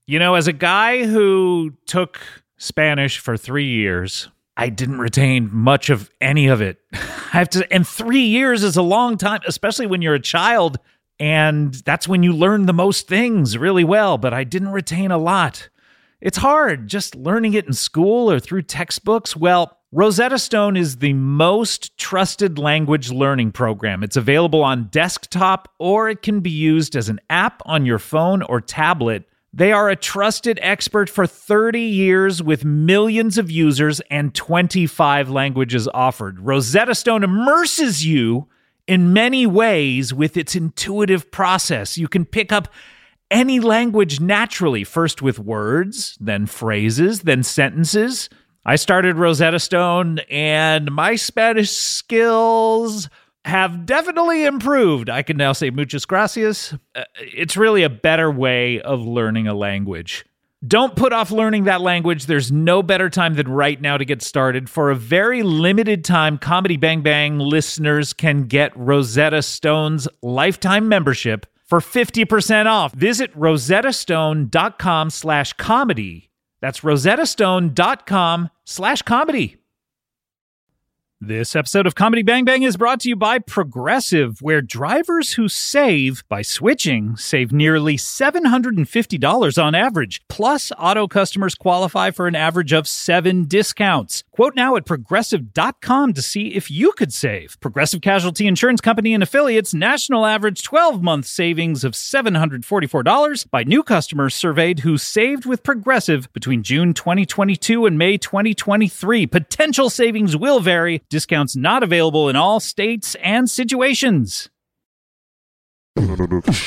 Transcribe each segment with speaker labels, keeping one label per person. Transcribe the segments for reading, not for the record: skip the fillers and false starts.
Speaker 1: You know, as a guy who took Spanish for 3 years, I didn't retain much of any of it. And 3 years is a long time, especially when you're a child, and that's when you learn the most things really well, but I didn't retain a lot. It's hard just learning it in school or through textbooks. Well, Rosetta Stone is the most trusted language learning program. It's available on desktop, or it can be used as an app on your phone or tablet. They are a trusted expert for 30 years with millions of users and 25 languages offered. Rosetta Stone immerses you in many ways with its intuitive process. You can pick up any language naturally, first with words, then phrases, then sentences. I started Rosetta Stone, and my Spanish skills have definitely improved. I can now say muchas gracias. It's really a better way of learning a language. Don't put off learning that language. There's no better time than right now to get started. For a very limited time, Comedy Bang Bang listeners can get Rosetta Stone's lifetime membership for 50% off. Visit rosettastone.com/comedy. That's rosettastone.com/comedy. This episode of Comedy Bang Bang is brought to you by Progressive, where drivers who save by switching save nearly $750 on average. Plus, auto customers qualify for an average of 7 discounts. Quote now at Progressive.com to see if you could save. Progressive Casualty Insurance Company and Affiliates national average 12-month savings of $744 by new customers surveyed who saved with Progressive between June 2022 and May 2023. Potential savings will vary. Discounts not available in all states and situations.
Speaker 2: Comedy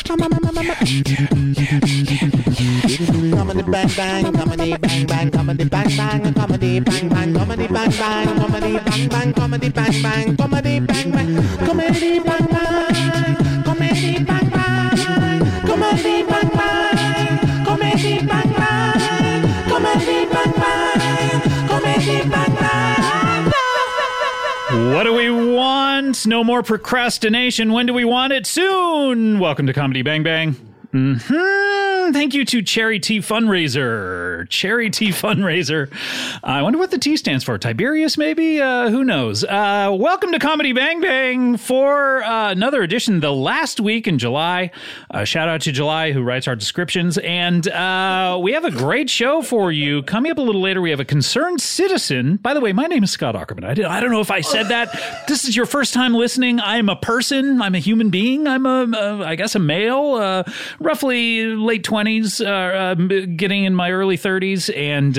Speaker 2: bang bang, comedy bang bang, comedy bang bang, comedy bang bang, comedy bang bang, comedy bang bang, comedy bang bang, comedy bang bang, comedy bang bang, comedy bang bang, comedy bang bang, comedy bang bang, comedy bang bang, comedy bang bang.
Speaker 1: What do we want? No more procrastination. When do we want it? Soon. Welcome to Comedy Bang Bang. Thank you to Cherry Tea Fundraiser. Cherry Tea Fundraiser. I wonder what the T stands for. Tiberius, maybe? Who knows? Welcome to Comedy Bang Bang for another edition, the last week in July. Shout out to July, who writes our descriptions. And we have a great show for you. Coming up a little later, we have a concerned citizen. By the way, my name is Scott Ackerman. I don't know if I said that. This is your first time listening. I'm a person. I'm a human being. I'm I guess a male, roughly late 20s, getting in my early 30s, and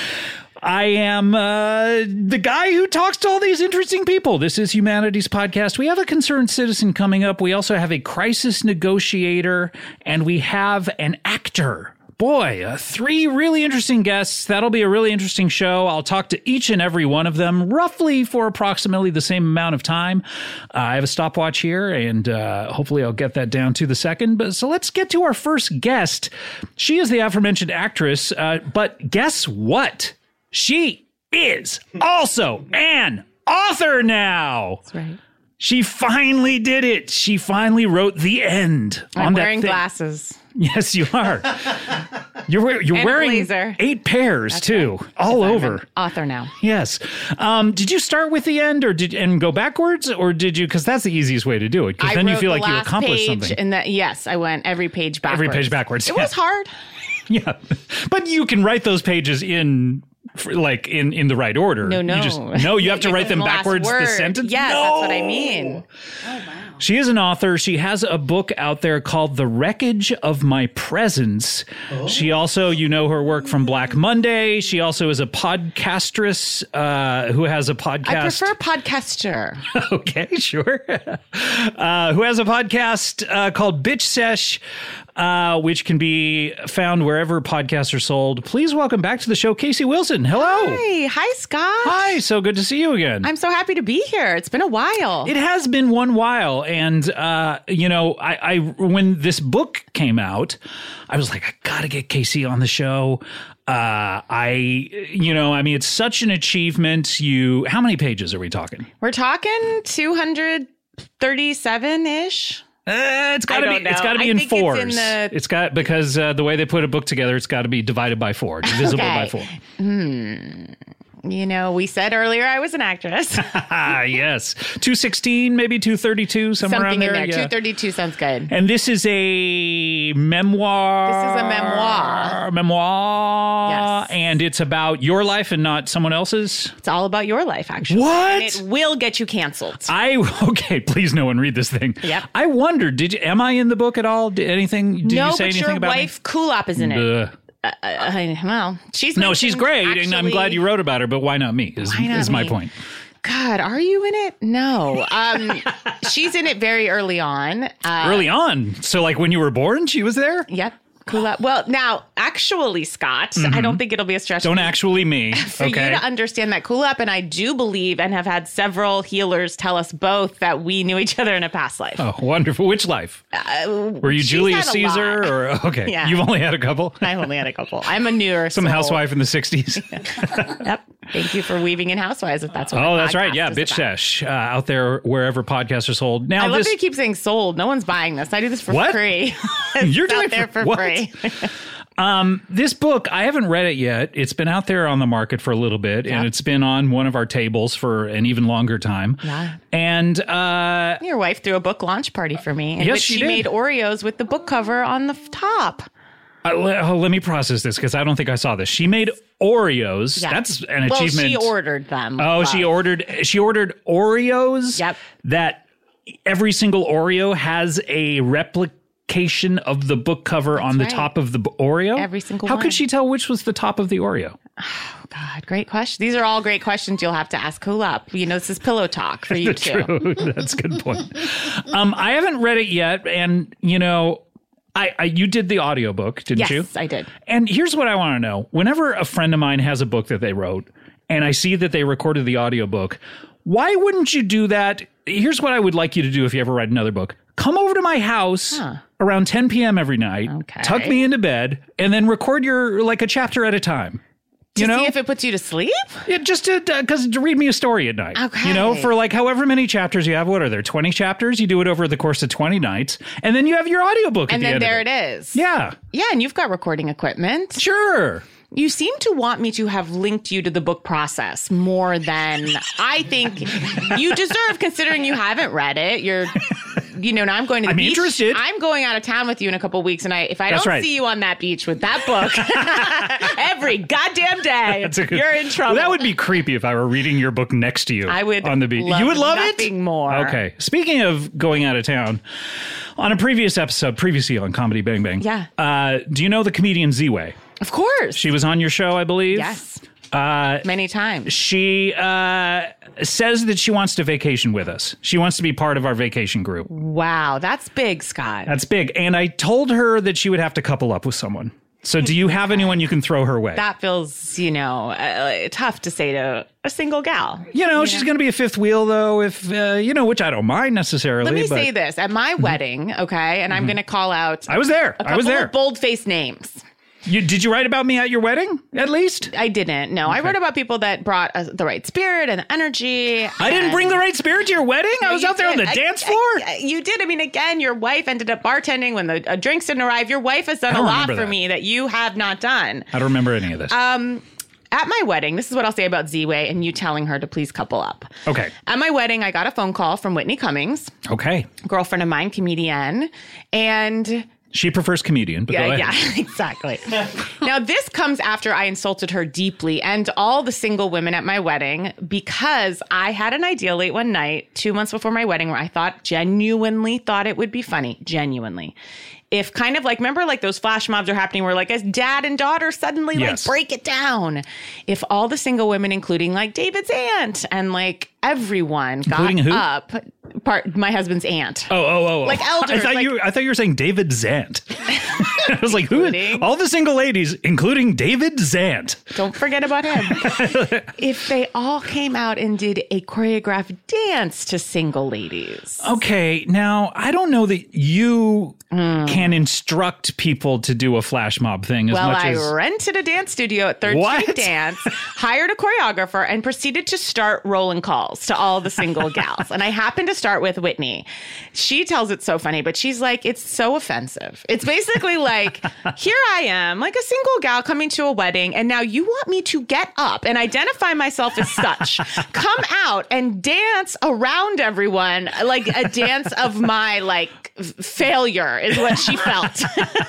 Speaker 1: I am the guy who talks to all these interesting people. This is Humanity's Podcast. We have a concerned citizen coming up. We also have a crisis negotiator, and we have an actor. Boy, 3 really interesting guests. That'll be a really interesting show. I'll talk to each and every one of them roughly for approximately the same amount of time. I have a stopwatch here, and hopefully I'll get that down to the second. But so let's get to our first guest. She is the aforementioned actress, but guess what? She is also an author now.
Speaker 3: That's right.
Speaker 1: She finally did it. She finally wrote the end.
Speaker 3: I'm wearing glasses.
Speaker 1: Yes, you are. You're wearing
Speaker 3: blazer.
Speaker 1: 8 pairs. That's too, right. All over.
Speaker 3: I'm an author now.
Speaker 1: Yes. Did you start with the end, or and go backwards, or did you? Because that's the easiest way to do it. Because then you feel like you accomplished something.
Speaker 3: Yes, I went every page backwards.
Speaker 1: Every page backwards.
Speaker 3: It was hard.
Speaker 1: Yeah, but you can write those pages in the right order.
Speaker 3: No.
Speaker 1: You have to write them backwards. The sentence.
Speaker 3: Yes,
Speaker 1: no.
Speaker 3: That's what I mean. Oh wow.
Speaker 1: She is an author. She has a book out there called The Wreckage of My Presence. Oh. She also, her work from Black Monday. She also is a podcastress who has a podcast.
Speaker 3: I prefer podcaster.
Speaker 1: Okay, sure. Who has a podcast called Bitch Sesh, which can be found wherever podcasts are sold. Please welcome back to the show, Casey Wilson. Hello.
Speaker 3: Hi, Scott.
Speaker 1: Hi, so good to see you again.
Speaker 3: I'm so happy to be here. It's been a while.
Speaker 1: It has been one while. And, I when this book came out, I was like, I got to get Casey on the show. It's such an achievement. How many pages are we talking?
Speaker 3: We're talking 237-ish.
Speaker 1: It's got to
Speaker 3: I
Speaker 1: be.
Speaker 3: don't
Speaker 1: It's
Speaker 3: know.
Speaker 1: got to be
Speaker 3: I
Speaker 1: in
Speaker 3: think it's in
Speaker 1: fours.
Speaker 3: the-
Speaker 1: It's got because the way they put a book together, it's got to be divided by 4, divisible by 4.
Speaker 3: You know, we said earlier I was an actress.
Speaker 1: Ah, yes, 216, maybe 232, somewhere around
Speaker 3: Something in
Speaker 1: there.
Speaker 3: there.
Speaker 1: Yeah.
Speaker 3: 232 sounds good.
Speaker 1: And this is a memoir.
Speaker 3: This is a memoir.
Speaker 1: Memoir.
Speaker 3: Yes.
Speaker 1: And it's about your life and not someone else's.
Speaker 3: It's all about your life, actually.
Speaker 1: What?
Speaker 3: And it will get you canceled.
Speaker 1: Okay, please no one read this thing.
Speaker 3: Yep.
Speaker 1: I wondered, am I in the book at all? Did you say
Speaker 3: no,
Speaker 1: anything
Speaker 3: but your
Speaker 1: about
Speaker 3: wife, Kulop, is in it.
Speaker 1: me? Ugh.
Speaker 3: Well, she's
Speaker 1: No, she's
Speaker 3: mentioned,
Speaker 1: great, and I'm
Speaker 3: actually-
Speaker 1: glad you wrote about her, but why not me
Speaker 3: Why not
Speaker 1: is my
Speaker 3: me?
Speaker 1: point.
Speaker 3: God, are you in it? No. She's in it very early on.
Speaker 1: Early on. So like when you were born, she was there?
Speaker 3: Yep. Kulop. Well, now, actually, Scott, I don't think it'll be a stretch.
Speaker 1: Don't actually me.
Speaker 3: For
Speaker 1: okay.
Speaker 3: you to understand that Kulop and I do believe and have had several healers tell us both that we knew each other in a past life.
Speaker 1: Oh, wonderful. Which life? Were you
Speaker 3: she's
Speaker 1: Julius
Speaker 3: had a lot.
Speaker 1: Caesar or okay.
Speaker 3: Yeah.
Speaker 1: You've only had a couple?
Speaker 3: I only had a couple. I'm a newer
Speaker 1: Some
Speaker 3: soul.
Speaker 1: housewife in the 60s.
Speaker 3: Yep. Thank you for weaving in housewives if that's what
Speaker 1: Oh,
Speaker 3: the
Speaker 1: that's right.
Speaker 3: podcast
Speaker 1: Yeah,
Speaker 3: is
Speaker 1: Bitch
Speaker 3: about.
Speaker 1: Sesh out there wherever podcasts are sold. Now
Speaker 3: I love
Speaker 1: this
Speaker 3: that you keep saying sold. No one's buying this. I do this for
Speaker 1: What?
Speaker 3: free.
Speaker 1: You're
Speaker 3: It's
Speaker 1: doing
Speaker 3: out there
Speaker 1: for-
Speaker 3: for
Speaker 1: what?
Speaker 3: free.
Speaker 1: This book, I haven't read it yet. It's been out there on the market for a little bit, and it's been on one of our tables for an even longer time.
Speaker 3: Yeah.
Speaker 1: And
Speaker 3: Your wife threw a book launch party for me, in
Speaker 1: Yes,
Speaker 3: which
Speaker 1: she
Speaker 3: she
Speaker 1: did.
Speaker 3: made Oreos with the book cover on the top.
Speaker 1: let me process this because I don't think I saw this. She made Oreos.
Speaker 3: Yeah.
Speaker 1: That's an
Speaker 3: Well,
Speaker 1: achievement.
Speaker 3: she ordered them.
Speaker 1: Oh, she ordered Oreos.
Speaker 3: Yep.
Speaker 1: That every single Oreo has a replication of the book cover on the
Speaker 3: right.
Speaker 1: top of the Oreo.
Speaker 3: Every single
Speaker 1: How
Speaker 3: one.
Speaker 1: could she tell which was the top of the Oreo?
Speaker 3: God, great question. These are all great questions you'll have to ask Kulop. You know, this is pillow talk for you too.
Speaker 1: True. That's a good point. I haven't read it yet, and you know, you did the audiobook, didn't you?
Speaker 3: Yes, I did.
Speaker 1: And here's what I want to know. Whenever a friend of mine has a book that they wrote and I see that they recorded the audiobook, why wouldn't you do that? Here's what I would like you to do if you ever write another book. Come over to my house around 10 p.m. every night,
Speaker 3: Okay.
Speaker 1: tuck me into bed, and then record a chapter at a time.
Speaker 3: To
Speaker 1: You know?
Speaker 3: see if it puts you to sleep?
Speaker 1: Yeah, just to read me a story at night.
Speaker 3: Okay.
Speaker 1: You know, for like however many chapters you have. What are there, 20 chapters? You do it over the course of 20 nights, and then you have your audiobook at
Speaker 3: And
Speaker 1: the
Speaker 3: then
Speaker 1: end
Speaker 3: there
Speaker 1: of
Speaker 3: it is.
Speaker 1: Yeah,
Speaker 3: Yeah, and you've got recording equipment.
Speaker 1: sure.
Speaker 3: You seem to want me to have linked you to the book process more than I think you deserve, considering you haven't read it. Now I'm going to the
Speaker 1: I'm
Speaker 3: beach.
Speaker 1: interested.
Speaker 3: I'm going out of town with you in a couple weeks, and if I
Speaker 1: That's
Speaker 3: don't
Speaker 1: right.
Speaker 3: see you on that beach with that book every goddamn day,
Speaker 1: That's a good-
Speaker 3: you're in trouble.
Speaker 1: Well, that would be creepy if I were reading your book next to you.
Speaker 3: I would
Speaker 1: on the beach.
Speaker 3: love
Speaker 1: You would love
Speaker 3: nothing
Speaker 1: it
Speaker 3: more.
Speaker 1: Okay. Speaking of going out of town, on a previous episode, previously on Comedy Bang Bang.
Speaker 3: Yeah.
Speaker 1: Do you know the comedian Z-Way?
Speaker 3: Of course.
Speaker 1: She was on your show, I believe.
Speaker 3: Yes. Many times.
Speaker 1: She says that she wants to vacation with us. She wants to be part of our vacation group.
Speaker 3: Wow, that's big, Scott.
Speaker 1: That's big. And I told her that she would have to couple up with someone. So do you have anyone you can throw her way?
Speaker 3: That feels, tough to say to a single gal.
Speaker 1: She's going to be a fifth wheel, though, if, which I don't mind necessarily.
Speaker 3: Let me
Speaker 1: but
Speaker 3: say this. At my wedding, okay, and I'm going to call out
Speaker 1: I was there.
Speaker 3: a
Speaker 1: I was
Speaker 3: couple
Speaker 1: there.
Speaker 3: of bold-faced names.
Speaker 1: Did you write about me at your wedding, at least?
Speaker 3: I didn't. No, I wrote about people that brought the right spirit and energy.
Speaker 1: I didn't bring the right spirit to your wedding? I was out there on the dance floor?
Speaker 3: You did. I mean, again, your wife ended up bartending when the drinks didn't arrive. Your wife has done
Speaker 1: I
Speaker 3: a
Speaker 1: don't
Speaker 3: lot
Speaker 1: remember
Speaker 3: for
Speaker 1: that.
Speaker 3: me that you have not done.
Speaker 1: I don't remember any of this.
Speaker 3: At my wedding, this is what I'll say about Z-Way and you telling her to please couple up.
Speaker 1: Okay.
Speaker 3: At my wedding, I got a phone call from Whitney Cummings,
Speaker 1: Okay.
Speaker 3: girlfriend of mine, comedian, and
Speaker 1: She prefers comedian, but go ahead.
Speaker 3: yeah, exactly. Now, this comes after I insulted her deeply and all the single women at my wedding because I had an idea late one night, 2 months before my wedding, where I genuinely thought it would be funny. Genuinely. If kind of remember those flash mobs are happening where as dad and daughter suddenly
Speaker 1: Yes.
Speaker 3: break it down. If all the single women, including David's aunt and everyone
Speaker 1: Including
Speaker 3: got
Speaker 1: who?
Speaker 3: up, my husband's aunt.
Speaker 1: Oh.
Speaker 3: elders,
Speaker 1: I thought you were saying David Zant. I was like, who?
Speaker 3: Including-
Speaker 1: All the single ladies, including David Zant.
Speaker 3: Don't forget about him. If they all came out and did a choreographed dance to single ladies.
Speaker 1: Okay, now I don't know that you can instruct people to do a flash mob thing as
Speaker 3: Well,
Speaker 1: much
Speaker 3: I
Speaker 1: as
Speaker 3: rented a dance studio at Third
Speaker 1: What?
Speaker 3: Street Dance, hired a choreographer, and proceeded to start rolling calls. calls to all the single gals. And I happened to start with Whitney. She tells it so funny, but she's like, it's so offensive. It's basically like, here I am, like a single gal coming to a wedding, and now you want me to get up and identify myself as such, come out and dance around everyone, like a dance of my failure is what she felt.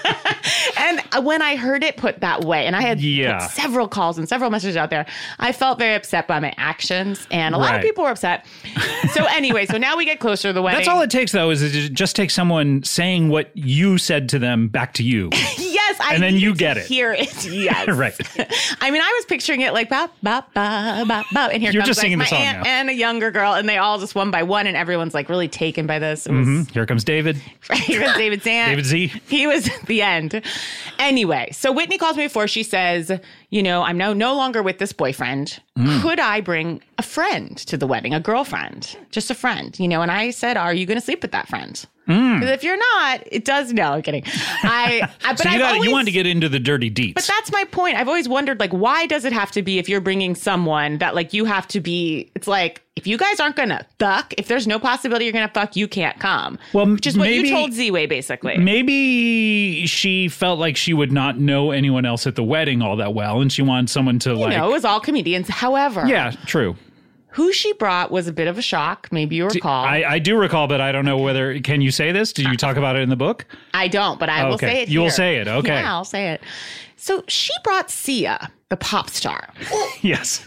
Speaker 3: And when I heard it put that way, and I had put several calls and several messages out there, I felt very upset by my actions, and a lot of people were upset. So anyway, so now we get closer to the wedding.
Speaker 1: That's all it takes, though, is it just takes someone saying what you said to them back to you.
Speaker 3: Yes,
Speaker 1: and then you get it.
Speaker 3: Hear it, yes.
Speaker 1: Right.
Speaker 3: I mean, I was picturing it like ba ba ba ba ba, and here
Speaker 1: You're
Speaker 3: comes
Speaker 1: just singing
Speaker 3: my
Speaker 1: the song
Speaker 3: aunt
Speaker 1: now.
Speaker 3: and a younger girl, and they all just one by one, and everyone's like really taken by this. It was,
Speaker 1: Here comes David.
Speaker 3: Here comes David's aunt.
Speaker 1: David Z.
Speaker 3: He was the end. Anyway, so Whitney calls me before. She says, I'm no longer with this boyfriend. Could I bring a friend to the wedding, a girlfriend, just a friend? And I said, are you going to sleep with that friend? Because if you're not, it does. No, I'm kidding. But
Speaker 1: So you wanted to get into the dirty deets.
Speaker 3: But that's my point. I've always wondered, why does it have to be if you're bringing someone that, you have to be? It's like, if you guys aren't gonna fuck, if there's no possibility you're gonna fuck, you can't come.
Speaker 1: Well,
Speaker 3: which is what you told Z-Way, basically.
Speaker 1: Maybe she felt like she would not know anyone else at the wedding all that well, and she wanted someone to
Speaker 3: it was all comedians. However,
Speaker 1: yeah, true.
Speaker 3: Who she brought was a bit of a shock. Maybe you recall.
Speaker 1: I do recall, but I don't know whether... Can you say this? Did you talk about it in the book?
Speaker 3: I don't, but I will say it here.
Speaker 1: You'll say it. Okay.
Speaker 3: Yeah, I'll say it. So she brought Sia, the pop star.
Speaker 1: Yes.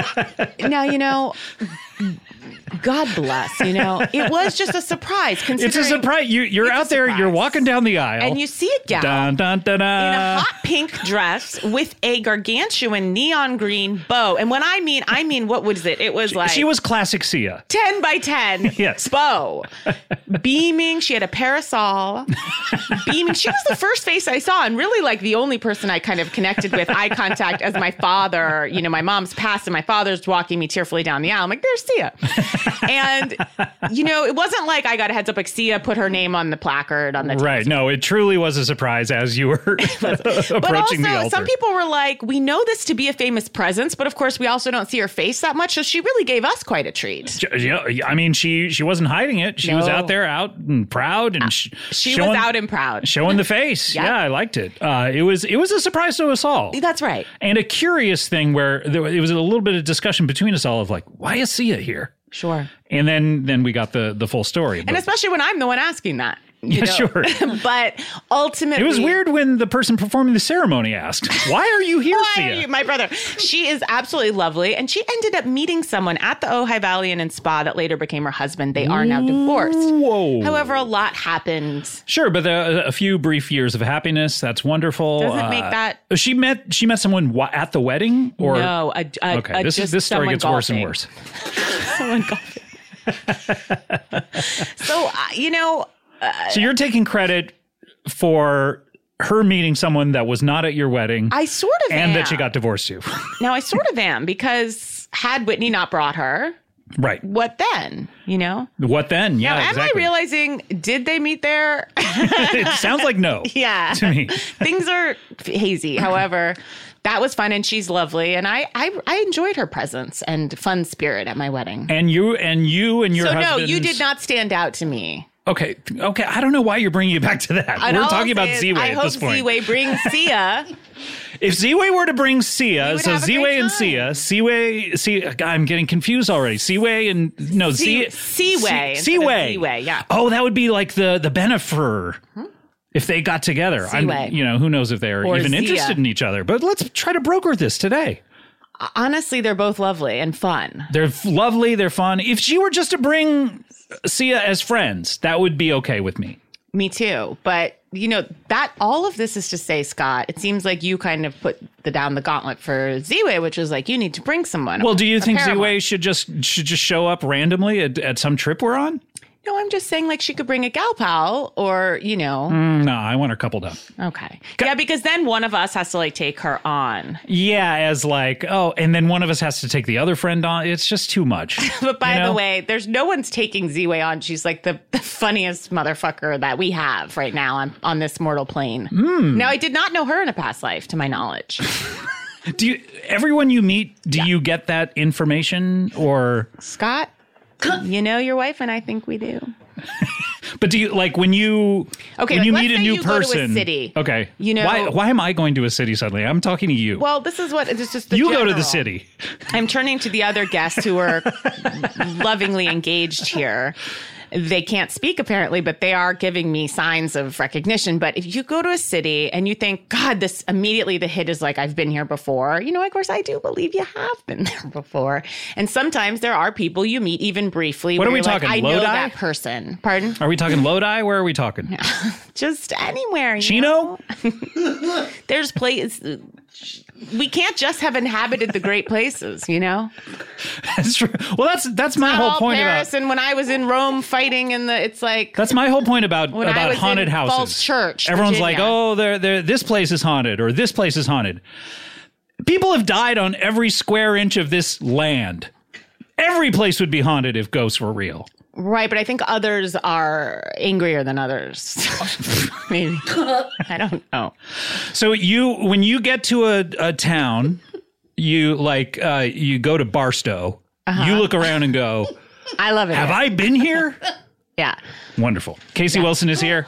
Speaker 3: Now, God bless, it was just a surprise.
Speaker 1: It's a surprise. You're out there, you're walking down the aisle.
Speaker 3: And you see a gal
Speaker 1: dun, dun, dun, dun.
Speaker 3: in a hot pink dress with a gargantuan neon green bow. And when I mean, what was it? It was like...
Speaker 1: She was classic Sia.
Speaker 3: 10 by 10
Speaker 1: yes.
Speaker 3: bow. Beaming. She had a parasol. Beaming. She was the first face I saw, and really the only person I kind of connected with eye contact as my father. My mom's passed and my father's walking me tearfully down the aisle. I'm like, there's Sia. And, it wasn't like I got a heads up, Sia put her name on the placard on the
Speaker 1: Right. No, it truly was a surprise as you were approaching
Speaker 3: but also,
Speaker 1: the altar.
Speaker 3: Some people were like, we know this to be a famous presence, but of course we also don't see her face that much. So she really gave us quite a treat.
Speaker 1: Yeah, I mean, she wasn't hiding it. She was out there, out and proud, and
Speaker 3: she was out and proud,
Speaker 1: showing the face.
Speaker 3: Yep.
Speaker 1: Yeah, I liked it. It was a surprise to us all.
Speaker 3: That's right.
Speaker 1: And a curious thing where it was a little bit of discussion between us all of why is Sia here?
Speaker 3: Sure.
Speaker 1: And then we got the full story.
Speaker 3: And especially when I'm the one asking that.
Speaker 1: Yeah, sure.
Speaker 3: But ultimately...
Speaker 1: It was weird when the person performing the ceremony asked, why are you here, Sia?
Speaker 3: My brother. She is absolutely lovely. And she ended up meeting someone at the Ojai Valley Inn and Spa that later became her husband. They are now divorced.
Speaker 1: Whoa.
Speaker 3: However, a lot happened.
Speaker 1: Sure, but a few brief years of happiness. That's wonderful.
Speaker 3: Doesn't make that...
Speaker 1: She met someone at the wedding? Or
Speaker 3: No.
Speaker 1: Okay, this story gets worse and worse.
Speaker 3: Someone golfing. So,
Speaker 1: so you're taking credit for her meeting someone that was not at your wedding.
Speaker 3: I sort of
Speaker 1: and
Speaker 3: am.
Speaker 1: that she got divorced to.
Speaker 3: Now, I sort of am, because had Whitney not brought her,
Speaker 1: right?
Speaker 3: What then?
Speaker 1: What then? Yeah,
Speaker 3: now,
Speaker 1: exactly.
Speaker 3: Am I realizing, did they meet there?
Speaker 1: It sounds like no.
Speaker 3: Yeah.
Speaker 1: To me.
Speaker 3: Things are hazy. However, that was fun, and she's lovely, and I enjoyed her presence and fun spirit at my wedding.
Speaker 1: And you and your husband.
Speaker 3: So no, you did not stand out to me.
Speaker 1: Okay. I don't know why you're bringing it back to that.
Speaker 3: And
Speaker 1: we're talking about Z-Way at this point.
Speaker 3: I hope Z-Way brings Sia.
Speaker 1: If Z-Way were to bring Sia, so Z-Way and
Speaker 3: time.
Speaker 1: Sia, God, I'm getting confused already. C-Way and no
Speaker 3: C-Way.
Speaker 1: C-Way.
Speaker 3: Yeah.
Speaker 1: Oh, that would be like the Bennifer. If they got together. Who knows if they're even interested in each other. But let's try to broker this today.
Speaker 3: Honestly, they're both lovely and fun.
Speaker 1: They're lovely. They're fun. If she were just to bring Sia as friends, that would be okay with me.
Speaker 3: Me too. But, that all of this is to say, Scott, it seems like you kind of put down the gauntlet for Z-Way, which was like, you need to bring someone.
Speaker 1: Well, do you think Z-Way should just show up randomly at some trip we're on?
Speaker 3: No, I'm just saying she could bring a gal pal or,
Speaker 1: No, I want her coupled up.
Speaker 3: Okay. Yeah, because then one of us has to take her on.
Speaker 1: Yeah, as and then one of us has to take the other friend on. It's just too much.
Speaker 3: But by the way, there's no one's taking Z-Way on. She's the funniest motherfucker that we have right now on this mortal plane. Now, I did not know her in a past life, to my knowledge.
Speaker 1: Do you, everyone you meet, do you get that information or?
Speaker 3: Scott, you know your wife and I think we do.
Speaker 1: But do you like when you meet a new person?
Speaker 3: Go to a city,
Speaker 1: okay,
Speaker 3: you know
Speaker 1: why am I going to a city suddenly? I'm talking to you.
Speaker 3: Well, this is just the
Speaker 1: you
Speaker 3: general.
Speaker 1: go to the city.
Speaker 3: I'm turning to the other guests who are lovingly engaged here. They can't speak apparently, but they are giving me signs of recognition. But if you go to a city and you think, God, this immediately the hit is like, I've been here before. You know, of course, I do believe you have been there before. And sometimes there are people you meet even briefly.
Speaker 1: What are we talking?
Speaker 3: Like, I
Speaker 1: Lodi?
Speaker 3: know that person. Pardon?
Speaker 1: Are we talking Lodi? Where are we talking?
Speaker 3: Just anywhere.
Speaker 1: Chino?
Speaker 3: There's places. We can't just have inhabited the great places, you know?
Speaker 1: That's true. Well, that's my whole point
Speaker 3: Paris,
Speaker 1: about.
Speaker 3: and when I was in Rome fighting it's like.
Speaker 1: That's my whole point about
Speaker 3: I was
Speaker 1: haunted
Speaker 3: in
Speaker 1: houses.
Speaker 3: Falls Church,
Speaker 1: Everyone's
Speaker 3: Virginia.
Speaker 1: like, oh, this place is haunted or this place is haunted. People have died on every square inch of this land. Every place would be haunted if ghosts were real.
Speaker 3: Right, but I think others are angrier than others. Maybe. I don't know.
Speaker 1: So when you get to a town, you you go to Barstow, you look around and go,
Speaker 3: I love it.
Speaker 1: have I been here?
Speaker 3: Yeah.
Speaker 1: Wonderful. Casey Wilson is here.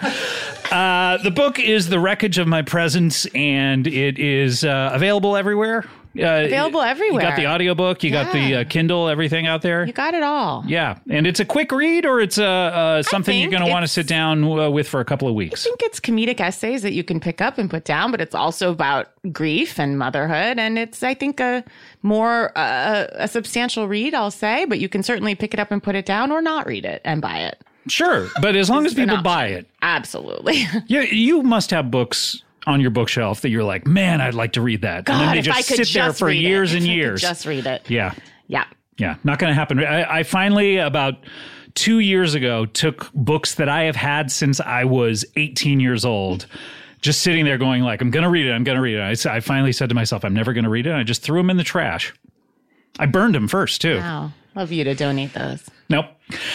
Speaker 1: The book is The Wreckage of My Presence, and it is available everywhere.
Speaker 3: Available everywhere.
Speaker 1: You got the audiobook, you got the Kindle, everything out there.
Speaker 3: You got it all.
Speaker 1: Yeah. And it's a quick read, or it's something you're going to want to sit down with for a couple of weeks?
Speaker 3: I think it's comedic essays that you can pick up and put down, but it's also about grief and motherhood. And it's, I think, a more a substantial read, I'll say, but you can certainly pick it up and put it down or not read it and buy it.
Speaker 1: Sure. But as long as people buy it.
Speaker 3: Absolutely.
Speaker 1: You must have books on your bookshelf that you're like, man, I'd like to read that.
Speaker 3: God,
Speaker 1: and then they
Speaker 3: if
Speaker 1: just
Speaker 3: I could
Speaker 1: sit there
Speaker 3: just
Speaker 1: for
Speaker 3: read
Speaker 1: years
Speaker 3: it.
Speaker 1: and
Speaker 3: If I could
Speaker 1: years.
Speaker 3: just read it.
Speaker 1: Yeah.
Speaker 3: Yeah.
Speaker 1: Yeah. Not going to happen. I finally, about 2 years ago, took books that I have had since I was 18 years old, just sitting there going like, I'm going to read it. I'm going to read it. I finally said to myself, I'm never going to read it. And I just threw them in the trash. I burned them first, too.
Speaker 3: Wow. Love you to donate those.
Speaker 1: Nope.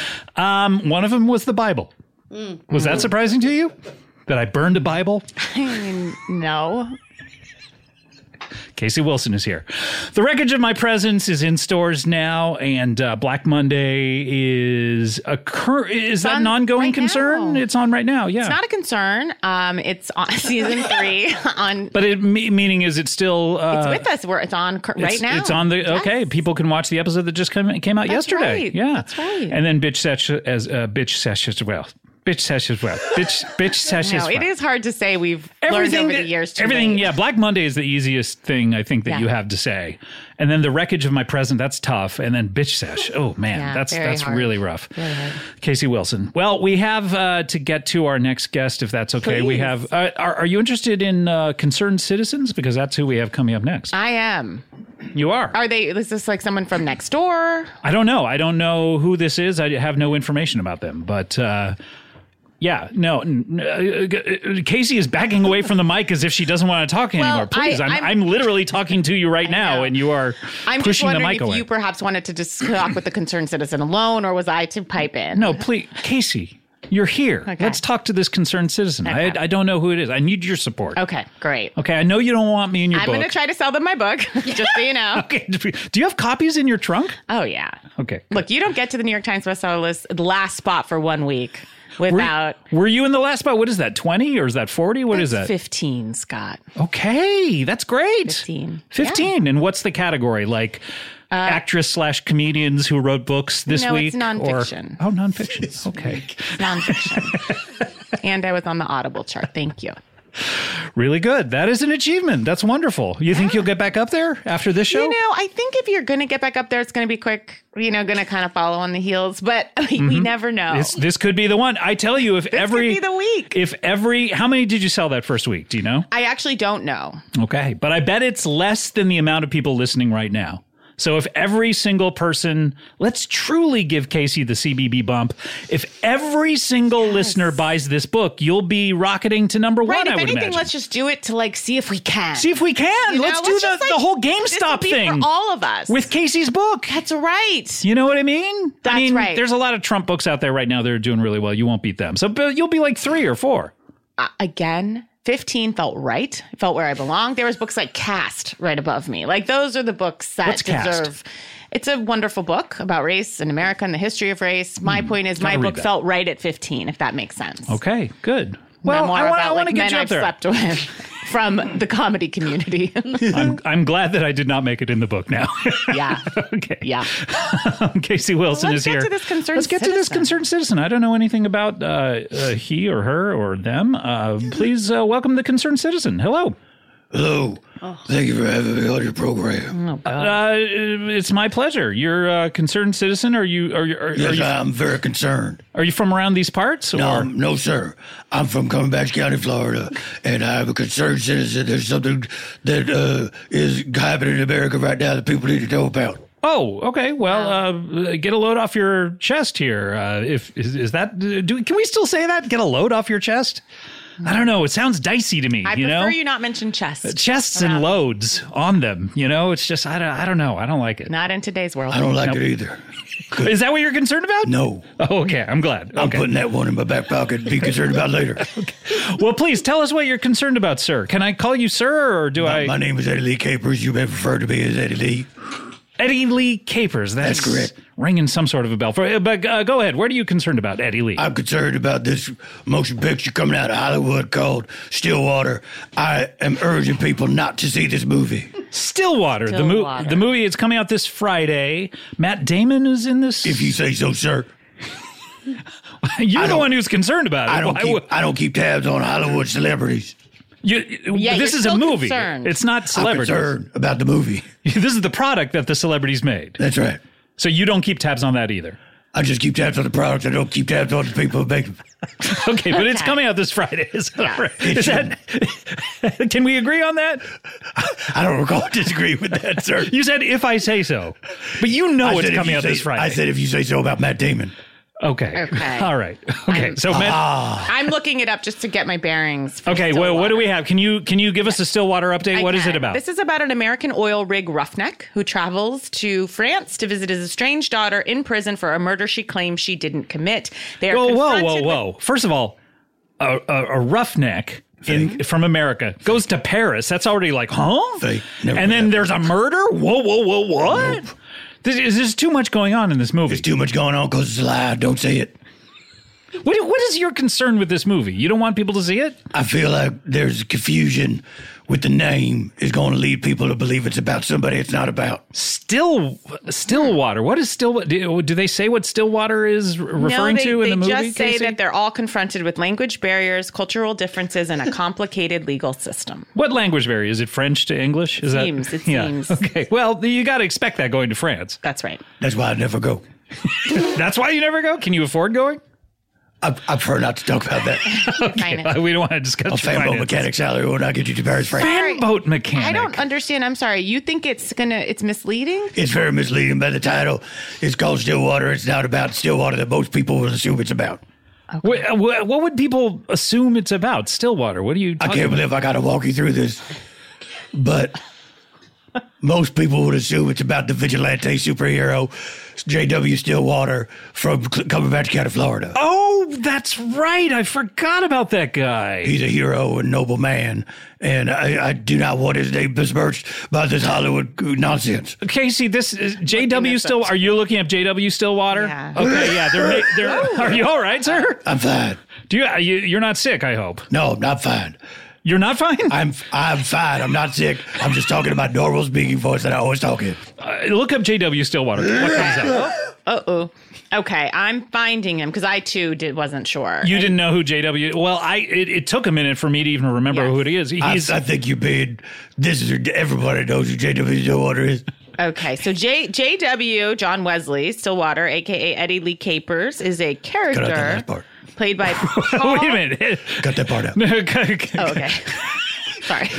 Speaker 1: One of them was the Bible. Was that surprising to you? That I burned a Bible?
Speaker 3: I mean, no.
Speaker 1: Casey Wilson is here. The Wreckage of My Presence is in stores now, and Black Monday is that an ongoing
Speaker 3: right
Speaker 1: concern?
Speaker 3: now.
Speaker 1: It's on right now. Yeah,
Speaker 3: It's not a concern. It's on season 3 on.
Speaker 1: but meaning is it still?
Speaker 3: It's with us. It's on right now.
Speaker 1: It's on the
Speaker 3: Yes.
Speaker 1: okay. People can watch the episode that just came out yesterday.
Speaker 3: right.
Speaker 1: Yeah,
Speaker 3: That's right.
Speaker 1: And then bitch sesh as well. Bitch sesh as well. Bitch sesh as
Speaker 3: No,
Speaker 1: well.
Speaker 3: it is hard to say. We've learned over the years.
Speaker 1: Yeah. Black Monday is the easiest thing I think that
Speaker 3: Yeah.
Speaker 1: you have to say, and then the wreckage of my present. That's tough, and then bitch sesh. Oh man,
Speaker 3: Yeah,
Speaker 1: that's
Speaker 3: very hard.
Speaker 1: really rough.
Speaker 3: Very hard.
Speaker 1: Casey Wilson. Well, we have to get to our next guest, if that's okay. We
Speaker 3: Please.
Speaker 1: have. Are you interested in concerned citizens? Because that's who we have coming up next.
Speaker 3: I am.
Speaker 1: You are.
Speaker 3: Is this like someone from next door?
Speaker 1: I don't know. I don't know who this is. I have no information about them, but. Yeah, no. Casey is backing away from the mic as if she doesn't want to talk anymore. Please, I'm literally talking to you right now,
Speaker 3: know.
Speaker 1: and you are
Speaker 3: I'm just
Speaker 1: pushing the
Speaker 3: wondering
Speaker 1: mic
Speaker 3: if
Speaker 1: away.
Speaker 3: you perhaps wanted to just talk with the concerned citizen alone, or was I to pipe in?
Speaker 1: No, please, Casey, you're here.
Speaker 3: Okay.
Speaker 1: Let's talk to this concerned citizen.
Speaker 3: Okay.
Speaker 1: I don't know who it is. I need your support.
Speaker 3: Okay, great.
Speaker 1: Okay, I know you don't want me in your
Speaker 3: I'm
Speaker 1: book.
Speaker 3: going to try to sell them my book, just so you know.
Speaker 1: Okay, do you have copies in your trunk?
Speaker 3: Oh, yeah.
Speaker 1: Okay.
Speaker 3: Look, you don't get to the New York Times bestseller list, the last spot for 1 week without...
Speaker 1: Were you in the last spot? What is that, 20 or is that 40? What is that?
Speaker 3: 15, Scott.
Speaker 1: Okay, that's great.
Speaker 3: 15.
Speaker 1: 15. And what's the category? Like actress/comedians who wrote books this
Speaker 3: No,
Speaker 1: week?
Speaker 3: it's nonfiction.
Speaker 1: Oh, nonfiction. Okay.
Speaker 3: Nonfiction. And I was on the Audible chart. Thank you.
Speaker 1: Really good. That is an achievement. That's wonderful. You think you'll get back up there after this show?
Speaker 3: You know, I think if you're going to get back up there, it's going to be quick, going to kind of follow on the heels. But we never know.
Speaker 1: This could be the one. I tell you,
Speaker 3: This could be the week.
Speaker 1: How many did you sell that first week? Do you know?
Speaker 3: I actually don't know.
Speaker 1: Okay. But I bet it's less than the amount of people listening right now. So if every single person, let's truly give Casey the CBB bump. If every single listener buys this book, you'll be rocketing to number one,
Speaker 3: Right.
Speaker 1: I
Speaker 3: If
Speaker 1: would
Speaker 3: anything,
Speaker 1: imagine.
Speaker 3: let's just do it to see if we can.
Speaker 1: See if we can.
Speaker 3: You know,
Speaker 1: Let's do
Speaker 3: just,
Speaker 1: the whole
Speaker 3: this will
Speaker 1: GameStop
Speaker 3: be
Speaker 1: thing
Speaker 3: for all of us.
Speaker 1: with Casey's book.
Speaker 3: That's right.
Speaker 1: You know what I mean?
Speaker 3: That's right.
Speaker 1: There's a lot of Trump books out there right now that are doing really well. You won't beat them. So but you'll be like 3 or 4.
Speaker 3: Again, 15 felt right. It felt where I belonged. There was books like Caste right above me. Like those are the books that
Speaker 1: What's Caste?
Speaker 3: deserve. It's a wonderful book about race in America and the history of race. My point is, my book felt right at 15, if that makes sense.
Speaker 1: Okay, good. Well,
Speaker 3: Memoir
Speaker 1: I
Speaker 3: about
Speaker 1: want to
Speaker 3: like
Speaker 1: get
Speaker 3: men
Speaker 1: you up
Speaker 3: I've
Speaker 1: there.
Speaker 3: slept with from the comedy community.
Speaker 1: I'm glad that I did not make it in the book now.
Speaker 3: Yeah.
Speaker 1: Okay.
Speaker 3: Yeah.
Speaker 1: Casey Wilson
Speaker 3: Let's
Speaker 1: is
Speaker 3: get
Speaker 1: here.
Speaker 3: to this concerned
Speaker 1: Let's get to this
Speaker 3: citizen.
Speaker 1: concerned citizen. I don't know anything about he or her or them. Please welcome the concerned citizen. Hello.
Speaker 4: Hello. Thank you for having me on your program.
Speaker 1: It's my pleasure. You're a concerned citizen. Are you
Speaker 4: Yes, I'm very concerned.
Speaker 1: are you from around these parts? Or?
Speaker 4: No, sir. I'm from Cumberbatch County, Florida, and I'm a concerned citizen. There's something that is happening in America right now that people need to know about.
Speaker 1: Oh, okay. Well, get a load off your chest here. Is that? Can we still say that? Get a load off your chest. I don't know. It sounds dicey to me.
Speaker 3: I prefer you not mention chest.
Speaker 1: Chests and loads on them. It's just I don't know. I don't like it.
Speaker 3: Not in today's world.
Speaker 4: I don't like it either.
Speaker 1: Is that what you're concerned about?
Speaker 4: No.
Speaker 1: Oh, okay. I'm glad.
Speaker 4: I'm
Speaker 1: Okay.
Speaker 4: putting that one in my back pocket to be concerned about later.
Speaker 1: Well, please tell us what you're concerned about, sir. Can I call you sir, or do
Speaker 4: My name is Eddie Lee Capers. You may refer to me as Eddie Lee.
Speaker 1: Eddie Lee Capers?
Speaker 4: That's correct.
Speaker 1: Ringing some sort of a bell. But go ahead. What are you concerned about, Eddie Lee?
Speaker 4: I'm concerned about this motion picture coming out of Hollywood called Stillwater. I am urging people not to see this movie.
Speaker 1: Stillwater.
Speaker 3: Stillwater.
Speaker 1: The movie is coming out this Friday. Matt Damon is in this.
Speaker 4: If you say so, sir.
Speaker 1: You're the
Speaker 4: don't-
Speaker 1: one who's concerned about it.
Speaker 4: I don't keep tabs on Hollywood celebrities.
Speaker 3: Yeah,
Speaker 1: this
Speaker 3: you're
Speaker 1: is a
Speaker 3: still
Speaker 1: movie.
Speaker 3: concerned.
Speaker 1: It's not
Speaker 4: I'm
Speaker 1: celebrities.
Speaker 4: concerned about the movie.
Speaker 1: This is the product that the celebrities made.
Speaker 4: That's right.
Speaker 1: So you don't keep tabs on that either.
Speaker 4: I just keep tabs on the products. I don't keep tabs on the people who make them.
Speaker 1: Okay, but it's
Speaker 3: Okay.
Speaker 1: coming out this Friday. Is that
Speaker 3: Yeah.
Speaker 1: right? Is that, can we agree on that?
Speaker 4: I don't recall disagreeing with that, sir.
Speaker 1: You said if I say so, but you know
Speaker 4: I
Speaker 1: it's
Speaker 4: said if
Speaker 1: coming
Speaker 4: you
Speaker 1: out
Speaker 4: say-
Speaker 1: this Friday.
Speaker 4: I said if you say so about Matt Damon.
Speaker 1: Okay.
Speaker 3: Okay.
Speaker 1: All right. Okay. So Matt.
Speaker 3: I'm looking it up just to get my bearings. for
Speaker 1: Okay. Well, what do
Speaker 3: Stillwater.
Speaker 1: we have? Can you give us a Stillwater update? What is it about?
Speaker 3: This is about an American oil rig roughneck who travels to France to visit his estranged daughter in prison for a murder she claims she didn't commit. They are confronted with-
Speaker 1: First of all, a roughneck from America goes to Paris. That's already like, huh?
Speaker 4: Fake. Never
Speaker 1: And then
Speaker 4: happened.
Speaker 1: there's a murder? Whoa, what?
Speaker 4: Nope.
Speaker 1: There's too much going on in this movie.
Speaker 4: There's too much going on because it's a lie. Don't say it.
Speaker 1: What is your concern with this movie? You don't want people to see it?
Speaker 4: I feel like there's confusion with the name is going to lead people to believe it's about somebody it's not about.
Speaker 1: Stillwater. What is Stillwater? Do they say what Stillwater is referring to in the movie?
Speaker 3: They just say
Speaker 1: Casey?
Speaker 3: that they're all confronted with language barriers, cultural differences, and a complicated legal system.
Speaker 1: What language barrier? Is it French to English? Is
Speaker 3: Seems, it seems.
Speaker 1: Okay. Well, you got to expect that going to France.
Speaker 3: That's right.
Speaker 4: That's why I never go.
Speaker 1: That's why you never go? Can you afford going?
Speaker 4: I prefer not to talk about that.
Speaker 3: Finance.
Speaker 1: We don't want to discuss
Speaker 4: A
Speaker 1: your
Speaker 4: fanboat
Speaker 1: finances.
Speaker 4: mechanic salary will not get you to Paris, France.
Speaker 1: Fanboat mechanic.
Speaker 3: I don't understand. I'm sorry. You think it's misleading?
Speaker 4: It's very misleading by the title. It's called Stillwater. It's not about Stillwater that most people will assume it's about.
Speaker 1: What would people assume it's about? Stillwater. What are you
Speaker 4: I
Speaker 1: talking
Speaker 4: can't believe I got to walk you through this. But most people would assume it's about the vigilante superhero J.W. Stillwater from Cumberbatch County, Florida.
Speaker 1: Oh, that's right. I forgot about that guy.
Speaker 4: He's a hero and noble man, and I do not want his name besmirched by this Hollywood nonsense.
Speaker 1: Casey, this is J.W. Stillwater. Are you looking up J.W. Stillwater?
Speaker 3: Yeah.
Speaker 1: Okay, yeah. They're, are you all right, sir?
Speaker 4: I'm fine.
Speaker 1: You're not sick, I hope.
Speaker 4: No, I'm not fine.
Speaker 1: You're not fine?
Speaker 4: I'm fine. I'm not sick. I'm just talking about normal speaking voice that I always talk in.
Speaker 1: Look up J.W. Stillwater. What comes up?
Speaker 3: Uh-oh. Okay, I'm finding him because I too wasn't sure.
Speaker 1: You didn't know who J.W. Well, it took a minute for me to even remember
Speaker 3: Yes.
Speaker 1: who it is.
Speaker 4: I think you're being. Everybody knows who J.W. Stillwater is.
Speaker 3: Okay, so J.W. John Wesley Stillwater, a.k.a. Eddie Lee Capers, is a
Speaker 4: Cut out that
Speaker 3: character
Speaker 4: last part.
Speaker 3: played by Paul.
Speaker 1: Wait a minute.
Speaker 4: Cut that part out.
Speaker 3: Oh, okay. Sorry.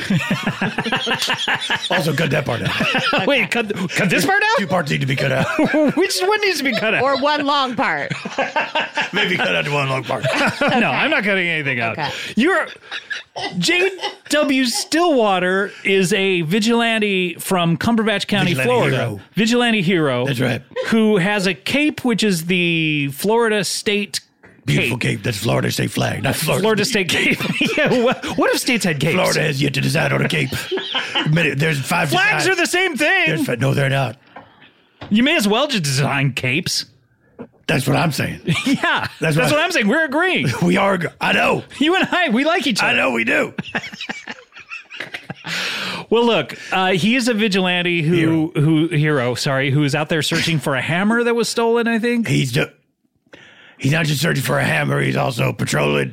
Speaker 4: Also, cut that part out.
Speaker 1: Wait, cut this part
Speaker 4: Two parts need to be cut out.
Speaker 1: out? Which one needs to be cut out?
Speaker 3: Or one long part.
Speaker 4: Maybe cut out the one long part.
Speaker 1: No, I'm not cutting anything out.
Speaker 3: Okay.
Speaker 1: You're J.W. Stillwater is a vigilante from Cumberbatch County,
Speaker 4: Vigilante
Speaker 1: Florida.
Speaker 4: hero.
Speaker 1: Vigilante hero.
Speaker 4: That's right.
Speaker 1: Who has a cape, which is the Florida state
Speaker 4: Beautiful cape. That's Florida state flag, not
Speaker 1: Florida State cape. Yeah, what if states had capes?
Speaker 4: Florida has yet to decide on a cape. There's 5
Speaker 1: Flags
Speaker 4: designs.
Speaker 1: are the same thing.
Speaker 4: No, they're not.
Speaker 1: You may as well just design capes.
Speaker 4: That's what I'm saying.
Speaker 1: Yeah, that's
Speaker 4: right.
Speaker 1: what I'm saying. We're agreeing.
Speaker 4: We are. I know.
Speaker 1: You and I, we like each other.
Speaker 4: I know we do.
Speaker 1: Well, look, he is a vigilante who is out there searching for a hammer that was stolen, I think.
Speaker 4: He's not just searching for a hammer. He's also patrolling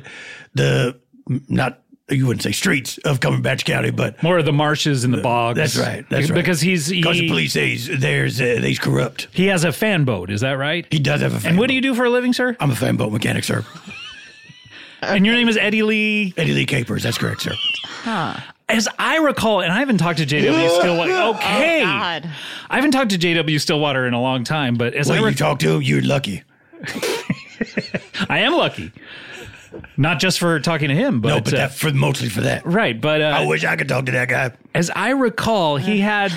Speaker 4: you wouldn't say streets of Cumberbatch County, but
Speaker 1: more of the marshes and the bogs.
Speaker 4: That's right. That's right.
Speaker 1: Because
Speaker 4: because the police say he's corrupt.
Speaker 1: He has a fan boat. Is that right?
Speaker 4: He does have a fan
Speaker 1: And what
Speaker 4: boat.
Speaker 1: do you do for a living, sir?
Speaker 4: I'm a fan boat mechanic, sir.
Speaker 1: And your name is Eddie Lee?
Speaker 4: Eddie Lee Capers. That's correct, sir.
Speaker 1: As I recall, and I haven't talked to J.W. Stillwater. Okay.
Speaker 3: Oh, God.
Speaker 1: I haven't talked to J.W. Stillwater in a long time, but as
Speaker 4: When you talk to him, you're lucky.
Speaker 1: I am lucky. Not just for talking to him, but,
Speaker 4: No, but mostly for that.
Speaker 1: right. But
Speaker 4: I wish I could talk to that guy.
Speaker 1: as I recall, he had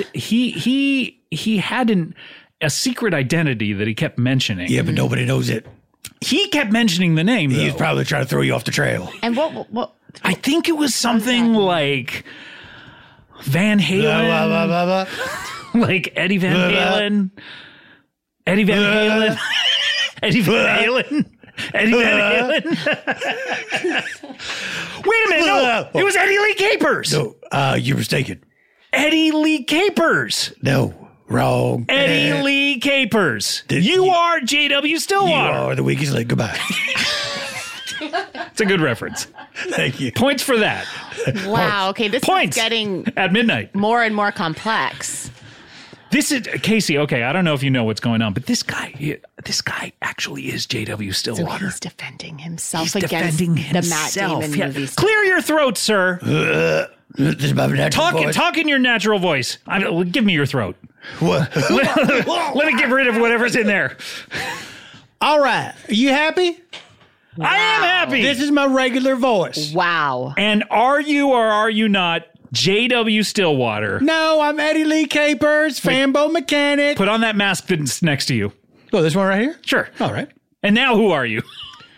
Speaker 1: a secret identity that he kept mentioning.
Speaker 4: Yeah, but nobody knows it.
Speaker 1: He kept mentioning the name, though.
Speaker 4: He's probably trying to throw you off the trail.
Speaker 3: And what
Speaker 1: I think it was something like Van Halen,
Speaker 4: Blah, blah, blah, blah.
Speaker 1: like Eddie Van Halen. Eddie Van Halen. Eddie Van Halen. Eddie Van Halen. Wait a minute, no. It was Eddie Lee Capers.
Speaker 4: No, you're mistaken.
Speaker 1: Eddie Lee Capers.
Speaker 4: No, wrong.
Speaker 1: Eddie Lee Capers.
Speaker 4: Did
Speaker 1: You
Speaker 4: you-
Speaker 1: are J.W.
Speaker 4: You
Speaker 1: Stillwater.
Speaker 4: are the weakest link. Goodbye.
Speaker 1: It's a good reference.
Speaker 4: Thank you.
Speaker 1: Points for that.
Speaker 3: wow, okay, this
Speaker 1: Points.
Speaker 3: is getting
Speaker 1: At midnight.
Speaker 3: more and more complex.
Speaker 1: This is Casey. Okay, I don't know if you know what's going on, but this guy actually is J.W.
Speaker 3: So
Speaker 1: Stillwater.
Speaker 3: he's defending himself
Speaker 1: He's
Speaker 3: against
Speaker 1: defending
Speaker 3: the Matt
Speaker 1: himself.
Speaker 3: Damon
Speaker 1: Yeah.
Speaker 3: movies.
Speaker 1: Clear your throat, sir.
Speaker 4: This is my natural voice.
Speaker 1: Talk in your natural voice. Give me your throat.
Speaker 4: What?
Speaker 1: Let me get rid of whatever's in there.
Speaker 5: All right. Are you happy?
Speaker 1: I am happy.
Speaker 5: This is my regular voice.
Speaker 3: Wow.
Speaker 1: And are you or are you not J.W. Stillwater?
Speaker 5: No, I'm Eddie Lee Capers, fanboat mechanic.
Speaker 1: Put on that mask that's next to you.
Speaker 5: Oh, this one right here?
Speaker 1: Sure.
Speaker 5: All right.
Speaker 1: And now who are you?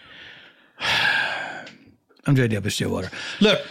Speaker 5: I'm J.W. Stillwater. Look,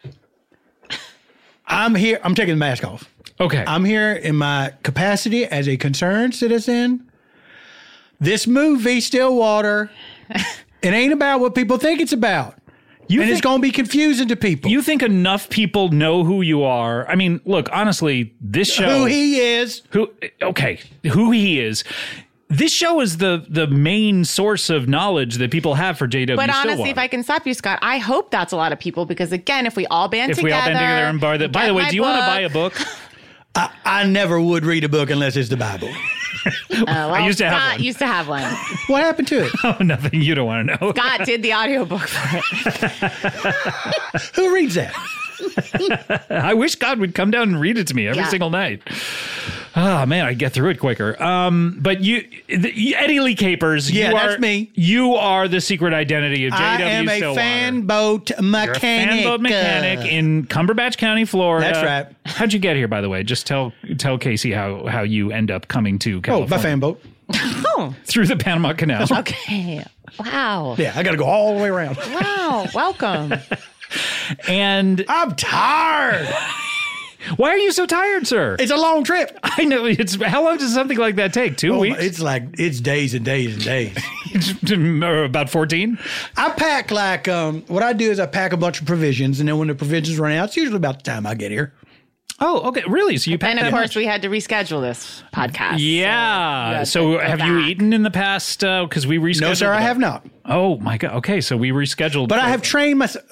Speaker 5: I'm here. I'm taking the mask off.
Speaker 1: Okay.
Speaker 5: I'm here in my capacity as a concerned citizen. This movie, Stillwater, it ain't about what people think it's about. It's going to be confusing to people.
Speaker 1: You think enough people know who you are? I mean, look, honestly, this show...
Speaker 5: Who he is.
Speaker 1: Who he is. This show is the main source of knowledge that people have for J.W.
Speaker 3: But
Speaker 1: Stillwater.
Speaker 3: honestly, if I can stop you, Scott, I hope that's a lot of people because, again, if we all band together...
Speaker 1: and buy the... By the way, do you want to buy a book?
Speaker 5: I never would read a book unless it's the Bible.
Speaker 3: I
Speaker 1: used to have
Speaker 3: Scott
Speaker 1: one.
Speaker 3: used to have one.
Speaker 5: What happened to it?
Speaker 1: Oh, nothing. You don't want to know.
Speaker 3: Scott did the audiobook for it.
Speaker 5: Who reads that?
Speaker 1: I wish God would come down and read it to me every
Speaker 3: Yeah.
Speaker 1: single night. Oh, man, I'd get through it quicker. But Eddie Lee Capers.
Speaker 5: Yeah, that's me.
Speaker 1: You are the secret identity of J.W.
Speaker 5: I am a
Speaker 1: Stillwater.
Speaker 5: fanboat
Speaker 1: You're a
Speaker 5: mechanic.
Speaker 1: fanboat mechanic in Cumberbatch County, Florida.
Speaker 5: That's right.
Speaker 1: How'd you get here, by the way? Just tell Casey how you end up coming to
Speaker 5: Oh,
Speaker 1: California.
Speaker 5: by fanboat.
Speaker 1: Through the Panama Canal.
Speaker 3: Okay. Wow.
Speaker 5: Yeah, I got to go all the way around.
Speaker 3: Wow. Welcome.
Speaker 1: And
Speaker 5: I'm tired.
Speaker 1: why are you so tired, sir?
Speaker 5: It's a long trip.
Speaker 1: I know. How long does something like that take? 2 weeks?
Speaker 5: It's days and days and days.
Speaker 1: About 14?
Speaker 5: I pack what I do is I pack a bunch of provisions, and then when the provisions run out, it's usually about the time I get here.
Speaker 1: Oh, okay. Really? So you packed
Speaker 3: And of
Speaker 1: that
Speaker 3: course,
Speaker 1: much?
Speaker 3: we had to reschedule this podcast.
Speaker 1: Yeah.
Speaker 3: So you
Speaker 1: So
Speaker 3: had to
Speaker 1: have
Speaker 3: go
Speaker 1: you
Speaker 3: back.
Speaker 1: eaten in the past? Because we rescheduled.
Speaker 5: No, sir, I have not.
Speaker 1: Oh my God. Okay, so we rescheduled.
Speaker 5: But I have trained myself.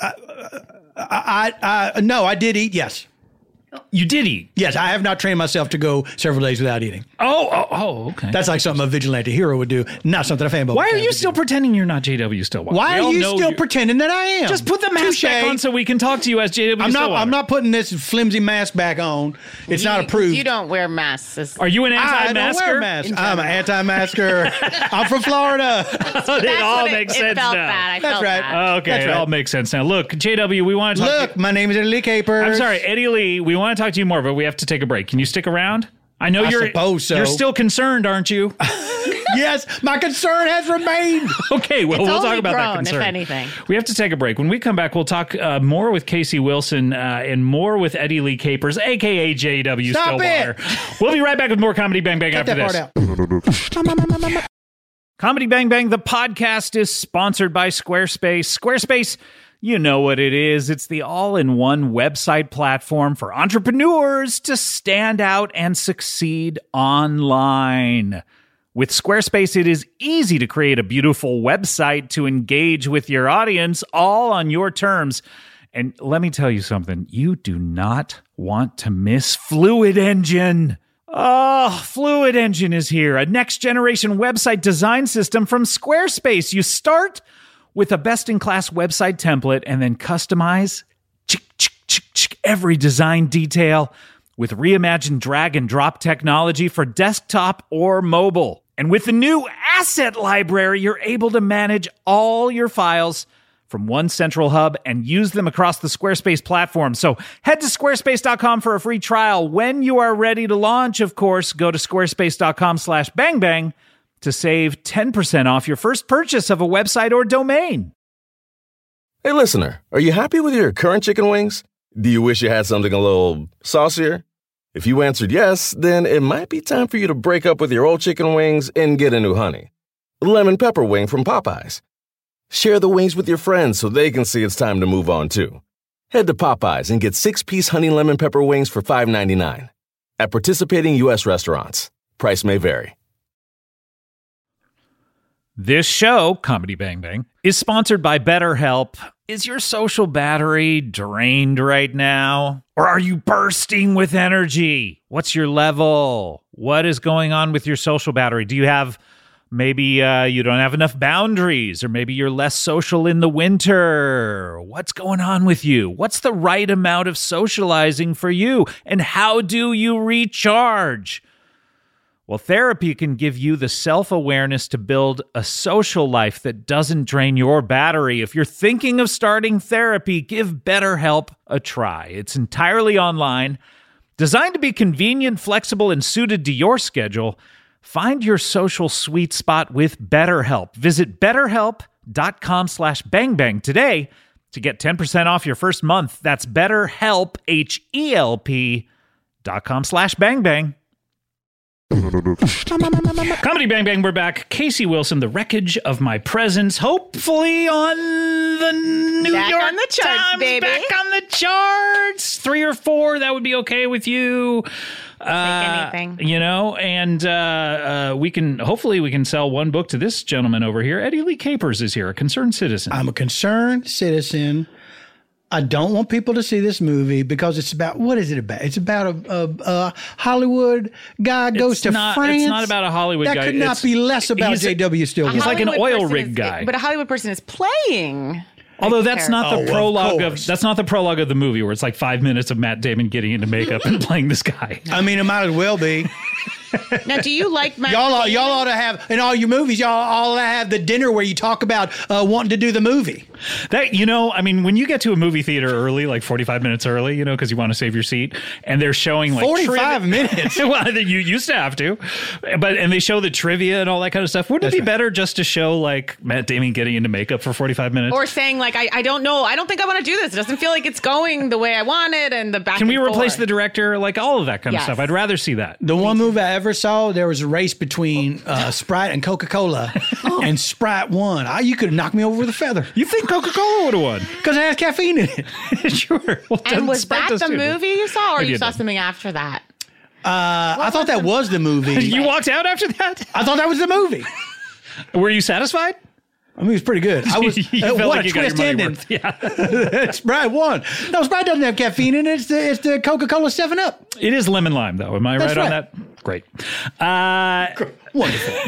Speaker 5: No, I did eat. Yes.
Speaker 1: You did eat.
Speaker 5: Yes, I have not trained myself to go several days without eating.
Speaker 1: Oh, okay.
Speaker 5: That's like something a vigilante hero would do, not something a fanboy.
Speaker 1: Why are
Speaker 5: mechanic
Speaker 1: you
Speaker 5: would
Speaker 1: still
Speaker 5: do.
Speaker 1: pretending you're not JW Stillwater?
Speaker 5: Why
Speaker 1: We
Speaker 5: are
Speaker 1: all
Speaker 5: you
Speaker 1: know
Speaker 5: still pretending that I am?
Speaker 1: Just put the mask back
Speaker 5: Touche.
Speaker 1: on so we can talk to you as JW Stillwater.
Speaker 5: I'm not putting this flimsy mask back on. It's not approved.
Speaker 3: You don't wear masks.
Speaker 1: Are you an
Speaker 5: I
Speaker 1: anti-masker?
Speaker 5: don't wear masks. I'm an anti-masker. I'm from Florida.
Speaker 1: It all makes sense
Speaker 3: It felt
Speaker 1: now.
Speaker 3: bad. I
Speaker 5: That's
Speaker 3: felt
Speaker 5: right.
Speaker 3: bad.
Speaker 1: Okay,
Speaker 5: That's
Speaker 1: it
Speaker 5: right.
Speaker 1: all makes sense now. Look, JW, we want to talk
Speaker 5: Look, my name is Eddie Capers.
Speaker 1: I'm sorry, Eddie Lee, we want to talk to you more, but we have to take a break. Can you stick around? I know
Speaker 5: I
Speaker 1: you're
Speaker 5: suppose so.
Speaker 1: You're still concerned, aren't you?
Speaker 5: Yes, my concern has remained.
Speaker 1: Okay, well,
Speaker 3: It's
Speaker 1: we'll
Speaker 3: only
Speaker 1: talk about that
Speaker 3: grown,
Speaker 1: concern.
Speaker 3: if anything.
Speaker 1: We have to take a break. When we come back, we'll talk more with Casey Wilson and more with Eddie Lee Capers, a.k.a. JW
Speaker 5: Stop
Speaker 1: Stillwater. We'll be right back with more Comedy Bang Bang
Speaker 5: Cut
Speaker 1: after
Speaker 5: that
Speaker 1: this.
Speaker 5: part out.
Speaker 1: Comedy Bang Bang, the podcast, is sponsored by Squarespace. Squarespace, you know what it is. It's the all-in-one website platform for entrepreneurs to stand out and succeed online. With Squarespace, it is easy to create a beautiful website to engage with your audience, all on your terms. And let me tell you something. You do not want to miss Fluid Engine. Oh, Fluid Engine is here, a next-generation website design system from Squarespace. You start with a best-in-class website template and then customize every design detail with reimagined drag-and-drop technology for desktop or mobile. And with the new Asset Library, you're able to manage all your files from one central hub and use them across the Squarespace platform. So head to squarespace.com for a free trial. When you are ready to launch, of course, go to squarespace.com/bangbang to save 10% off your first purchase of a website or domain.
Speaker 6: Hey, listener, are you happy with your current chicken wings? Do you wish you had something a little saucier? If you answered yes, then it might be time for you to break up with your old chicken wings and get a new honey. Lemon pepper wing from Popeyes. Share the wings with your friends so they can see it's time to move on, too. Head to Popeyes and get 6-piece honey lemon pepper wings for $5.99. At participating U.S. restaurants. Price may vary.
Speaker 1: This show, Comedy Bang Bang, is sponsored by BetterHelp. Is your social battery drained right now? Or are you bursting with energy? What's your level? What is going on with your social battery? Do you have... Maybe you don't have enough boundaries, or maybe you're less social in the winter. What's going on with you? What's the right amount of socializing for you? And how do you recharge? Well, therapy can give you the self-awareness to build a social life that doesn't drain your battery. If you're thinking of starting therapy, give BetterHelp a try. It's entirely online, designed to be convenient, flexible, and suited to your schedule. Find your social sweet spot with BetterHelp. Visit BetterHelp.com/bangbang today to get 10% off your first month. That's BetterHelp, HELP.com/bangbang. Comedy Bang Bang, we're back. Casey Wilson, The Wreckage of My Presence, hopefully on the New
Speaker 3: Back
Speaker 1: York
Speaker 3: on the charts,
Speaker 1: Times,
Speaker 3: baby.
Speaker 1: back on the charts. 3 or 4, that would be okay with you.
Speaker 3: Anything.
Speaker 1: You know, and we can sell one book to this gentleman over here. Eddie Lee Capers is here, a concerned citizen.
Speaker 5: I'm a concerned citizen. I don't want people to see this movie because it's about, what is it about? It's about a Hollywood guy goes to France.
Speaker 1: It's not about a Hollywood guy.
Speaker 5: That could not be less about J.W. Stillwater.
Speaker 1: He's like an
Speaker 3: Hollywood
Speaker 1: oil
Speaker 3: person
Speaker 1: rig
Speaker 3: is-
Speaker 1: guy.
Speaker 3: But a Hollywood person is playing.
Speaker 1: Although that's not the
Speaker 5: Oh,
Speaker 1: prologue
Speaker 5: of
Speaker 1: of that's not the prologue of the movie where it's like 5 minutes of Matt Damon getting into makeup and playing this guy.
Speaker 5: I mean, it might as well be.
Speaker 3: Now, do you like Matt
Speaker 5: Y'all
Speaker 3: Damon?
Speaker 5: ought to have, in all your movies, y'all all have the dinner where you talk about wanting to do the movie.
Speaker 1: That, you know, I mean, when you get to a movie theater early, like 45 minutes early, you know, because you want to save your seat, and they're showing like
Speaker 5: 45 minutes?
Speaker 1: Well, you used to have to, and they show the trivia and all that kind of stuff. Wouldn't it be better just to show like Matt Damon getting into makeup for 45 minutes?
Speaker 3: Or saying like, I don't know, I don't think I want to do this. It doesn't feel like it's going the way I wanted, and the back.
Speaker 1: Can we
Speaker 3: and
Speaker 1: replace
Speaker 3: forth.
Speaker 1: the director? Like all of that kind of
Speaker 3: Yes.
Speaker 1: stuff. I'd rather see that.
Speaker 5: The one movie I ever saw, there was a race between Sprite and Coca-Cola, and Sprite won. You could have knocked me over with a feather
Speaker 1: You think Coca-Cola would have won?
Speaker 5: because it has caffeine in it.
Speaker 1: Sure. Well,
Speaker 3: And was
Speaker 1: Sprite
Speaker 3: that
Speaker 1: does
Speaker 3: the
Speaker 1: too.
Speaker 3: movie you saw, or
Speaker 1: I
Speaker 3: you
Speaker 1: did
Speaker 3: saw
Speaker 1: that.
Speaker 3: something after that?
Speaker 5: I thought that was the movie.
Speaker 1: You walked out after that?
Speaker 5: I thought that was the movie.
Speaker 1: Were you satisfied?
Speaker 5: I mean, it was pretty good. I was.
Speaker 1: You felt
Speaker 5: what
Speaker 1: like
Speaker 5: a
Speaker 1: you got your
Speaker 5: twist
Speaker 1: money
Speaker 5: ending.
Speaker 1: worth. Yeah.
Speaker 5: Sprite won. No, Sprite doesn't have caffeine in it. It's the Coca-Cola 7-Up.
Speaker 1: It is lemon lime, though. Am I
Speaker 5: That's
Speaker 1: right on
Speaker 5: right.
Speaker 1: that? Great.
Speaker 5: Wonderful.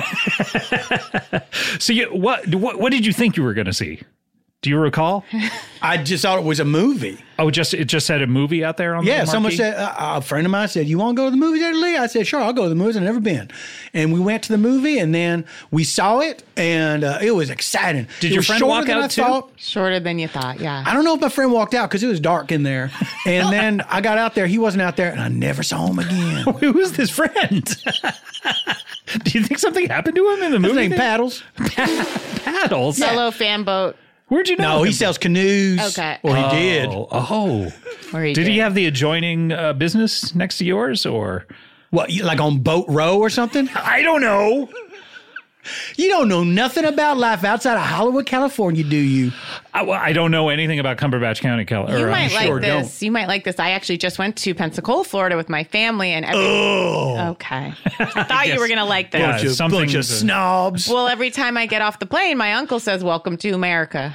Speaker 1: So, what did you think you were going to see? Do you recall?
Speaker 5: I just thought it was a movie.
Speaker 1: Oh, it just said a movie out there on the
Speaker 5: Yeah, someone
Speaker 1: marquee?
Speaker 5: said, a friend of mine said, "You want to go to the movies, Eddie Lee?" I said, "Sure, I'll go to the movies. I've never been." And we went to the movie, and then we saw it, and it was exciting.
Speaker 1: Did
Speaker 5: It
Speaker 1: your
Speaker 5: was
Speaker 1: friend
Speaker 5: shorter
Speaker 1: walk
Speaker 5: than
Speaker 1: out
Speaker 5: I
Speaker 1: too?
Speaker 5: thought.
Speaker 3: Shorter than you thought, yeah.
Speaker 5: I don't know if my friend walked out because it was dark in there. And then I got out there, he wasn't out there, and I never saw him again.
Speaker 1: Who's this friend? Do you think something happened to him in the
Speaker 5: His
Speaker 1: movie?
Speaker 5: name Paddles.
Speaker 1: Paddles.
Speaker 3: Yellow fan boat.
Speaker 1: Where'd you know?
Speaker 5: No, he
Speaker 1: him?
Speaker 5: sells canoes.
Speaker 3: Okay.
Speaker 5: Or he did.
Speaker 1: Oh.
Speaker 3: Or he
Speaker 1: Did he have the adjoining business next to yours, or?
Speaker 5: What, like on Boat Row or something?
Speaker 1: I don't know.
Speaker 5: You don't know nothing about life outside of Hollywood, California, do you?
Speaker 1: I don't know anything about Cumberbatch County, California.
Speaker 3: You might like
Speaker 5: sure
Speaker 3: this. You might like this. I actually just went to Pensacola, Florida with my family, and okay. I thought you were gonna like this.
Speaker 1: Yeah,
Speaker 5: Bunch of
Speaker 1: something-
Speaker 5: snobs.
Speaker 3: Well, every time I get off the plane, my uncle says, "Welcome to America."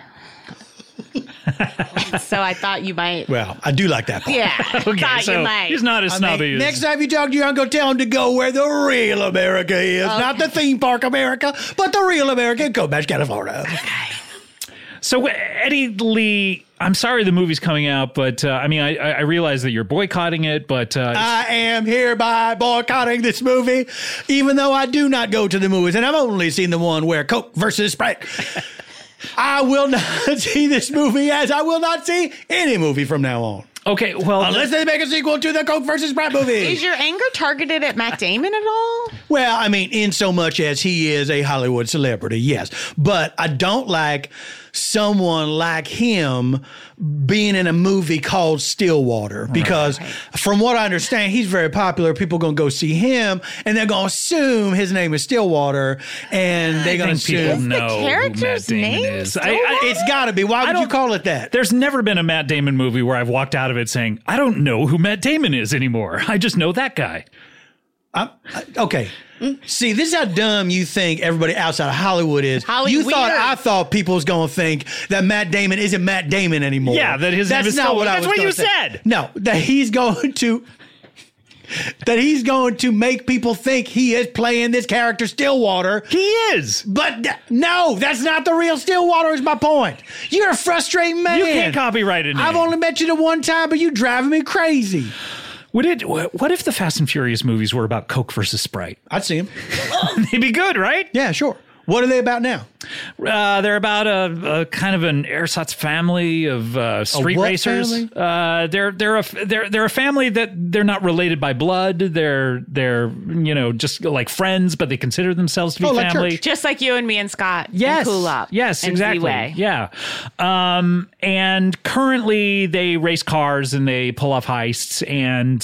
Speaker 3: So I thought you might.
Speaker 5: Well, I do like that part.
Speaker 3: Yeah,
Speaker 1: Okay,
Speaker 3: thought
Speaker 1: so
Speaker 3: you might.
Speaker 1: he's not as
Speaker 5: I mean,
Speaker 1: snobby as...
Speaker 5: next time you talk to your uncle, tell him to go where the real America is. Not the theme park America, but the real America in Cumberbatch County, Florida.
Speaker 1: So, Eddie Lee, I'm sorry the movie's coming out, but I realize that you're boycotting it, but...
Speaker 5: I am hereby boycotting this movie, even though I do not go to the movies, and I've only seen the one where Coke versus Sprite. I will not see this movie, as I will not see any movie from now on.
Speaker 1: okay, well...
Speaker 5: Unless they make a sequel to the Coke versus Sprite movie.
Speaker 3: Is your anger targeted at Matt Damon at all?
Speaker 5: Well, I mean, in so much as he is a Hollywood celebrity, yes. But I don't like someone like him being in a movie called Stillwater, because from what I understand, he's very popular. People going to go see him, and they're going to assume his name is Stillwater, and they're going to
Speaker 1: think people
Speaker 5: assume
Speaker 1: know
Speaker 3: character's
Speaker 1: who Matt Damon
Speaker 3: name
Speaker 1: is.
Speaker 3: Stillwater?
Speaker 5: it's got to be. Why would you
Speaker 1: don't-
Speaker 5: call it that?
Speaker 1: There's never been a Matt Damon movie where I've walked out of it saying, I don't know who Matt Damon is anymore. I just know that guy.
Speaker 5: Okay. See, this is how dumb you think everybody outside of Hollywood is.
Speaker 3: Hollywood.
Speaker 5: I thought people was going to think that Matt Damon isn't Matt Damon anymore.
Speaker 1: Yeah, that his name
Speaker 5: That's
Speaker 1: is
Speaker 5: not
Speaker 1: Stillwater.
Speaker 5: what I
Speaker 1: That's
Speaker 5: was
Speaker 1: what
Speaker 5: gonna
Speaker 1: you
Speaker 5: say.
Speaker 1: said.
Speaker 5: No, that he's going to make people think he is playing this character Stillwater.
Speaker 1: He is.
Speaker 5: But no, that's not the real Stillwater, is my point. You're a frustrating man.
Speaker 1: You can't copyright a name.
Speaker 5: I've only met you the one time, but you driving me crazy.
Speaker 1: What if the Fast and Furious movies were about Coke versus Sprite?
Speaker 5: I'd see him.
Speaker 1: They'd be good, right?
Speaker 5: Yeah, sure. What are they about now?
Speaker 1: They're about a kind of an ersatz family of street
Speaker 5: what
Speaker 1: racers.
Speaker 5: family?
Speaker 1: They're a family that they're not related by blood. They're just like friends, but they consider themselves to be
Speaker 5: like
Speaker 1: family.
Speaker 5: church.
Speaker 3: Just like you and me and Scott.
Speaker 1: Yes.
Speaker 3: And Cool Up.
Speaker 1: Yes,
Speaker 3: and
Speaker 1: exactly.
Speaker 3: Z-Way.
Speaker 1: Yeah. And currently they race cars and they pull off heists, and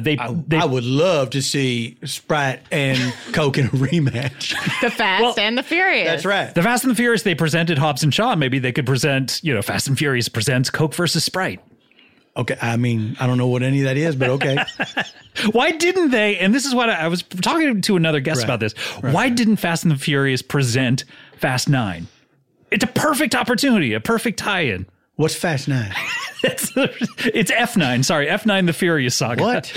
Speaker 5: I would love to see Sprite and Coke in a rematch.
Speaker 3: The Fast and the Furious.
Speaker 5: That's right.
Speaker 1: the Fast and the Furious, they presented Hobbs and Shaw. Maybe they could present, Fast and Furious presents Coke versus Sprite.
Speaker 5: Okay, I mean, I don't know what any of that is, but okay.
Speaker 1: Why didn't they? And this is what I was talking to another guest about this. Why didn't Fast and the Furious present Fast 9? It's a perfect opportunity, a perfect tie-in.
Speaker 5: What's Fast 9?
Speaker 1: It's F9. Sorry, F9 the Furious Saga.
Speaker 5: What?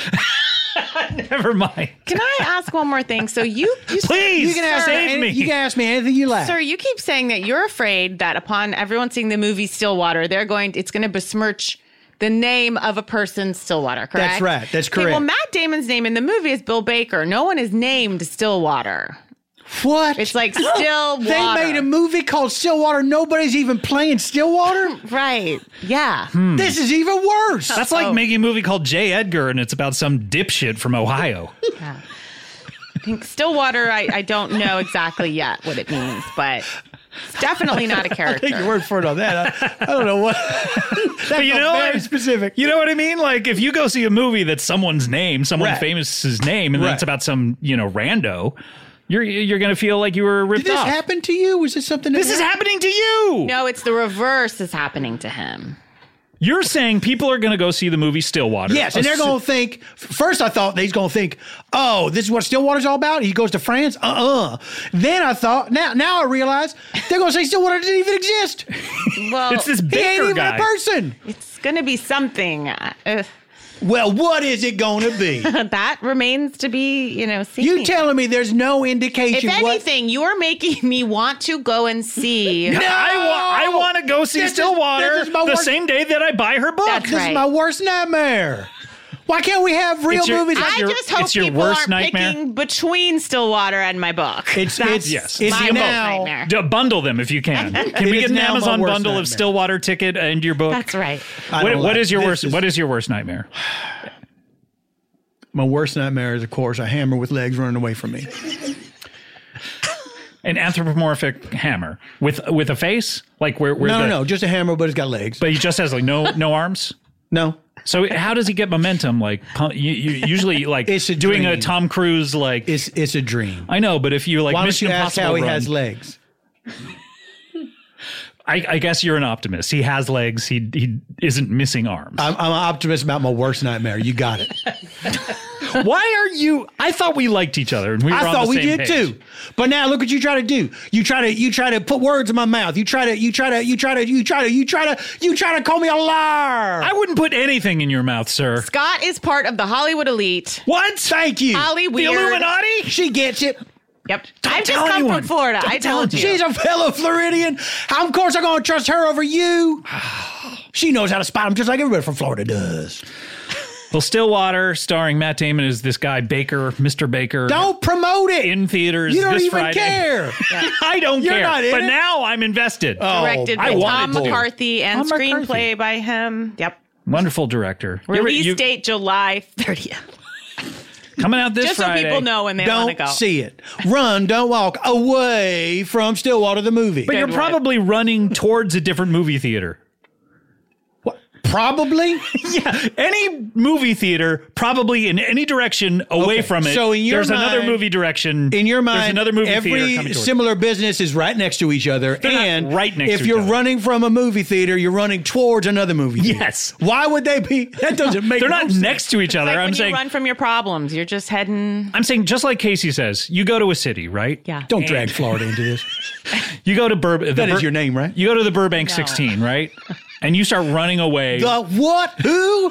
Speaker 1: Never mind.
Speaker 3: Can I ask one more thing? So you
Speaker 1: Please,
Speaker 5: You can ask
Speaker 1: save me.
Speaker 5: You can ask me anything you like.
Speaker 3: Sir, you keep saying that you're afraid that upon everyone seeing the movie Stillwater, it's going to besmirch the name of a person, Stillwater, correct?
Speaker 5: That's right. That's
Speaker 3: Okay,
Speaker 5: correct.
Speaker 3: well, Matt Damon's name in the movie is Bill Baker. No one is named Stillwater.
Speaker 5: What?
Speaker 3: It's like Stillwater.
Speaker 5: They made a movie called Stillwater. Nobody's even playing Stillwater.
Speaker 3: Right. Yeah.
Speaker 5: This is even worse.
Speaker 1: That's like making a movie called J. Edgar, and it's about some dipshit from Ohio.
Speaker 3: I think Stillwater, I don't know exactly yet what it means, but it's definitely not a character.
Speaker 5: Take your word for it on that. I don't know what. That's very specific.
Speaker 1: You know what I mean? Like if you go see a movie that's someone's name, someone
Speaker 5: Right.
Speaker 1: famous's name, and then
Speaker 5: Right.
Speaker 1: it's about some rando, you're gonna feel like you were ripped
Speaker 5: Did this
Speaker 1: off.
Speaker 5: happen to you? Was this something?
Speaker 1: This is happening to you.
Speaker 3: No, it's the reverse is happening to him.
Speaker 1: You're saying people are going to go see the movie Stillwater.
Speaker 5: Yes, and they're going to think. First, I thought he's going to think, "Oh, this is what Stillwater's all about." He goes to France. Then I thought, now I realize they're going to say Stillwater didn't even exist.
Speaker 3: Well,
Speaker 1: It's this
Speaker 5: He ain't
Speaker 1: Baker
Speaker 5: even
Speaker 1: guy.
Speaker 5: a person.
Speaker 3: it's going to be something.
Speaker 5: Well, what is it going to be?
Speaker 3: That remains to be, seen.
Speaker 5: You telling me there's no indication?
Speaker 3: If anything, you're making me want to go and see.
Speaker 5: No!
Speaker 1: I want to go see
Speaker 5: This is-
Speaker 1: Stillwater
Speaker 5: this is my
Speaker 1: the
Speaker 5: worst-
Speaker 1: same day that I buy her book.
Speaker 3: That's
Speaker 5: This
Speaker 3: right.
Speaker 5: is my worst nightmare. Why can't we have real
Speaker 1: It's your-
Speaker 5: movies?
Speaker 3: I
Speaker 1: your-
Speaker 3: just hope
Speaker 1: it's your
Speaker 3: people
Speaker 1: worst
Speaker 3: aren't
Speaker 1: nightmare?
Speaker 3: picking between Stillwater and my book.
Speaker 5: It's
Speaker 1: yes.
Speaker 5: It's
Speaker 3: my
Speaker 5: now.
Speaker 3: nightmare.
Speaker 1: Bundle them if you can. Can
Speaker 5: It
Speaker 1: we
Speaker 5: is
Speaker 1: get an
Speaker 5: now my
Speaker 1: Amazon
Speaker 5: worst
Speaker 1: bundle of
Speaker 5: nightmare.
Speaker 1: Stillwater ticket and your book?
Speaker 3: That's right.
Speaker 5: I don't
Speaker 1: What
Speaker 5: like
Speaker 1: is your
Speaker 5: this
Speaker 1: worst?
Speaker 5: is-
Speaker 1: What is your worst nightmare?
Speaker 5: My worst nightmare is, of course, a hammer with legs running away from me.
Speaker 1: An anthropomorphic hammer with a face, like where
Speaker 5: No, just a hammer, but it's got legs.
Speaker 1: But he just has like no arms.
Speaker 5: No.
Speaker 1: So how does he get momentum? Like you usually like
Speaker 5: It's a
Speaker 1: doing
Speaker 5: dream.
Speaker 1: a Tom Cruise like.
Speaker 5: It's a dream.
Speaker 1: I know, but if you like
Speaker 5: Why don't
Speaker 1: Mission
Speaker 5: you ask
Speaker 1: Impossible
Speaker 5: how he
Speaker 1: run,
Speaker 5: has legs?
Speaker 1: I guess you're an optimist. He has legs. He isn't missing arms.
Speaker 5: I'm an optimist about my worst nightmare. You got it.
Speaker 1: Why are you? I thought we liked each other, and we were
Speaker 5: I
Speaker 1: on
Speaker 5: thought
Speaker 1: the
Speaker 5: we
Speaker 1: same
Speaker 5: did
Speaker 1: page.
Speaker 5: too. But now look what you try to do. You try to put words in my mouth. You try to call me a liar.
Speaker 1: I wouldn't put anything in your mouth, sir.
Speaker 3: Scott is part of the Hollywood elite.
Speaker 1: What?
Speaker 5: Thank you.
Speaker 3: Holly
Speaker 1: The
Speaker 3: Weird.
Speaker 1: Illuminati?
Speaker 5: She gets it.
Speaker 3: Yep.
Speaker 1: Don't
Speaker 3: I've just
Speaker 1: tell
Speaker 3: come
Speaker 1: anyone.
Speaker 3: from Florida.
Speaker 1: Don't
Speaker 3: I
Speaker 1: tell
Speaker 3: told you.
Speaker 5: She's a fellow Floridian. Of course, I'm going to trust her over you. She knows how to spot them just like everybody from Florida does.
Speaker 1: Well, Stillwater, starring Matt Damon as this guy Baker, Mr. Baker.
Speaker 5: Don't promote it.
Speaker 1: In theaters
Speaker 5: You don't
Speaker 1: this
Speaker 5: even
Speaker 1: Friday.
Speaker 5: care.
Speaker 1: I don't
Speaker 5: You're
Speaker 1: care.
Speaker 5: not in
Speaker 1: But
Speaker 5: it.
Speaker 1: now I'm invested.
Speaker 3: Directed
Speaker 1: I
Speaker 3: by
Speaker 1: wanted
Speaker 3: Tom
Speaker 1: to.
Speaker 3: McCarthy and
Speaker 1: Tom
Speaker 3: screenplay
Speaker 1: McCarthy.
Speaker 3: by him. Yep.
Speaker 1: Wonderful director.
Speaker 3: Release date July 30th.
Speaker 1: Coming out this
Speaker 3: Just
Speaker 1: Friday.
Speaker 3: so people know when they want to
Speaker 5: Don't
Speaker 3: go.
Speaker 5: see it. Run, don't walk away from Stillwater the movie.
Speaker 1: But you're
Speaker 3: Good
Speaker 1: probably running towards a different movie theater.
Speaker 5: Probably.
Speaker 1: Yeah, any movie theater, probably in any direction away
Speaker 5: Okay,
Speaker 1: from it.
Speaker 5: so in your
Speaker 1: there's another
Speaker 5: mind-
Speaker 1: movie direction.
Speaker 5: In your
Speaker 1: there's
Speaker 5: mind,
Speaker 1: another movie theater coming
Speaker 5: every
Speaker 1: towards
Speaker 5: similar business is right next to each other.
Speaker 1: They're not
Speaker 5: and
Speaker 1: right next
Speaker 5: if
Speaker 1: to each
Speaker 5: you're
Speaker 1: other.
Speaker 5: running from a movie theater, you're running towards another movie theater.
Speaker 1: Yes.
Speaker 5: Why would they be? That doesn't make
Speaker 1: They're
Speaker 5: no
Speaker 1: not
Speaker 5: sense.
Speaker 1: next to each other.
Speaker 3: Like
Speaker 1: I'm
Speaker 3: when
Speaker 1: saying
Speaker 3: you run from your problems, you're just heading.
Speaker 1: I'm saying just like Casey says, you go to a city, right?
Speaker 3: Yeah.
Speaker 5: Don't drag Florida into this.
Speaker 1: You go to Burbank.
Speaker 5: That is your name, right?
Speaker 1: You go to the Burbank
Speaker 3: No.
Speaker 1: 16, right? And you start running away.
Speaker 5: The what? Who?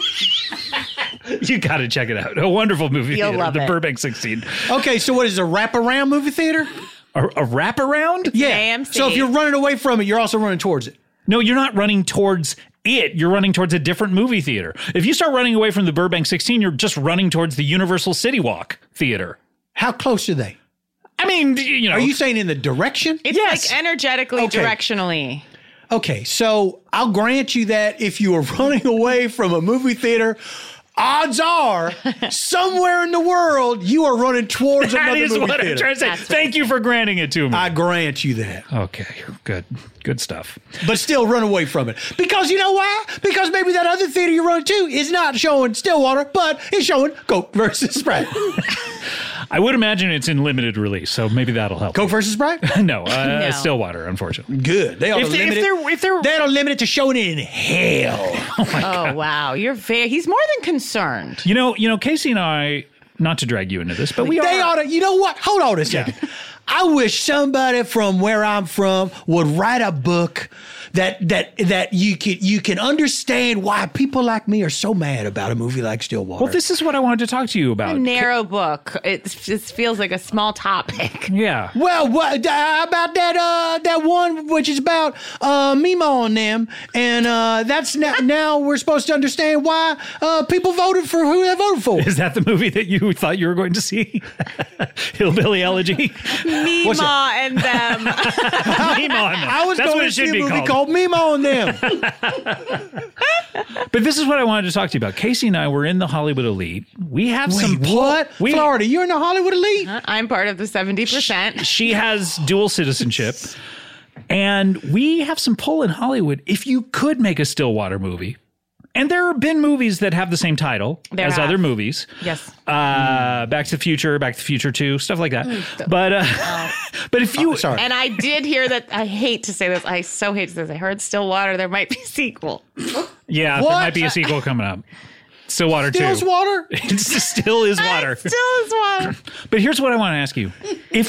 Speaker 1: You got to check it out. A wonderful movie
Speaker 3: You'll
Speaker 1: theater,
Speaker 3: love
Speaker 1: the
Speaker 3: it.
Speaker 1: Burbank 16.
Speaker 5: Okay, so what is it, a wraparound movie theater?
Speaker 1: A wraparound?
Speaker 5: Yeah.
Speaker 3: AMC.
Speaker 5: So if you're running away from it, you're also running towards it.
Speaker 1: No, you're not running towards it. You're running towards a different movie theater. If you start running away from the Burbank 16, you're just running towards the Universal City Walk Theater.
Speaker 5: How close are they?
Speaker 1: I mean, you know.
Speaker 5: Are you saying in the direction?
Speaker 3: It's
Speaker 1: Yes.
Speaker 3: like energetically,
Speaker 5: Okay.
Speaker 3: directionally.
Speaker 5: Okay, so I'll grant you that if you are running away from a movie theater, odds are somewhere in the world you are running towards
Speaker 1: that
Speaker 5: another
Speaker 1: is
Speaker 5: movie
Speaker 1: what I'm
Speaker 5: theater.
Speaker 1: trying to say.
Speaker 3: That's what
Speaker 1: Thank you for granting it to me.
Speaker 5: I grant you that.
Speaker 1: Okay, good. Good stuff.
Speaker 5: But still run away from it. Because you know why? Because maybe that other theater you run to is not showing Stillwater, but it's showing Coke versus Sprite.
Speaker 1: I would imagine it's in limited release, so maybe that'll help.
Speaker 5: Coke versus Sprite?
Speaker 1: No,
Speaker 3: No.
Speaker 1: Stillwater, unfortunately.
Speaker 5: Good. They ought to
Speaker 1: If
Speaker 5: limit it.
Speaker 1: they're
Speaker 5: They ought to limit it to showing it in hell.
Speaker 3: Oh, wow. You're he's more than concerned.
Speaker 1: You know, Casey and I, not to drag you into this, but we
Speaker 5: They
Speaker 1: are.
Speaker 5: ought to, you know what? Hold on a second. I wish somebody from where I'm from would write a book that you can understand why people like me are so mad about a movie like Stillwater.
Speaker 1: Well, this is what I wanted to talk to you about.
Speaker 3: A narrow book. It just feels like a small topic.
Speaker 1: Yeah.
Speaker 5: Well, what how about that one which is about Mimo and them, and that's now we're supposed to understand why people voted for who they voted for.
Speaker 1: Is that the movie that you thought you were going to see? Hillbilly Elegy?
Speaker 3: Mima and them.
Speaker 5: I was
Speaker 1: That's
Speaker 5: going
Speaker 1: what
Speaker 5: to
Speaker 1: it
Speaker 5: see
Speaker 1: should
Speaker 5: a
Speaker 1: be
Speaker 5: movie
Speaker 1: called.
Speaker 5: called Mimo and them.
Speaker 1: But this is what I wanted to talk to you about. Casey and I were in the Hollywood Elite. We have some
Speaker 5: what?
Speaker 1: We,
Speaker 5: Florida, you're in the Hollywood elite.
Speaker 3: I'm part of the 70%.
Speaker 1: She has dual citizenship. And we have some pull in Hollywood. If you could make a Stillwater movie, and there have been movies that have the same title
Speaker 3: There
Speaker 1: as
Speaker 3: have.
Speaker 1: other movies.
Speaker 3: Yes.
Speaker 1: Back to the Future 2, stuff like that. But but if you
Speaker 5: Sorry.
Speaker 3: And I did hear that. I hate to say this. I so hate to say this. I heard Stillwater. There might be a sequel.
Speaker 1: yeah,
Speaker 5: What?
Speaker 1: there might be a sequel coming up. Stillwater 2.
Speaker 5: Still's water.
Speaker 1: It still is water.
Speaker 3: Still is one.
Speaker 1: But here's what I want to ask you.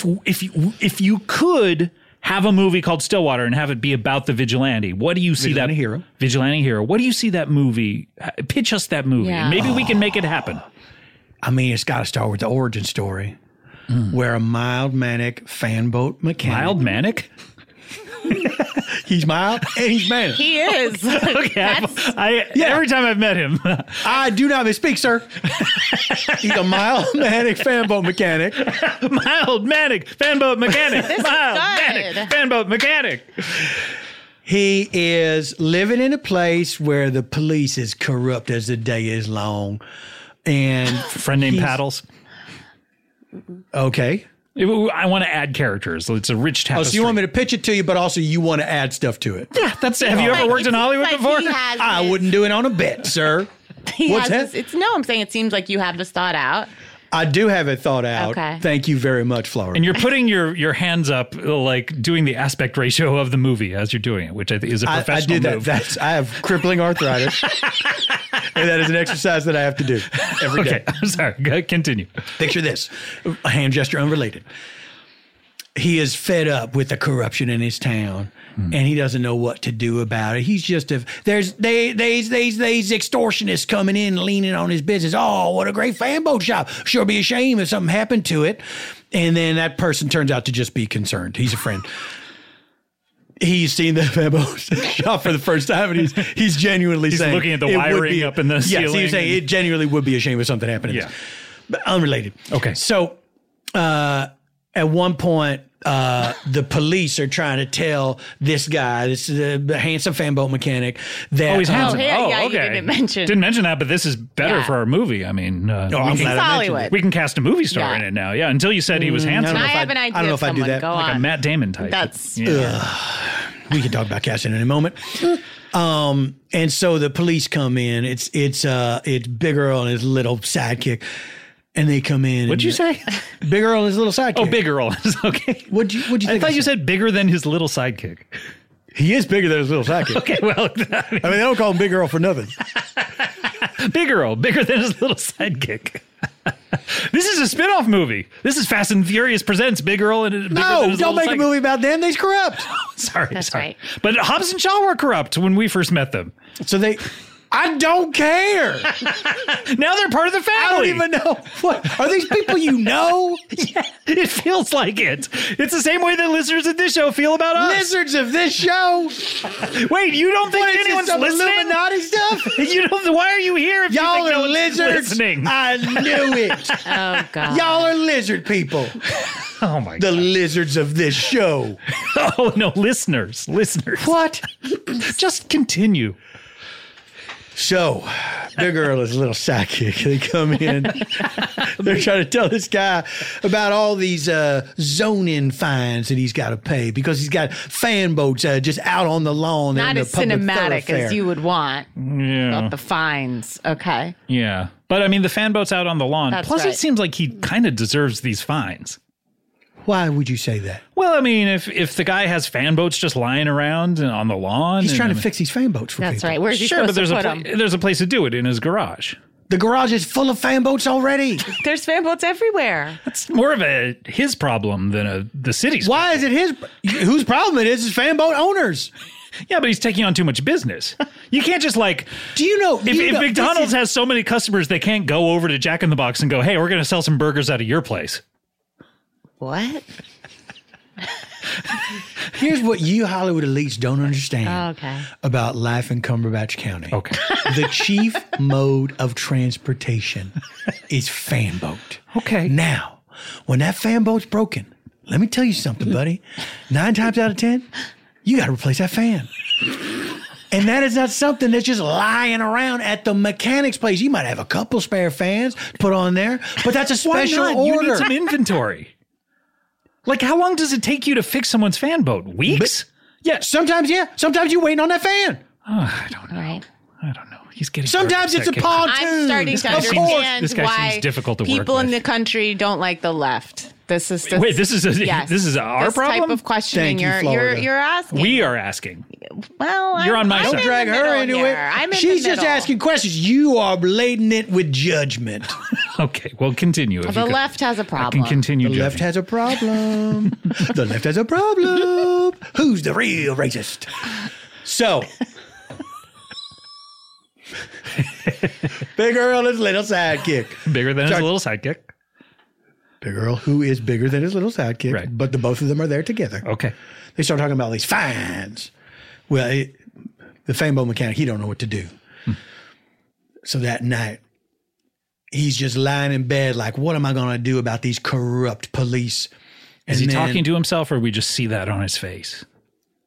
Speaker 1: If you could have a movie called Stillwater and have it be about the vigilante, what do you see
Speaker 5: Vigilante
Speaker 1: that
Speaker 5: hero.
Speaker 1: Vigilante hero. What do you see that movie? Pitch us that movie.
Speaker 3: Yeah.
Speaker 1: And maybe we can make it happen.
Speaker 5: I mean, it's got to start with the origin story, where a mild manic fanboat mechanic.
Speaker 1: Mild manic?
Speaker 5: He's mild and he's manic.
Speaker 3: He is.
Speaker 1: Okay. Every time I've met him,
Speaker 5: I do not misspeak, sir. He's a mild manic fanboat mechanic.
Speaker 1: mild manic fanboat mechanic.
Speaker 3: is
Speaker 1: Mild
Speaker 3: good.
Speaker 1: manic fanboat mechanic.
Speaker 5: He is living in a place where the police is corrupt as the day is long. And
Speaker 1: Friend named
Speaker 5: he's-
Speaker 1: Paddles.
Speaker 5: Okay.
Speaker 1: I want to add characters. So it's a rich tapestry.
Speaker 5: Oh, so you want me to pitch it to you, but also you want to add stuff to it?
Speaker 1: Yeah, that's. Have you ever worked in Hollywood before?
Speaker 5: I wouldn't do it on a bet, sir. What's that?
Speaker 3: I'm saying it seems like you have this thought out.
Speaker 5: I do have it thought out.
Speaker 3: Okay.
Speaker 5: Thank you very much, Flora.
Speaker 1: And you're putting your hands up, like doing the aspect ratio of the movie as you're doing it, which I think is a professional
Speaker 5: I do
Speaker 1: move.
Speaker 5: that. I have crippling arthritis, and that is an exercise that I have to do every day.
Speaker 1: Okay, I'm sorry. Continue.
Speaker 5: Picture this: a hand gesture unrelated. He is fed up with the corruption in his town, and he doesn't know what to do about it. He's just there's extortionists coming in, leaning on his business. Oh, what a great fan boat shop! Sure, be a shame if something happened to it. And then that person turns out to just be concerned. He's a friend. He's seen the fan boat shop for the first time, and he's genuinely saying
Speaker 1: looking at the wiring up in the ceiling.
Speaker 5: Yes, he's saying it genuinely would be a shame if something happened.
Speaker 1: Yeah,
Speaker 5: but unrelated.
Speaker 1: Okay,
Speaker 5: so. At one point, the police are trying to tell this guy, this is a handsome fan boat mechanic, that
Speaker 1: he's handsome.
Speaker 3: Yeah,
Speaker 1: okay.
Speaker 3: you didn't mention
Speaker 1: that, but this is better for our movie. I mean,
Speaker 5: I'm glad I mentioned
Speaker 3: Hollywood.
Speaker 5: it.
Speaker 1: we can cast a movie star in it now. Yeah, until you said he was handsome,
Speaker 3: I have an idea.
Speaker 5: I don't know if I do that.
Speaker 3: Go
Speaker 1: like
Speaker 3: on.
Speaker 1: a Matt Damon type.
Speaker 3: That's
Speaker 5: We can talk about casting in a moment. And so the police come in. It's Big Earl and his little sidekick. And they come in.
Speaker 1: What'd you say?
Speaker 5: Big Earl and his little sidekick.
Speaker 1: Oh, Big Earl. Okay.
Speaker 5: What'd you think?
Speaker 1: I thought you said bigger than his little sidekick.
Speaker 5: He is bigger than his little sidekick.
Speaker 1: Okay, well,
Speaker 5: I mean, they don't call him Big Earl for nothing.
Speaker 1: Big Earl, bigger than his little sidekick. This is a spin-off movie. This is Fast and Furious presents Big Earl and bigger than his
Speaker 5: don't
Speaker 1: little
Speaker 5: make a movie about them. They's corrupt.
Speaker 1: Sorry,
Speaker 3: That's
Speaker 1: sorry.
Speaker 3: right.
Speaker 1: But Hobbs and Shaw were corrupt when we first met them.
Speaker 5: So I don't care.
Speaker 1: Now they're part of the family.
Speaker 5: I don't even know. What are these people you know?
Speaker 1: Yeah, it feels like it. It's the same way that listeners of this show feel about us.
Speaker 5: Lizards of this show.
Speaker 1: Wait, you don't think
Speaker 5: What is this,
Speaker 1: anyone's
Speaker 5: some
Speaker 1: listening?
Speaker 5: Illuminati stuff?
Speaker 1: You don't. Why are you here? If
Speaker 5: Y'all
Speaker 1: you think
Speaker 5: are
Speaker 1: no one's
Speaker 5: lizards.
Speaker 1: listening?
Speaker 5: I knew it.
Speaker 3: Oh God.
Speaker 5: Y'all are lizard people.
Speaker 1: Oh my
Speaker 5: The
Speaker 1: god.
Speaker 5: lizards of this show.
Speaker 1: Oh no, listeners.
Speaker 5: What?
Speaker 1: Just continue.
Speaker 5: So, Big Earl is a little sidekick. They come in. They're trying to tell this guy about all these zoning fines that he's got to pay because he's got fan boats just out on the lawn.
Speaker 3: Not
Speaker 5: in the
Speaker 3: as
Speaker 5: public
Speaker 3: cinematic
Speaker 5: thoroughfare.
Speaker 3: as you would want.
Speaker 1: Yeah.
Speaker 3: About the fines. Okay.
Speaker 1: Yeah. But I mean, the fan boat's out on the lawn.
Speaker 3: That's
Speaker 1: Plus,
Speaker 3: right.
Speaker 1: it seems like he kind of deserves these fines.
Speaker 5: Why would you say that?
Speaker 1: Well, I mean, if the guy has fan boats just lying around on the lawn,
Speaker 5: He's trying to fix these fan boats for
Speaker 3: That's
Speaker 5: people.
Speaker 3: right. Where's he
Speaker 1: Sure, but
Speaker 3: supposed
Speaker 1: there's
Speaker 3: to
Speaker 1: a
Speaker 3: put them?
Speaker 1: there's a place to do it in his garage.
Speaker 5: The garage is full of fan boats already.
Speaker 3: There's fan boats everywhere.
Speaker 1: It's more of his problem than the city's.
Speaker 5: Why is it his? Whose problem it is fan boat owners.
Speaker 1: Yeah, but he's taking on too much business. You can't just like.
Speaker 5: Do you know?
Speaker 1: If McDonald's has so many customers, they can't go over to Jack in the Box and go, "Hey, we're going to sell some burgers out of your place."
Speaker 3: What?
Speaker 5: Here's what you Hollywood elites don't understand
Speaker 3: Okay.
Speaker 5: about life in Cumberbatch County.
Speaker 1: Okay.
Speaker 5: The chief mode of transportation is fan boat.
Speaker 1: Okay.
Speaker 5: Now, when that fan boat's broken, let me tell you something, buddy. 9 times out of 10, you got to replace that fan. And that is not something that's just lying around at the mechanic's place. You might have a couple spare fans put on there, but that's a
Speaker 1: Why
Speaker 5: special
Speaker 1: not?
Speaker 5: order.
Speaker 1: You need some inventory. Like, how long does it take you to fix someone's fan boat? Weeks?
Speaker 5: Sometimes you're waiting on that fan.
Speaker 1: I don't know.
Speaker 3: Right.
Speaker 1: I don't know. He's getting.
Speaker 5: Sometimes it's a
Speaker 1: sidekick.
Speaker 5: pontoon.
Speaker 3: I'm starting to
Speaker 5: Of course.
Speaker 3: understand
Speaker 1: This guy
Speaker 3: why
Speaker 1: seems difficult to work
Speaker 3: people in
Speaker 1: with.
Speaker 3: the country don't like the left. This is
Speaker 1: Wait, this is
Speaker 3: yes.
Speaker 1: this is our
Speaker 3: this
Speaker 1: problem.
Speaker 3: type of questioning
Speaker 5: Thank you,
Speaker 3: you're
Speaker 5: Florida.
Speaker 3: asking.
Speaker 1: We are asking.
Speaker 3: Well,
Speaker 1: You're on my
Speaker 3: I'm
Speaker 1: side.
Speaker 3: in
Speaker 5: Drag
Speaker 3: the
Speaker 5: her
Speaker 3: middle
Speaker 5: into
Speaker 3: here.
Speaker 5: it.
Speaker 3: I'm in
Speaker 5: She's
Speaker 3: the
Speaker 5: just
Speaker 3: middle.
Speaker 5: asking questions. You are laden it with judgment.
Speaker 1: Okay, well, continue. If
Speaker 3: The
Speaker 1: you could.
Speaker 3: left has a
Speaker 1: I
Speaker 3: problem.
Speaker 1: can continue.
Speaker 5: The left
Speaker 1: judging.
Speaker 5: has a problem. The left has a problem. Who's the real racist? So, Big Earl is little sidekick.
Speaker 1: Bigger than his
Speaker 5: Sorry.
Speaker 1: little sidekick.
Speaker 5: Big Earl, who is bigger than his little sidekick,
Speaker 1: Right.
Speaker 5: but the both of them are there together.
Speaker 1: Okay.
Speaker 5: They start talking about these fines. Well, the fan boat mechanic, he don't know what to do. So that night, he's just lying in bed like, what am I going to do about these corrupt police?
Speaker 1: Is he talking to himself, or we just see that on his face?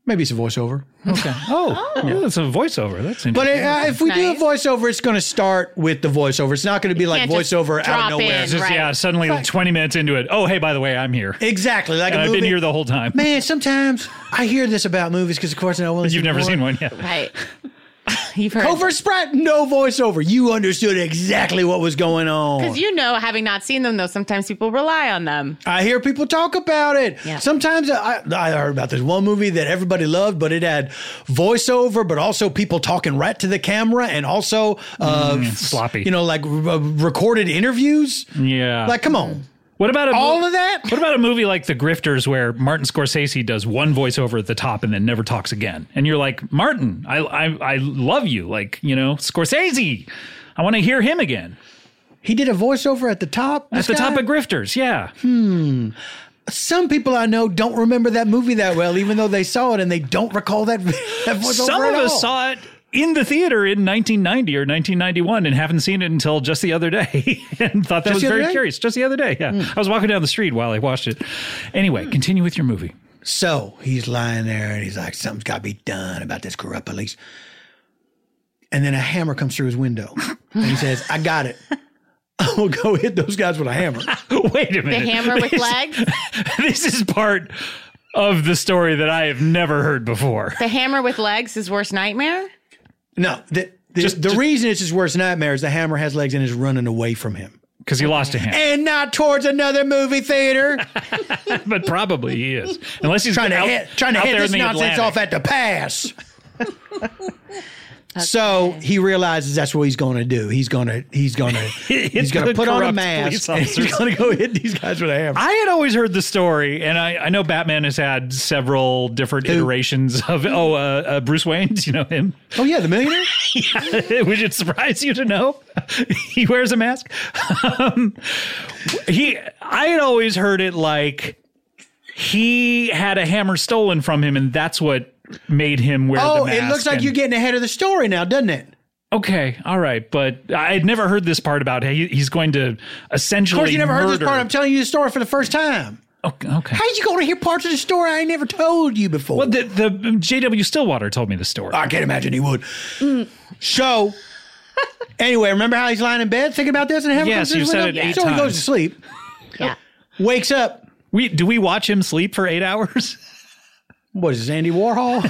Speaker 5: Maybe it's a voiceover.
Speaker 1: Okay. Oh, yeah, it's a voiceover. That's interesting.
Speaker 5: But if we do a
Speaker 3: Nice.
Speaker 5: voiceover, it's going to start with the voiceover. It's not going to be like
Speaker 3: can't just
Speaker 5: voiceover out
Speaker 3: drop
Speaker 5: of nowhere.
Speaker 3: in.
Speaker 1: It's just,
Speaker 3: right.
Speaker 1: yeah, suddenly 20 minutes into it. Oh, hey, by the way, I'm here.
Speaker 5: Exactly. Like
Speaker 1: And
Speaker 5: a
Speaker 1: I've
Speaker 5: movie.
Speaker 1: been here the whole time.
Speaker 5: Man, sometimes I hear this about movies because, of course, I only
Speaker 1: You've never seen one yet.
Speaker 3: Right. You've heard.
Speaker 5: Covert Sprite, no voiceover. You understood exactly what was going on.
Speaker 3: Because having not seen them, though, sometimes people rely on them.
Speaker 5: I hear people talk about it.
Speaker 3: Yeah.
Speaker 5: Sometimes I heard about this one movie that everybody loved, but it had voiceover, but also people talking right to the camera and also
Speaker 1: sloppy.
Speaker 5: like recorded interviews.
Speaker 1: Yeah.
Speaker 5: Like, come on.
Speaker 1: What about
Speaker 5: All of that?
Speaker 1: What about a movie like The Grifters where Martin Scorsese does one voiceover at the top and then never talks again? And you're like, Martin, I love you. Like, Scorsese. I want to hear him again.
Speaker 5: He did a voiceover at the top.
Speaker 1: At the top of Grifters, yeah.
Speaker 5: Some people I know don't remember that movie that well, even though they saw it and they don't recall that voiceover
Speaker 1: Some
Speaker 5: at
Speaker 1: of us
Speaker 5: all.
Speaker 1: saw it in the theater in 1990 or 1991 and haven't seen it until just the other day and thought that
Speaker 5: Just
Speaker 1: was
Speaker 5: the other
Speaker 1: very
Speaker 5: day?
Speaker 1: curious. Just the other day, yeah. I was walking down the street while I watched it. Anyway, continue with your movie.
Speaker 5: So he's lying there and he's like, something's got to be done about this corrupt police. And then a hammer comes through his window and he says, I got it. I will go hit those guys with a hammer.
Speaker 1: Wait a
Speaker 3: The
Speaker 1: minute.
Speaker 3: hammer with legs.
Speaker 1: This is part of the story that I have never heard before.
Speaker 3: The hammer with legs is worst nightmare.
Speaker 5: No, the
Speaker 1: Just-
Speaker 5: reason it's his worst nightmare is the hammer has legs and is running away from him.
Speaker 1: Because he lost a hand.
Speaker 5: And not towards another movie theater.
Speaker 1: But probably he is. Unless he's
Speaker 5: trying to
Speaker 1: out,
Speaker 5: hit
Speaker 1: out
Speaker 5: this
Speaker 1: there in the
Speaker 5: nonsense
Speaker 1: Atlantic.
Speaker 5: off at the pass. So he realizes that's what he's going to do. He's going to
Speaker 1: the
Speaker 5: put on a
Speaker 1: corrupt
Speaker 5: mask
Speaker 1: police
Speaker 5: and he's
Speaker 1: officers.
Speaker 5: going to go hit these guys with a hammer.
Speaker 1: I had always heard the story, and I know Batman has had several different iterations of Bruce Wayne's. You know him,
Speaker 5: Oh yeah, the millionaire.
Speaker 1: which it surprise you to know he wears a mask. I had always heard it like he had a hammer stolen from him, and that's what made him wear the
Speaker 5: Oh,
Speaker 1: mask.
Speaker 5: it looks like
Speaker 1: and-
Speaker 5: you're getting ahead of the story now, doesn't it?
Speaker 1: Okay, all right, but I had never heard this part about he's going to essentially.
Speaker 5: Of course, you never heard this
Speaker 1: murder-
Speaker 5: part. I'm telling you the story for the first time.
Speaker 1: Okay.
Speaker 5: How you going to hear parts of the story I ain't never told you before?
Speaker 1: Well, the J.W. Stillwater told me the story.
Speaker 5: I can't imagine he would. So, anyway, remember how he's lying in bed thinking about this and having
Speaker 1: Yes, you said it 8
Speaker 5: So he goes
Speaker 1: times.
Speaker 5: to sleep,
Speaker 3: Yeah.
Speaker 5: wakes up.
Speaker 1: Do we watch him sleep for 8 hours?
Speaker 5: What is this, Andy Warhol?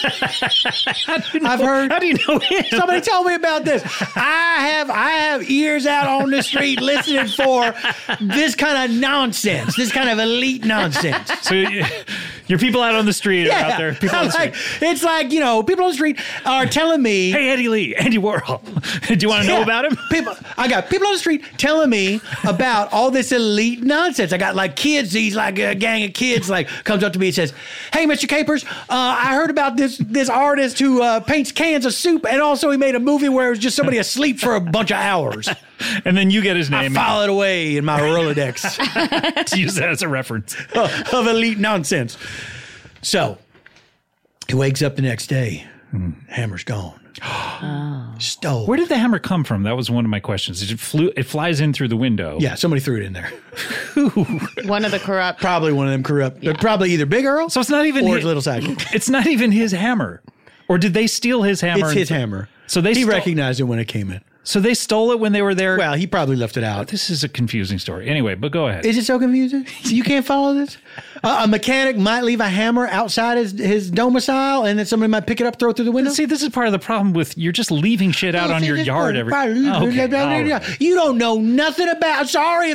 Speaker 5: I've heard.
Speaker 1: How do you know him?
Speaker 5: Somebody told me about this. I have ears out on the street listening for this kind of nonsense, this kind of elite nonsense.
Speaker 1: So your people out on the street are out there. People on the street.
Speaker 5: It's like, people on the street are telling me.
Speaker 1: Hey, Eddie Lee, Andy Warhol. Do you want to know
Speaker 5: Yeah.
Speaker 1: about him?
Speaker 5: I got people on the street telling me about all this elite nonsense. I got like kids, these like a gang of kids like comes up to me and says, "Hey, Mr. Capers, I heard about this artist who paints cans of soup, and also he made a movie where it was just somebody asleep for a bunch of hours."
Speaker 1: And then you get his
Speaker 5: I
Speaker 1: name
Speaker 5: file it away in my Rolodex
Speaker 1: to use that as a reference.
Speaker 5: of elite nonsense. So he wakes up the next day. Hammer's gone. Stole.
Speaker 1: Where did the hammer come from? That was one of my questions. It flies in through the window.
Speaker 5: Yeah, somebody threw it in there.
Speaker 3: One of the corrupt.
Speaker 5: Probably one of them corrupt. They're probably either Big Earl
Speaker 1: So it's not even
Speaker 5: or
Speaker 1: his,
Speaker 5: his little sidekick.
Speaker 1: It's not even his hammer. Or did they steal his hammer?
Speaker 5: It's his hammer.
Speaker 1: So he
Speaker 5: he recognized it when it came in.
Speaker 1: So they stole it when they were there.
Speaker 5: Well, he probably left it out.
Speaker 1: This is a confusing story. Anyway, but go ahead.
Speaker 5: Is it so confusing? You can't follow this? A mechanic might leave a hammer outside his domicile, and then somebody might pick it up, throw it through the window.
Speaker 1: See, this is part of the problem with you're just leaving shit out on your yard every. Okay, all right.
Speaker 5: You don't know nothing about. Sorry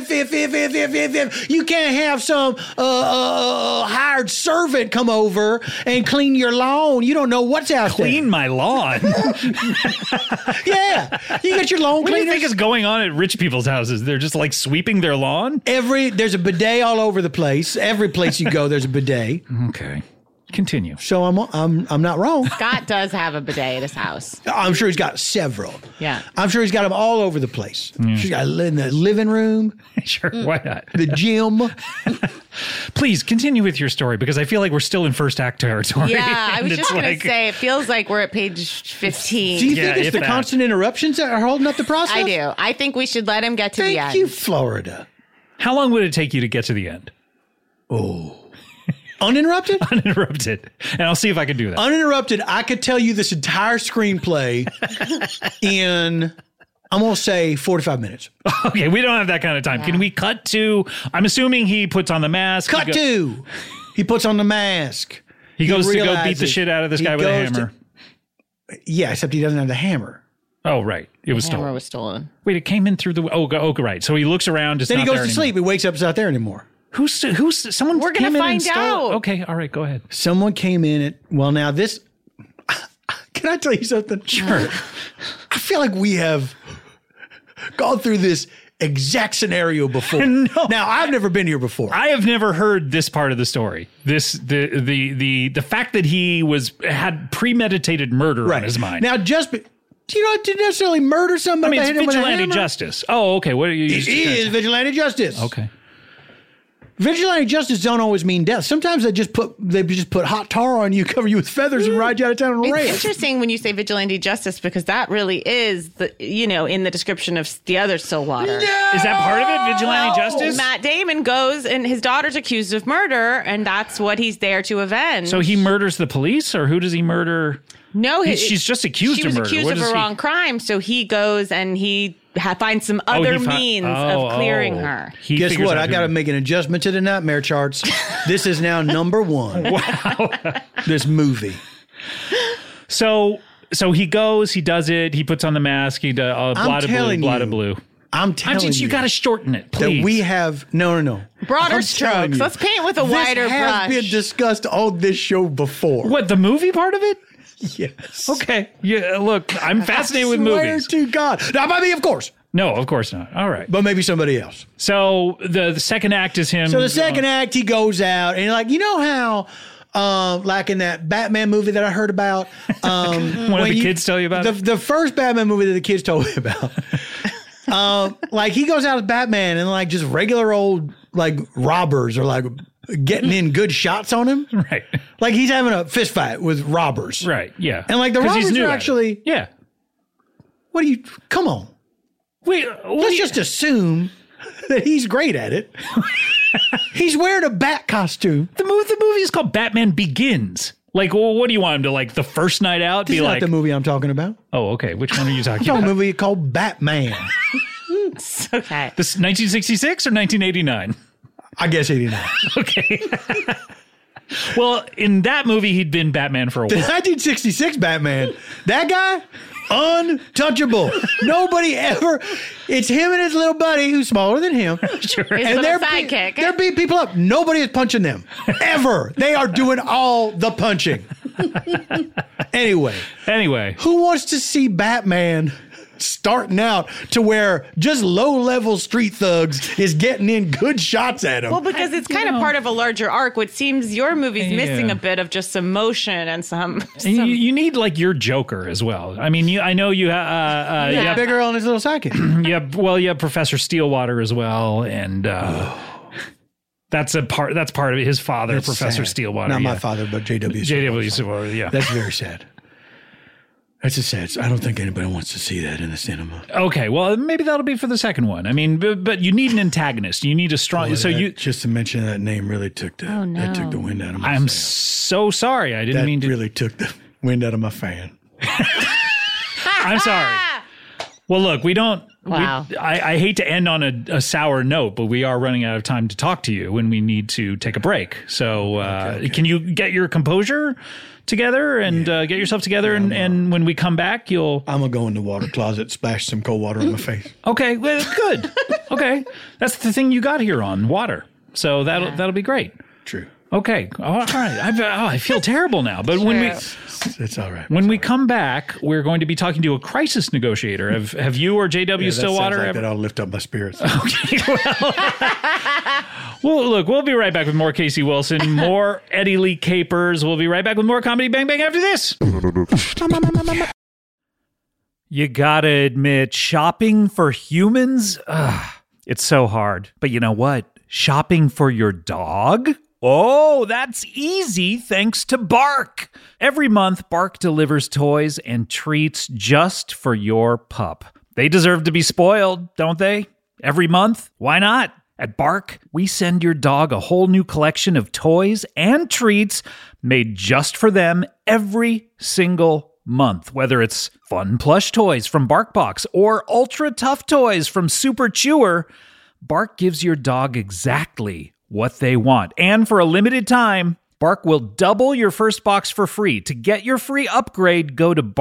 Speaker 5: if you can't have some hired servant come over and clean your lawn. You don't know what's out
Speaker 1: Clean my lawn.
Speaker 5: there. Yeah, you get your lawn
Speaker 1: What do you
Speaker 5: cleaners.
Speaker 1: think is going on at rich people's houses? They're just like sweeping their lawn?
Speaker 5: There's a bidet all over the place. Every place you go, there's a bidet.
Speaker 1: Okay. Continue.
Speaker 5: So I'm not wrong.
Speaker 3: Scott does have a bidet at his house.
Speaker 5: I'm sure he's got several.
Speaker 3: Yeah.
Speaker 5: I'm sure he's got them all over the place. She's got in the living room,
Speaker 1: Sure, why not?
Speaker 5: the gym.
Speaker 1: Please continue with your story because I feel like we're still in first act territory.
Speaker 3: Yeah, I was
Speaker 1: And
Speaker 3: just
Speaker 1: it's
Speaker 3: going
Speaker 1: like-
Speaker 3: to say, it feels like we're at page 15.
Speaker 5: Do you
Speaker 1: Yeah,
Speaker 5: think it's
Speaker 1: if
Speaker 5: the
Speaker 1: that.
Speaker 5: constant interruptions that are holding up the process?
Speaker 3: I do. I think we should let him get to the
Speaker 5: Thank
Speaker 3: end.
Speaker 5: you, Florida.
Speaker 1: How long would it take you to get to the end?
Speaker 5: Oh, Uninterrupted?
Speaker 1: Uninterrupted. And I'll see if I can do that.
Speaker 5: Uninterrupted, I could tell you this entire screenplay in, I'm going to say 45 minutes.
Speaker 1: Okay, we don't have that kind of time. Can we cut to, I'm assuming he puts on the mask.
Speaker 5: Cut to, he puts on the mask.
Speaker 1: He goes to go beat the
Speaker 5: realizes
Speaker 1: shit out of this
Speaker 5: he
Speaker 1: guy with a
Speaker 5: goes
Speaker 1: hammer.
Speaker 5: Yeah, except he doesn't have the hammer.
Speaker 1: Oh, right. It was
Speaker 3: Hammer
Speaker 1: stolen.
Speaker 3: was stolen.
Speaker 1: Wait, it came in through the, right. So he looks around. It's
Speaker 5: Then he
Speaker 1: not
Speaker 5: goes
Speaker 1: there
Speaker 5: to
Speaker 1: anymore.
Speaker 5: sleep. He wakes up, it's not there anymore.
Speaker 1: Who's someone
Speaker 3: We're gonna
Speaker 1: came in and
Speaker 3: find
Speaker 1: stole-
Speaker 3: out.
Speaker 1: Okay, all right, go ahead.
Speaker 5: Someone came in well, now this, can I tell you something? Sure. I feel like we have gone through this exact scenario before.
Speaker 1: No.
Speaker 5: Now, I've never been here before.
Speaker 1: I have never heard this part of the story. The fact that he had premeditated murder on his mind.
Speaker 5: Now, you don't have to necessarily murder
Speaker 1: I
Speaker 5: somebody.
Speaker 1: mean,
Speaker 5: by
Speaker 1: it's
Speaker 5: hitting them with a
Speaker 1: vigilante
Speaker 5: hammer.
Speaker 1: justice. Oh, okay. What are you?
Speaker 5: It is vigilante justice.
Speaker 1: Okay.
Speaker 5: Vigilante justice don't always mean death. Sometimes they just put hot tar on you, cover you with feathers, and ride you out of town on a
Speaker 3: It's
Speaker 5: rail.
Speaker 3: interesting when you say vigilante justice because that really is in the description of the other Stillwater.
Speaker 1: Is that part of it? Vigilante justice?
Speaker 3: Matt Damon goes and his daughter's accused of murder, and that's what he's there to avenge.
Speaker 1: So he murders the police, or who does he murder?
Speaker 3: No,
Speaker 1: She's just accused
Speaker 3: she
Speaker 1: of
Speaker 3: was
Speaker 1: murder.
Speaker 3: accused
Speaker 1: What
Speaker 3: of a
Speaker 1: does he-
Speaker 3: wrong crime, so he goes and he finds some other means of clearing her.
Speaker 1: He
Speaker 5: Guess
Speaker 1: figures
Speaker 5: what?
Speaker 1: out
Speaker 5: I
Speaker 1: who-
Speaker 5: got to make an adjustment to the nightmare charts. This is now number one.
Speaker 1: Wow.
Speaker 5: This movie.
Speaker 1: So he goes, he does it, he puts on the mask, he does blotted blue.
Speaker 5: I'm telling you.
Speaker 1: You got to shorten it, please.
Speaker 5: That we have no.
Speaker 3: Broader
Speaker 5: I'm telling
Speaker 3: strokes.
Speaker 5: you,
Speaker 3: Let's paint with a wider
Speaker 5: this has
Speaker 3: brush.
Speaker 5: been discussed on this show before.
Speaker 1: What, the movie part of it?
Speaker 5: Yes.
Speaker 1: Okay. Yeah. Look, I'm fascinated with
Speaker 5: Swear
Speaker 1: movies.
Speaker 5: to God. Not by me, of course,
Speaker 1: No, of course not. All right.
Speaker 5: but maybe somebody else.
Speaker 1: So the second act is him.
Speaker 5: So the second act, he goes out and like, you know how, like in that Batman movie that I heard about,
Speaker 1: One of the kids tell you about it?
Speaker 5: the first Batman movie that the kids told me about. Like he goes out as Batman and like just regular old like robbers are like getting in good shots on him.
Speaker 1: Right.
Speaker 5: Like he's having a fist fight with robbers.
Speaker 1: Right. Yeah.
Speaker 5: And like the
Speaker 1: 'Cause he's
Speaker 5: robbers
Speaker 1: new
Speaker 5: are
Speaker 1: at it.
Speaker 5: actually,
Speaker 1: Yeah.
Speaker 5: what do you, come on.
Speaker 1: Wait.
Speaker 5: Let's just assume that he's great at it. He's wearing a bat costume.
Speaker 1: the movie is called Batman Begins. Like, well, what do you want him to like the first night out?
Speaker 5: This
Speaker 1: Be
Speaker 5: is
Speaker 1: like,
Speaker 5: not the movie I'm talking about.
Speaker 1: oh, okay. Which one are you talking
Speaker 5: I'm talking
Speaker 1: about?
Speaker 5: a movie called Batman.
Speaker 3: Okay.
Speaker 1: This 1966 or 1989?
Speaker 5: I guess 89.
Speaker 1: Okay. Well, in that movie, he'd been Batman for a
Speaker 5: The
Speaker 1: while.
Speaker 5: 1966 Batman, that guy, untouchable. Nobody ever. It's him and his little buddy who's smaller than him.
Speaker 3: His
Speaker 5: And
Speaker 3: little
Speaker 5: they're
Speaker 3: sidekick.
Speaker 5: they're beating people up. Nobody is punching them ever. They are doing all the punching. Anyway, who wants to see Batman starting out to where just low-level street thugs is getting in good shots at him?
Speaker 3: Well, because it's kind of part of a larger arc. What seems your movie's missing
Speaker 1: Yeah.
Speaker 3: a bit of just some motion and some.
Speaker 1: And you need like your Joker as well. I mean, I know you have.
Speaker 3: Yeah.
Speaker 5: Big girl and his little sidekick.
Speaker 1: You have Professor Steelwater as well, and that's part of it. His father,
Speaker 5: That's
Speaker 1: Professor
Speaker 5: sad.
Speaker 1: Steelwater.
Speaker 5: Not my
Speaker 1: yeah.
Speaker 5: father, but J.W.
Speaker 1: J.W. Steelwater. Yeah.
Speaker 5: That's very sad. That's a sad. I don't think anybody wants to see that in the cinema.
Speaker 1: Okay, well, maybe that'll be for the second one. I mean, but you need an antagonist. You need a strong.
Speaker 5: Boy,
Speaker 1: so
Speaker 5: that-
Speaker 1: you.
Speaker 5: just to mention that name really took the that took the wind out of my.
Speaker 1: I'm
Speaker 5: sail.
Speaker 1: so sorry. I didn't
Speaker 5: that
Speaker 1: mean to.
Speaker 5: really took the wind out of my fan.
Speaker 1: I'm sorry. Well, look, we don't.
Speaker 3: Wow.
Speaker 1: I hate to end on a sour note, but we are running out of time to talk to you, and we need to take a break. So, can you get your composure together and get yourself together, and when we come back, you'll.
Speaker 5: I'm gonna go in the water closet, splash some cold water on my face.
Speaker 1: Okay, well, good. Okay, that's the thing you got here on water. So that'll be great.
Speaker 5: True.
Speaker 1: Okay, all right. I feel terrible now, but
Speaker 5: It's all right.
Speaker 1: when we come back, we're going to be talking to a crisis negotiator. Have you or J.W.
Speaker 5: Yeah, that
Speaker 1: Stillwater
Speaker 5: sounds like
Speaker 1: ever?
Speaker 5: that ought to lift up my spirits.
Speaker 1: Well, look, we'll be right back with more Casey Wilson, more Eddie Lee Capers. We'll be right back with more Comedy Bang Bang after this. You gotta admit, shopping for humans, it's so hard. But you know what? Shopping for your dog? Oh, that's easy thanks to Bark. Every month, Bark delivers toys and treats just for your pup. They deserve to be spoiled, don't they? Every month? Why not? At Bark, we send your dog a whole new collection of toys and treats made just for them every single month. Whether it's fun plush toys from BarkBox or ultra tough toys from Super Chewer, Bark gives your dog exactly what they want. And for a limited time, Bark will double your first box for free. To get your free upgrade, go to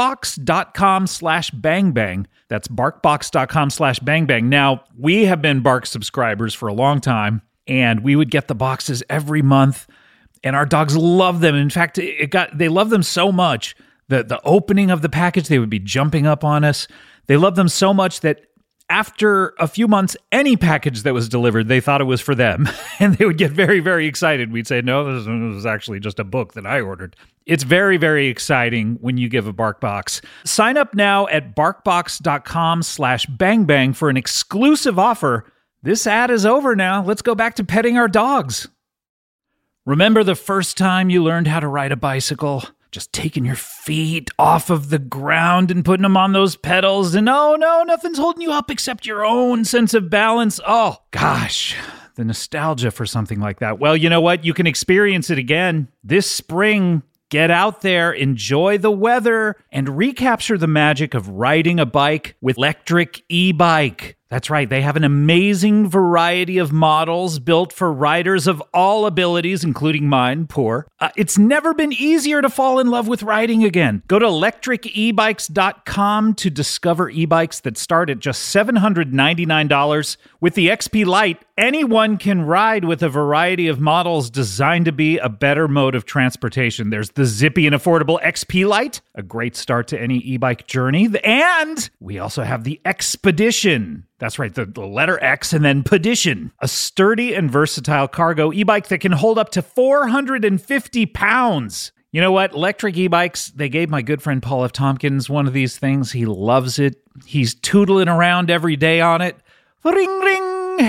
Speaker 1: barkbox.com/bangbang. That's barkbox.com/bangbang. Now, we have been Bark subscribers for a long time, and we would get the boxes every month, and our dogs love them. In fact, they love them so much that the opening of the package, they would be jumping up on us. They love them so much that after a few months, any package that was delivered, they thought it was for them. And they would get very, very excited. We'd say, no, this was actually just a book that I ordered. It's very, very exciting when you give a BarkBox. Sign up now at barkbox.com/bangbang for an exclusive offer. This ad is over now. Let's go back to petting our dogs. Remember the first time you learned how to ride a bicycle? Just taking your feet off of the ground and putting them on those pedals, and oh no, nothing's holding you up except your own sense of balance. Oh gosh, the nostalgia for something like that. Well, you know what? You can experience it again this spring. Get out there, enjoy the weather, and recapture the magic of riding a bike with Electric e-Bike. That's right, they have an amazing variety of models built for riders of all abilities, including mine, poor. It's never been easier to fall in love with riding again. Go to electricebikes.com to discover e-bikes that start at just $799. With the XP Lite, anyone can ride with a variety of models designed to be a better mode of transportation. There's the zippy and affordable XP Lite, a great start to any e-bike journey. And we also have the Expedition. That's right, the letter X and then Pedition, a sturdy and versatile cargo e-bike that can hold up to 450 pounds. You know what? Electric e-bikes, they gave my good friend Paul F. Tompkins one of these things. He loves it. He's tootling around every day on it. Ring, ring.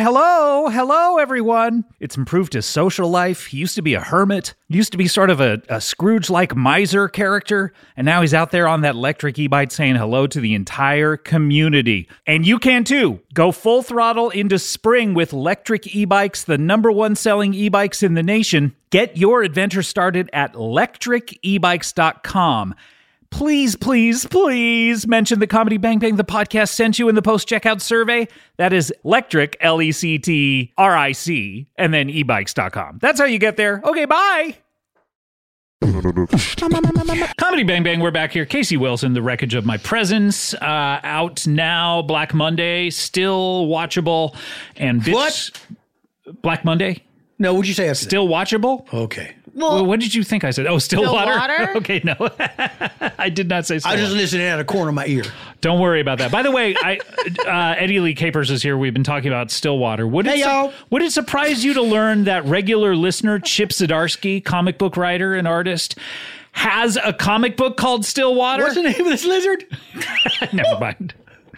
Speaker 1: Hello, everyone. It's improved his social life. He used to be a hermit. He used to be sort of a Scrooge-like miser character, and now he's out there on that electric e-bike saying hello to the entire community. And you can too. Go full throttle into spring with electric e-bikes, the #1 selling e-bikes in the nation. Get your adventure started at electricebikes.com. Please, please, please mention the Comedy Bang Bang, the podcast, sent you in the post-checkout survey. That is Electric, Lectric, and then ebikes.com. That's how you get there. Okay, bye. Comedy Bang Bang, we're back here. Casey Wilson, The Wreckage of My Presence, out now. Black Monday, still watchable. And
Speaker 5: What?
Speaker 1: Black Monday?
Speaker 5: No, what'd you say?
Speaker 1: Still watchable?
Speaker 5: Okay.
Speaker 1: Well, what did you think I said? Oh, Stillwater?
Speaker 3: Stillwater?
Speaker 1: Okay, no. I did not say
Speaker 5: I
Speaker 1: Stillwater.
Speaker 5: just listening out of the corner of my ear.
Speaker 1: Don't worry about that. By the way, Eddie Lee Capers is here. We've been talking about Stillwater. Would it surprise you to learn that regular listener Chip Zdarsky, comic book writer and artist, has a comic book called Stillwater?
Speaker 5: What's the name of this lizard?
Speaker 1: Never mind.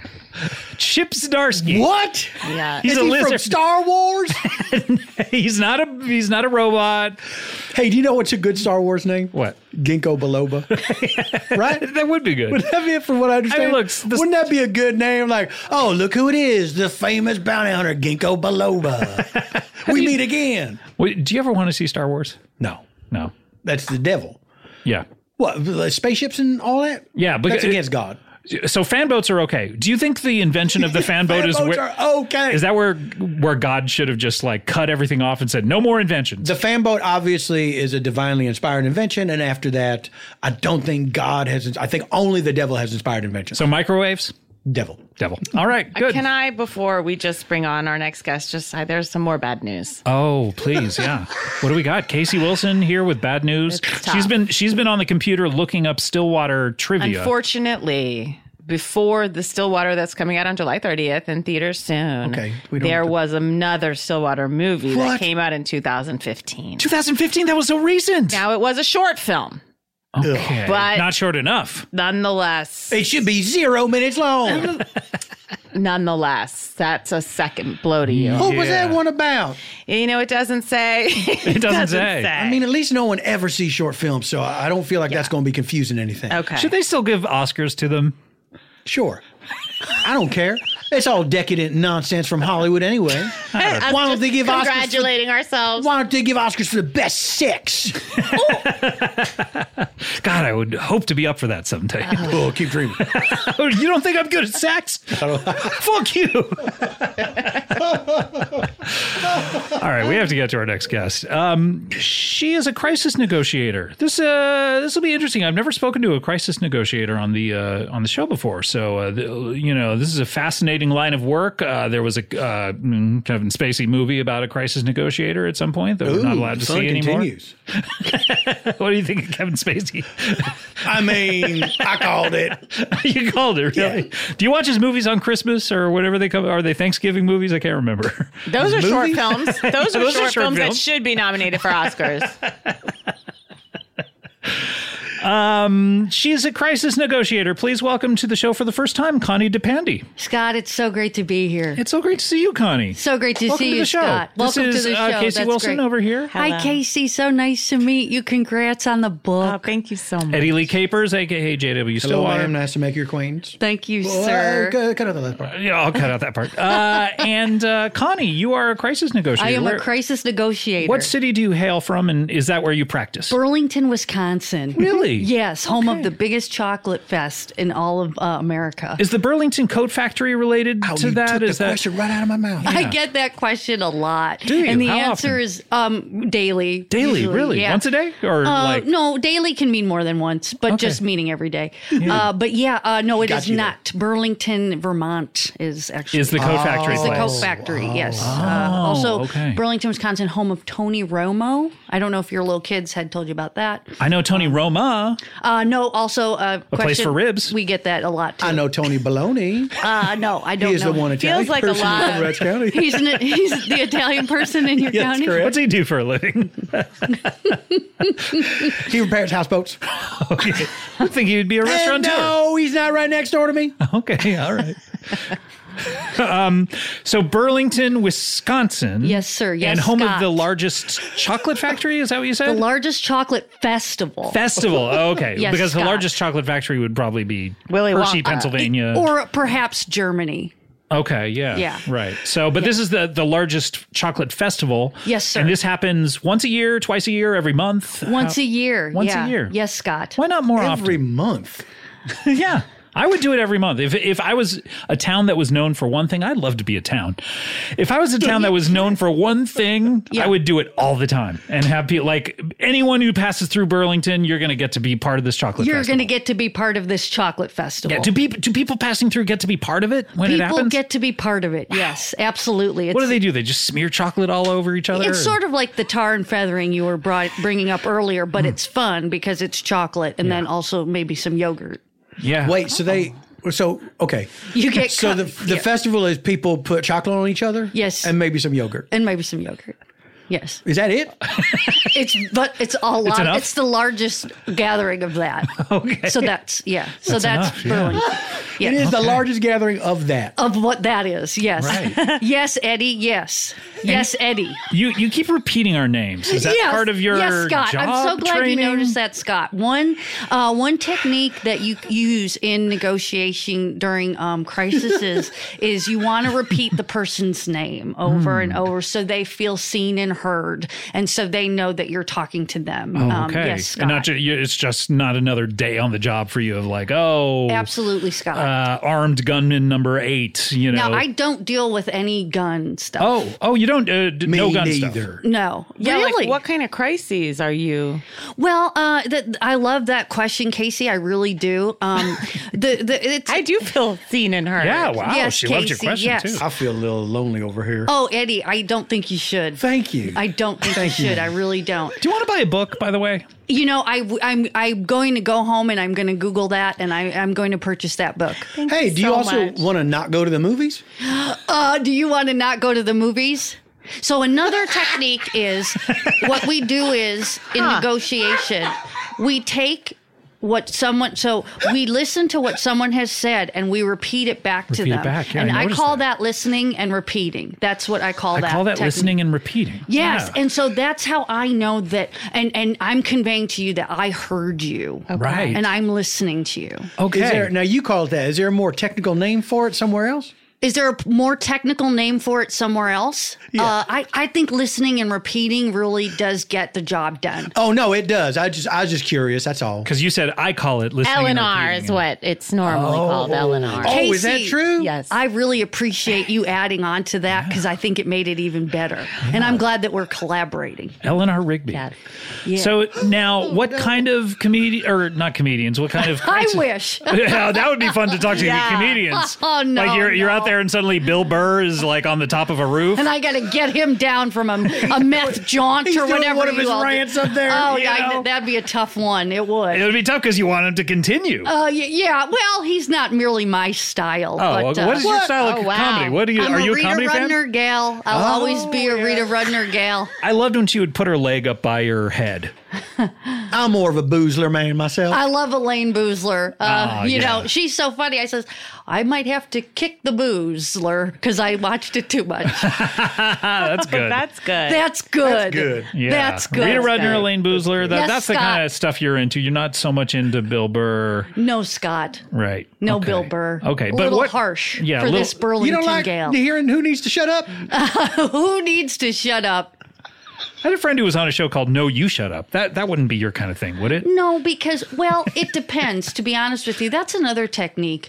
Speaker 1: Chip Zdarsky.
Speaker 5: What?
Speaker 3: Yeah.
Speaker 1: He's
Speaker 5: Is
Speaker 1: a
Speaker 5: he
Speaker 1: lizard.
Speaker 5: from Star Wars?
Speaker 1: He's not a robot.
Speaker 5: Hey, do you know what's a good Star Wars name?
Speaker 1: What?
Speaker 5: Ginkgo biloba. Right?
Speaker 1: That would be good.
Speaker 5: Would that be it from what I understand?
Speaker 1: look,
Speaker 5: wouldn't that be a good name? Like, oh, look who it is, the famous bounty hunter, Ginkgo biloba. We meet again.
Speaker 1: Wait, do you ever want to see Star Wars?
Speaker 5: No,
Speaker 1: No.
Speaker 5: that's the devil.
Speaker 1: Yeah.
Speaker 5: What, the spaceships and all that?
Speaker 1: Yeah, but
Speaker 5: That's against God.
Speaker 1: So fan boats are okay. Do you think the invention of the fan boat is
Speaker 5: boats
Speaker 1: where,
Speaker 5: are okay.
Speaker 1: is that where God should have just like cut everything off and said no more inventions?
Speaker 5: The fan boat obviously is a divinely inspired invention, and after that, I don't think God has. I think only the devil has inspired inventions.
Speaker 1: So microwaves?
Speaker 5: Devil.
Speaker 1: All right, good.
Speaker 3: Can I, before we just bring on our next guest, just say there's some more bad news.
Speaker 1: Oh, please, yeah. What do we got? Casey Wilson here with bad news.
Speaker 3: It's tough.
Speaker 1: She's been on the computer looking up Stillwater trivia.
Speaker 3: Unfortunately, before the Stillwater that's coming out on July 30th in theaters soon,
Speaker 5: Okay, we don't
Speaker 3: there
Speaker 5: have to-
Speaker 3: was another Stillwater movie
Speaker 5: What?
Speaker 3: that came out in 2015.
Speaker 1: 2015, that was so recent.
Speaker 3: Now, it was a short film,
Speaker 1: Okay,
Speaker 3: but-
Speaker 1: not short enough.
Speaker 3: nonetheless.
Speaker 5: It should be 0 minutes long.
Speaker 3: Nonetheless, that's a second blow to you.
Speaker 5: What was
Speaker 1: Yeah.
Speaker 5: that one about?
Speaker 3: You know, it doesn't say.
Speaker 1: It doesn't say.
Speaker 5: I mean, at least no one ever sees short films, so I don't feel like that's going to be confusing anything.
Speaker 3: Okay.
Speaker 1: Should they still give Oscars to them?
Speaker 5: Sure. I don't care. It's all decadent nonsense from Hollywood anyway. Why don't they give Oscars?
Speaker 3: Congratulating ourselves.
Speaker 5: Why don't they give Oscars for the best sex?
Speaker 1: God, I would hope to be up for that someday.
Speaker 5: Oh, keep dreaming.
Speaker 1: You don't think I'm good at sex? Fuck you. All right, we have to get to our next guest. She is a crisis negotiator. This will be interesting. I've never spoken to a crisis negotiator on the show before, so this is a fascinating line of work. There was a Kevin Spacey movie about a crisis negotiator at some point that we're not allowed to see anymore.
Speaker 5: Continues.
Speaker 1: What do you think of Kevin Spacey?
Speaker 5: I mean, I called it.
Speaker 1: You called it, really? Yeah. Do you watch his movies on Christmas or whatever they come? Are they Thanksgiving movies? I can't remember.
Speaker 3: Those are short
Speaker 5: Movies?
Speaker 3: films. Those are
Speaker 1: Those are
Speaker 3: short
Speaker 1: short
Speaker 3: films that
Speaker 1: films.
Speaker 3: should be nominated for Oscars.
Speaker 1: She's a crisis negotiator. Please welcome to the show for the first time, Connie DePandy.
Speaker 7: Scott, it's so great to be here.
Speaker 1: It's so great to see you, Connie.
Speaker 7: So great to
Speaker 1: Welcome
Speaker 7: see
Speaker 1: to
Speaker 7: you,
Speaker 1: the show.
Speaker 7: Scott. Welcome
Speaker 1: this is
Speaker 7: to the show.
Speaker 1: Casey
Speaker 7: That's
Speaker 1: Wilson
Speaker 7: great.
Speaker 1: over here.
Speaker 7: Hi, Casey. So nice to meet you. Congrats on the
Speaker 3: Oh,
Speaker 7: book.
Speaker 3: thank you so much.
Speaker 1: Eddie Lee Capers, a.k.a. JW
Speaker 5: Hello,
Speaker 1: Stillwater.
Speaker 5: ma'am. Nice to make your acquaintance.
Speaker 7: Thank you, sir.
Speaker 5: Cut out the last part.
Speaker 1: Yeah, I'll cut out that part. And Connie, you are a crisis negotiator.
Speaker 7: I am
Speaker 1: Where-
Speaker 7: a crisis negotiator.
Speaker 1: What city do you hail from, and is that where you practice?
Speaker 7: Burlington, Wisconsin.
Speaker 1: Really?
Speaker 7: Yes, home of the biggest chocolate fest in all of America.
Speaker 1: Is the Burlington Coat Factory related
Speaker 5: Oh,
Speaker 1: to
Speaker 5: you
Speaker 1: that?
Speaker 5: took
Speaker 1: Is
Speaker 5: the
Speaker 1: that
Speaker 5: question right out of my mouth.
Speaker 7: I get that question a lot.
Speaker 1: Do you?
Speaker 7: And the
Speaker 1: How
Speaker 7: answer
Speaker 1: often?
Speaker 7: is daily.
Speaker 1: daily?
Speaker 7: usually,
Speaker 1: Really?
Speaker 7: yeah.
Speaker 1: Once a day, or like?
Speaker 7: No, daily can mean more than once, but
Speaker 1: Okay.
Speaker 7: just meaning every day. But no, it is
Speaker 5: you there.
Speaker 7: not. Burlington, Vermont is actually
Speaker 1: Is the Coat Factory?
Speaker 7: It's the
Speaker 1: place?
Speaker 7: Coke Factory, yes. Also,
Speaker 1: okay.
Speaker 7: Burlington, Wisconsin, home of Tony Romo. I don't know if your little kids had told you about that.
Speaker 1: I know Tony Roma.
Speaker 7: No, also a
Speaker 1: place for ribs.
Speaker 7: We get that a lot too.
Speaker 5: I know Tony Baloney.
Speaker 7: No, I don't
Speaker 5: He is
Speaker 7: know.
Speaker 5: the one Italian
Speaker 3: Feels like a
Speaker 5: person
Speaker 3: lot
Speaker 5: in
Speaker 3: of-
Speaker 5: Conrad County.
Speaker 7: He's the Italian person in your county.
Speaker 1: What's he do for a living?
Speaker 5: He repairs houseboats.
Speaker 1: Okay. I think he would be a restaurateur.
Speaker 5: No, he's not right next door to me.
Speaker 1: Okay, all right. So Burlington, Wisconsin.
Speaker 7: Yes, sir. Yes,
Speaker 1: and home of
Speaker 7: Scott.
Speaker 1: the largest chocolate factory. Is that what you said?
Speaker 7: The largest chocolate festival.
Speaker 1: Festival. Oh, okay.
Speaker 7: Yes,
Speaker 1: because the
Speaker 7: Scott.
Speaker 1: largest chocolate factory would probably be
Speaker 3: Willy
Speaker 1: Hershey,
Speaker 3: Wonka.
Speaker 1: Pennsylvania.
Speaker 7: Or perhaps Germany.
Speaker 1: Okay, yeah.
Speaker 7: Yeah.
Speaker 1: Right. So, but this is the largest chocolate festival.
Speaker 7: Yes, sir.
Speaker 1: And this happens once a year, twice a year, every month?
Speaker 7: Once a year.
Speaker 1: Once
Speaker 7: yeah.
Speaker 1: a year.
Speaker 7: Yes, Scott.
Speaker 1: Why not more
Speaker 5: Every month.
Speaker 1: often? Yeah. I would do it every month. If I was a town that was known for one thing, I'd love to be a town. If I was a town that was known for one thing,
Speaker 7: Yeah.
Speaker 1: I would do it all the time and have people like anyone who passes through Burlington, you're going to get to be part of this chocolate
Speaker 7: You're
Speaker 1: festival.
Speaker 7: going to get to be part of this chocolate festival.
Speaker 1: Yeah, do people passing through get to be part of it when it
Speaker 7: People
Speaker 1: happens?
Speaker 7: get to be part of it. Yes, absolutely.
Speaker 1: What do they do? They just smear chocolate all over each other?
Speaker 7: It's sort of like the tar and feathering you were bringing up earlier, but it's fun because it's chocolate and then also maybe some yogurt.
Speaker 1: Yeah.
Speaker 5: Wait, okay.
Speaker 7: You get
Speaker 5: So
Speaker 7: cut-
Speaker 5: the
Speaker 7: yeah.
Speaker 5: festival is people put chocolate on each other?
Speaker 7: Yes.
Speaker 5: And maybe some yogurt.
Speaker 7: And maybe some yogurt. Yes,
Speaker 5: Is that it?
Speaker 7: it's a lot.
Speaker 1: enough?
Speaker 7: It's the largest gathering of that.
Speaker 1: Okay.
Speaker 7: So that's that's
Speaker 1: enough, yeah.
Speaker 7: Burlington. Yeah.
Speaker 5: It is the largest gathering of that.
Speaker 7: Of what that is, yes.
Speaker 1: Right.
Speaker 7: Yes, Eddie, yes. Yes, Eddie.
Speaker 1: You keep repeating our names. Is that
Speaker 7: Yes.
Speaker 1: part of your
Speaker 7: Yes, Scott.
Speaker 1: job
Speaker 7: I'm so glad
Speaker 1: training?
Speaker 7: you noticed that, Scott. One technique that you use in negotiation during crises is you want to repeat the person's name over and over so they feel seen and heard, and so they know that you're talking to them.
Speaker 1: Oh, okay.
Speaker 7: Yes, Scott.
Speaker 1: And not it's just not another day on the job for you of like,
Speaker 7: Absolutely, Scott.
Speaker 1: armed gunman number 8, you know.
Speaker 7: Now, I don't deal with any gun stuff.
Speaker 1: Oh, you don't no gun stuff.
Speaker 5: neither.
Speaker 7: No.
Speaker 3: Yeah,
Speaker 7: really?
Speaker 3: like what kind of crises are you?
Speaker 7: Well, I love that question, Casey. I really do. It's,
Speaker 3: I do feel seen and heard.
Speaker 1: Yeah, wow.
Speaker 7: Yes,
Speaker 1: she loves your
Speaker 7: Casey,
Speaker 1: question
Speaker 7: yes.
Speaker 1: too.
Speaker 5: I feel a little lonely over here.
Speaker 7: Oh, Eddie, I don't think you should.
Speaker 5: Thank you.
Speaker 7: I don't think
Speaker 5: Thank
Speaker 7: you
Speaker 5: you.
Speaker 7: should. I really don't.
Speaker 1: Do you want to buy a book, by the way?
Speaker 7: You know, I'm going to go home and I'm going to Google that and I'm going to purchase that book.
Speaker 5: Hey, do you
Speaker 3: so
Speaker 5: also
Speaker 3: much.
Speaker 5: want to not go to the movies?
Speaker 7: Do you want to not go to the movies? So another technique is what we do is in negotiation, we take we listen to what someone has said and we repeat it back to
Speaker 1: Repeat it
Speaker 7: them.
Speaker 1: back, yeah,
Speaker 7: and
Speaker 1: I
Speaker 7: I
Speaker 1: noticed
Speaker 7: call
Speaker 1: that.
Speaker 7: that listening and repeating. That's what I call that.
Speaker 1: I call that
Speaker 7: technique.
Speaker 1: listening and repeating.
Speaker 7: Yes,
Speaker 1: Yeah.
Speaker 7: and so that's how I know that, and I'm conveying to you that I heard you,
Speaker 1: Right.
Speaker 7: and I'm listening to you.
Speaker 1: Okay.
Speaker 5: Now you call it that. Is there a more technical name for it somewhere else?
Speaker 7: Is there a more technical name for it somewhere else?
Speaker 5: Yeah.
Speaker 7: I think listening and repeating really does get the job done.
Speaker 5: Oh no, it does. I was just curious. That's all.
Speaker 1: Because you said I call it listening. and
Speaker 3: Eleanor
Speaker 1: repeating
Speaker 3: is
Speaker 1: it.
Speaker 3: what it's normally called, Eleanor.
Speaker 5: Oh, is that
Speaker 7: Casey,
Speaker 5: true?
Speaker 3: Yes.
Speaker 7: I really appreciate you adding on to that because I think it made it even better. And I'm glad that we're collaborating.
Speaker 1: Eleanor Rigby.
Speaker 3: Yes.
Speaker 7: Yeah.
Speaker 1: So now, what kind of comedian, or not comedians, what kind of...
Speaker 7: I wish.
Speaker 1: Yeah, that would be fun to talk to
Speaker 3: Yeah.
Speaker 1: comedians.
Speaker 7: Oh, no,
Speaker 1: Like you're out
Speaker 7: no.
Speaker 1: there and suddenly Bill Burr is like on the top of a roof.
Speaker 7: And I got to get him down from a meth jaunt
Speaker 5: He's
Speaker 7: or
Speaker 5: doing
Speaker 7: whatever
Speaker 5: one of his
Speaker 7: you all do.
Speaker 5: rants up there.
Speaker 7: Oh,
Speaker 5: you
Speaker 7: yeah,
Speaker 5: know?
Speaker 7: that'd be a tough one. It would.
Speaker 1: It would be tough because you want him to continue.
Speaker 7: Yeah. Well, he's not merely my style.
Speaker 1: Oh,
Speaker 7: but,
Speaker 1: what is your style of
Speaker 3: Oh, wow.
Speaker 1: comedy? What do you?
Speaker 7: I'm
Speaker 1: Are you a
Speaker 7: Rita
Speaker 1: comedy fan?
Speaker 7: Rudner gal. I'll always be a Rita Rudner gal.
Speaker 1: I loved when she would put her leg up by your head.
Speaker 5: I'm more of a boozler man myself.
Speaker 7: I love Elaine Boozler. You
Speaker 1: yeah.
Speaker 7: know, she's so funny. I says, I might have to kick the Boozler because I watched it too much.
Speaker 1: That's good.
Speaker 3: That's good.
Speaker 7: That's good.
Speaker 5: good.
Speaker 1: Yeah.
Speaker 7: That's good.
Speaker 1: Rita Rudner, Elaine Boozler.
Speaker 7: Yes,
Speaker 1: That's the
Speaker 7: Scott.
Speaker 1: kind of stuff you're into. You're not so much into Bill Burr,
Speaker 7: No, Scott.
Speaker 1: right?
Speaker 7: No,
Speaker 1: Okay.
Speaker 7: Bill Burr.
Speaker 1: Okay,
Speaker 7: a
Speaker 1: but
Speaker 7: little
Speaker 1: what?
Speaker 7: harsh
Speaker 1: Yeah,
Speaker 7: for
Speaker 1: little-
Speaker 7: this Burlington
Speaker 5: You don't like
Speaker 7: gal.
Speaker 5: hearing who needs to shut up?
Speaker 7: Who needs to shut up?
Speaker 1: I had a friend who was on a show called No, You Shut Up. That wouldn't be your kind of thing, would it?
Speaker 7: No, because, well, it depends, to be honest with you. That's another technique.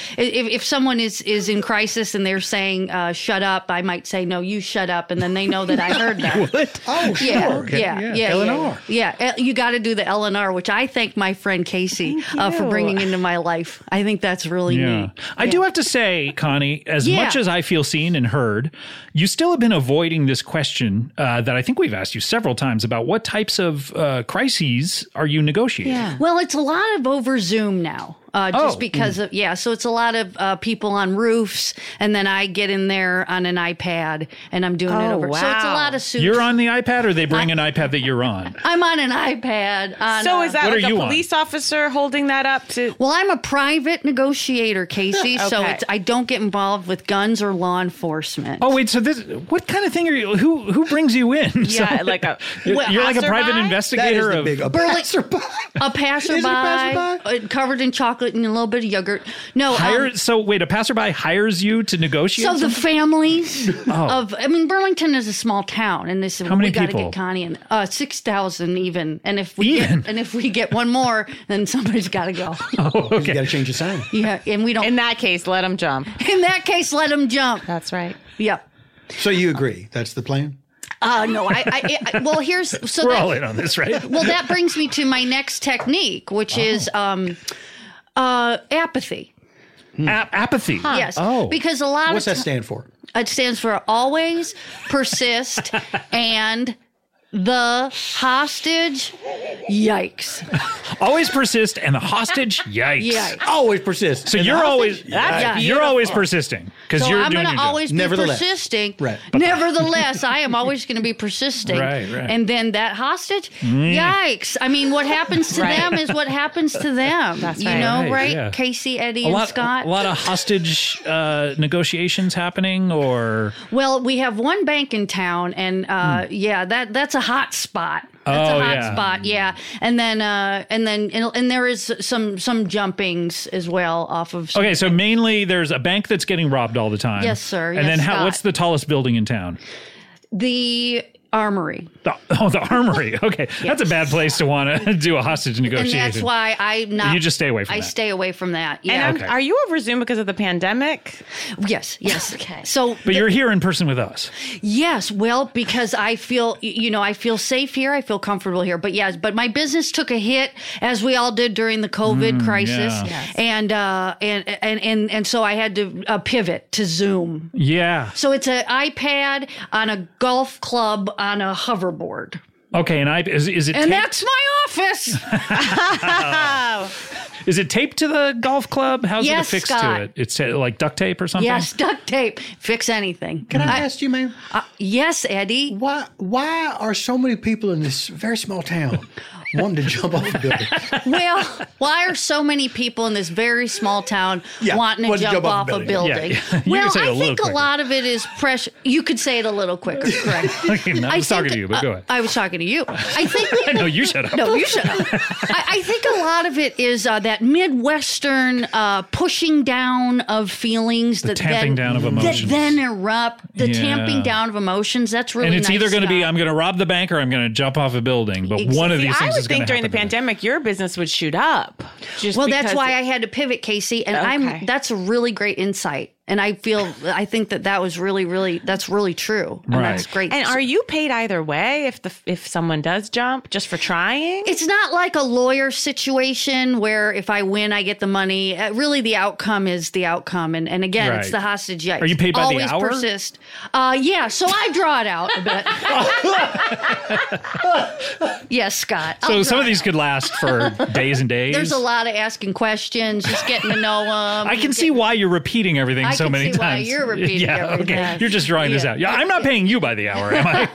Speaker 7: If someone is in crisis and they're saying, shut up, I might say, no, you shut up. And then they know that I heard that.
Speaker 1: What?
Speaker 5: Oh, sure.
Speaker 7: Yeah.
Speaker 5: Eleanor.
Speaker 7: Yeah. You got to do the Eleanor, which I thank my friend Casey for bringing into my life. I think that's really
Speaker 1: Yeah.
Speaker 7: neat.
Speaker 1: I do have to say, Connie, as
Speaker 7: Yeah.
Speaker 1: much as I feel seen and heard, you still have been avoiding this question that I think we've asked you several times about what types of crises are you negotiating?
Speaker 7: Well, it's a lot of over Zoom now. Just because of, so it's a lot of people on roofs, and then I get in there on an iPad and I'm doing it over. So it's a
Speaker 3: wow.
Speaker 7: lot of Zoom.
Speaker 1: You're on the iPad, or they bring an iPad that you're on?
Speaker 7: I'm on an iPad.
Speaker 3: So is that
Speaker 1: What
Speaker 3: like
Speaker 1: are
Speaker 3: a
Speaker 1: you on?
Speaker 3: police officer holding that up to?
Speaker 7: Well, I'm a private negotiator, Casey, so
Speaker 3: Okay.
Speaker 7: I don't get involved with guns or law enforcement.
Speaker 1: Oh wait, so this what kind of thing are you? Who brings you in?
Speaker 3: Yeah,
Speaker 1: So-
Speaker 3: like a.
Speaker 1: you're like a private
Speaker 3: passerby?
Speaker 5: That is
Speaker 1: investigator
Speaker 5: the
Speaker 1: of.
Speaker 5: big passerby.
Speaker 7: A passerby,
Speaker 5: Is it a passerby?
Speaker 7: covered in chocolate and a little bit of yogurt. No,
Speaker 1: So wait, a passerby hires you to negotiate?
Speaker 7: so the
Speaker 1: something?
Speaker 7: families of, I mean, Burlington is a small town, and they said,
Speaker 1: How many
Speaker 7: we got to
Speaker 1: people?
Speaker 7: get Connie in 6,000 even, and if we
Speaker 1: Even?
Speaker 7: get one more, then somebody's got to go.
Speaker 5: You got to change the sign.
Speaker 7: Yeah, and we don't.
Speaker 3: In that case, let him jump.
Speaker 7: In that case, let them jump.
Speaker 3: That's right.
Speaker 7: Yep.
Speaker 5: So you agree? That's the plan?
Speaker 7: No, well, here's so
Speaker 1: We're
Speaker 7: that,
Speaker 1: all in on this, right?
Speaker 7: well, that brings me to my next technique, which is apathy.
Speaker 1: Apathy.
Speaker 7: Yes.
Speaker 1: Oh.
Speaker 7: Because a lot
Speaker 5: What's
Speaker 7: of
Speaker 5: that stand for?
Speaker 7: it stands for always, persist, and the hostage. Yikes.
Speaker 1: Always persist, and the hostage. Yikes.
Speaker 7: Yikes.
Speaker 5: Always persist.
Speaker 1: So
Speaker 5: And
Speaker 1: you're
Speaker 5: the
Speaker 1: always
Speaker 3: That's
Speaker 1: you're always persisting because
Speaker 7: So
Speaker 1: you're
Speaker 7: I'm
Speaker 1: doing
Speaker 7: going
Speaker 1: your
Speaker 7: to
Speaker 1: job.
Speaker 7: always be
Speaker 5: Nevertheless.
Speaker 7: persisting.
Speaker 5: Right.
Speaker 7: Nevertheless, I am always going to be persisting.
Speaker 1: Right.
Speaker 7: And then that hostage, yikes. I mean, what happens to them is what happens to them.
Speaker 3: That's
Speaker 7: you
Speaker 3: right.
Speaker 7: know,
Speaker 1: Right,
Speaker 7: right?
Speaker 1: yeah.
Speaker 7: Casey, Eddie,
Speaker 1: a
Speaker 7: and
Speaker 1: lot,
Speaker 7: Scott.
Speaker 1: a lot of hostage negotiations happening, or
Speaker 7: Well, we have one bank in town, and that's a hot spot. That's
Speaker 1: Oh,
Speaker 7: a hot
Speaker 1: yeah.
Speaker 7: spot, yeah. And then there is some jumpings as well off of.
Speaker 1: okay. So mainly, there's a bank that's getting robbed all the time.
Speaker 7: Yes, sir.
Speaker 1: And
Speaker 7: Yes,
Speaker 1: then
Speaker 7: Scott.
Speaker 1: what's the tallest building in town?
Speaker 7: The Armory.
Speaker 1: The Armory. Okay, that's a bad place to want to do a hostage negotiation.
Speaker 7: And that's why I'm not.
Speaker 1: You just stay away from
Speaker 7: I
Speaker 1: that.
Speaker 7: stay away from that.
Speaker 3: And
Speaker 7: Yeah.
Speaker 1: Okay.
Speaker 3: are you over Zoom because of the pandemic?
Speaker 7: Yes.
Speaker 3: Okay.
Speaker 7: So,
Speaker 1: But you're here in person with us.
Speaker 7: yes, well, because I feel, I feel safe here. I feel comfortable here. But yes, but my business took a hit, as we all did during the COVID crisis,
Speaker 1: yeah.
Speaker 7: and so I had to pivot to Zoom.
Speaker 1: Yeah.
Speaker 7: So it's an iPad on a golf club on a hoverboard.
Speaker 1: Okay. And is it
Speaker 7: And
Speaker 1: taped?
Speaker 7: that's my office.
Speaker 1: Is it taped to the golf club? How's it
Speaker 7: Yes,
Speaker 1: affixed
Speaker 7: Scott.
Speaker 1: to it? It's like duct tape or something?
Speaker 7: Yes, duct tape. Fix anything.
Speaker 5: Can I ask you, ma'am?
Speaker 7: Yes, Eddie.
Speaker 5: Why are so many people in this very small town wanting to jump off a building.
Speaker 7: Well, why are so many people in this very small town wanting to jump off a building?
Speaker 1: Yeah. You
Speaker 7: Well,
Speaker 1: can say it a
Speaker 7: I
Speaker 1: little
Speaker 7: think a
Speaker 1: quicker.
Speaker 7: lot of it is pressure. You could say it a little quicker, correct?
Speaker 1: Okay, I was talking to you, but go ahead.
Speaker 7: I was talking to you. I think.
Speaker 1: No, you shut up.
Speaker 7: No, you shut up. I think a lot of it is that Midwestern pushing down of feelings, the
Speaker 1: tamping down of emotions.
Speaker 7: that then erupt. The
Speaker 1: Yeah.
Speaker 7: tamping down of emotions. That's really
Speaker 1: And it's
Speaker 7: nice
Speaker 1: either going to be
Speaker 7: stuff.
Speaker 1: I'm going to rob the bank or I'm going to jump off a building. But one of
Speaker 3: See,
Speaker 1: these
Speaker 3: I
Speaker 1: things
Speaker 3: would
Speaker 1: is going
Speaker 3: think
Speaker 1: to
Speaker 3: during the
Speaker 1: happen.
Speaker 3: pandemic, your business would shoot up. Just
Speaker 7: Well, that's
Speaker 3: because
Speaker 7: why I had to pivot, Casey, and
Speaker 3: Okay.
Speaker 7: that's a really great insight. And I think that was really, that's really true. And
Speaker 1: Right.
Speaker 7: that's great.
Speaker 3: And are you paid either way if someone does jump just for trying?
Speaker 7: It's not like a lawyer situation where if I win, I get the money. Really, the outcome is the outcome. And again, it's
Speaker 1: Right.
Speaker 7: the hostage. Yeah,
Speaker 1: Are you paid by the
Speaker 7: always
Speaker 1: hour?
Speaker 7: persist. Yeah, so I draw it out a bit. Yes, Scott.
Speaker 1: So
Speaker 7: I'll
Speaker 1: some
Speaker 7: draw
Speaker 1: of
Speaker 7: it
Speaker 1: these
Speaker 7: out.
Speaker 1: could last for days and days.
Speaker 7: There's a lot of asking questions, just getting to know them.
Speaker 1: I can see why you're repeating everything
Speaker 7: I
Speaker 1: so
Speaker 7: can
Speaker 1: many
Speaker 7: see why
Speaker 1: times.
Speaker 7: you're repeating
Speaker 1: yeah,
Speaker 7: everything.
Speaker 1: Okay. You're just drawing this
Speaker 7: Yeah.
Speaker 1: out. Yeah, I'm not paying you by the hour, am I?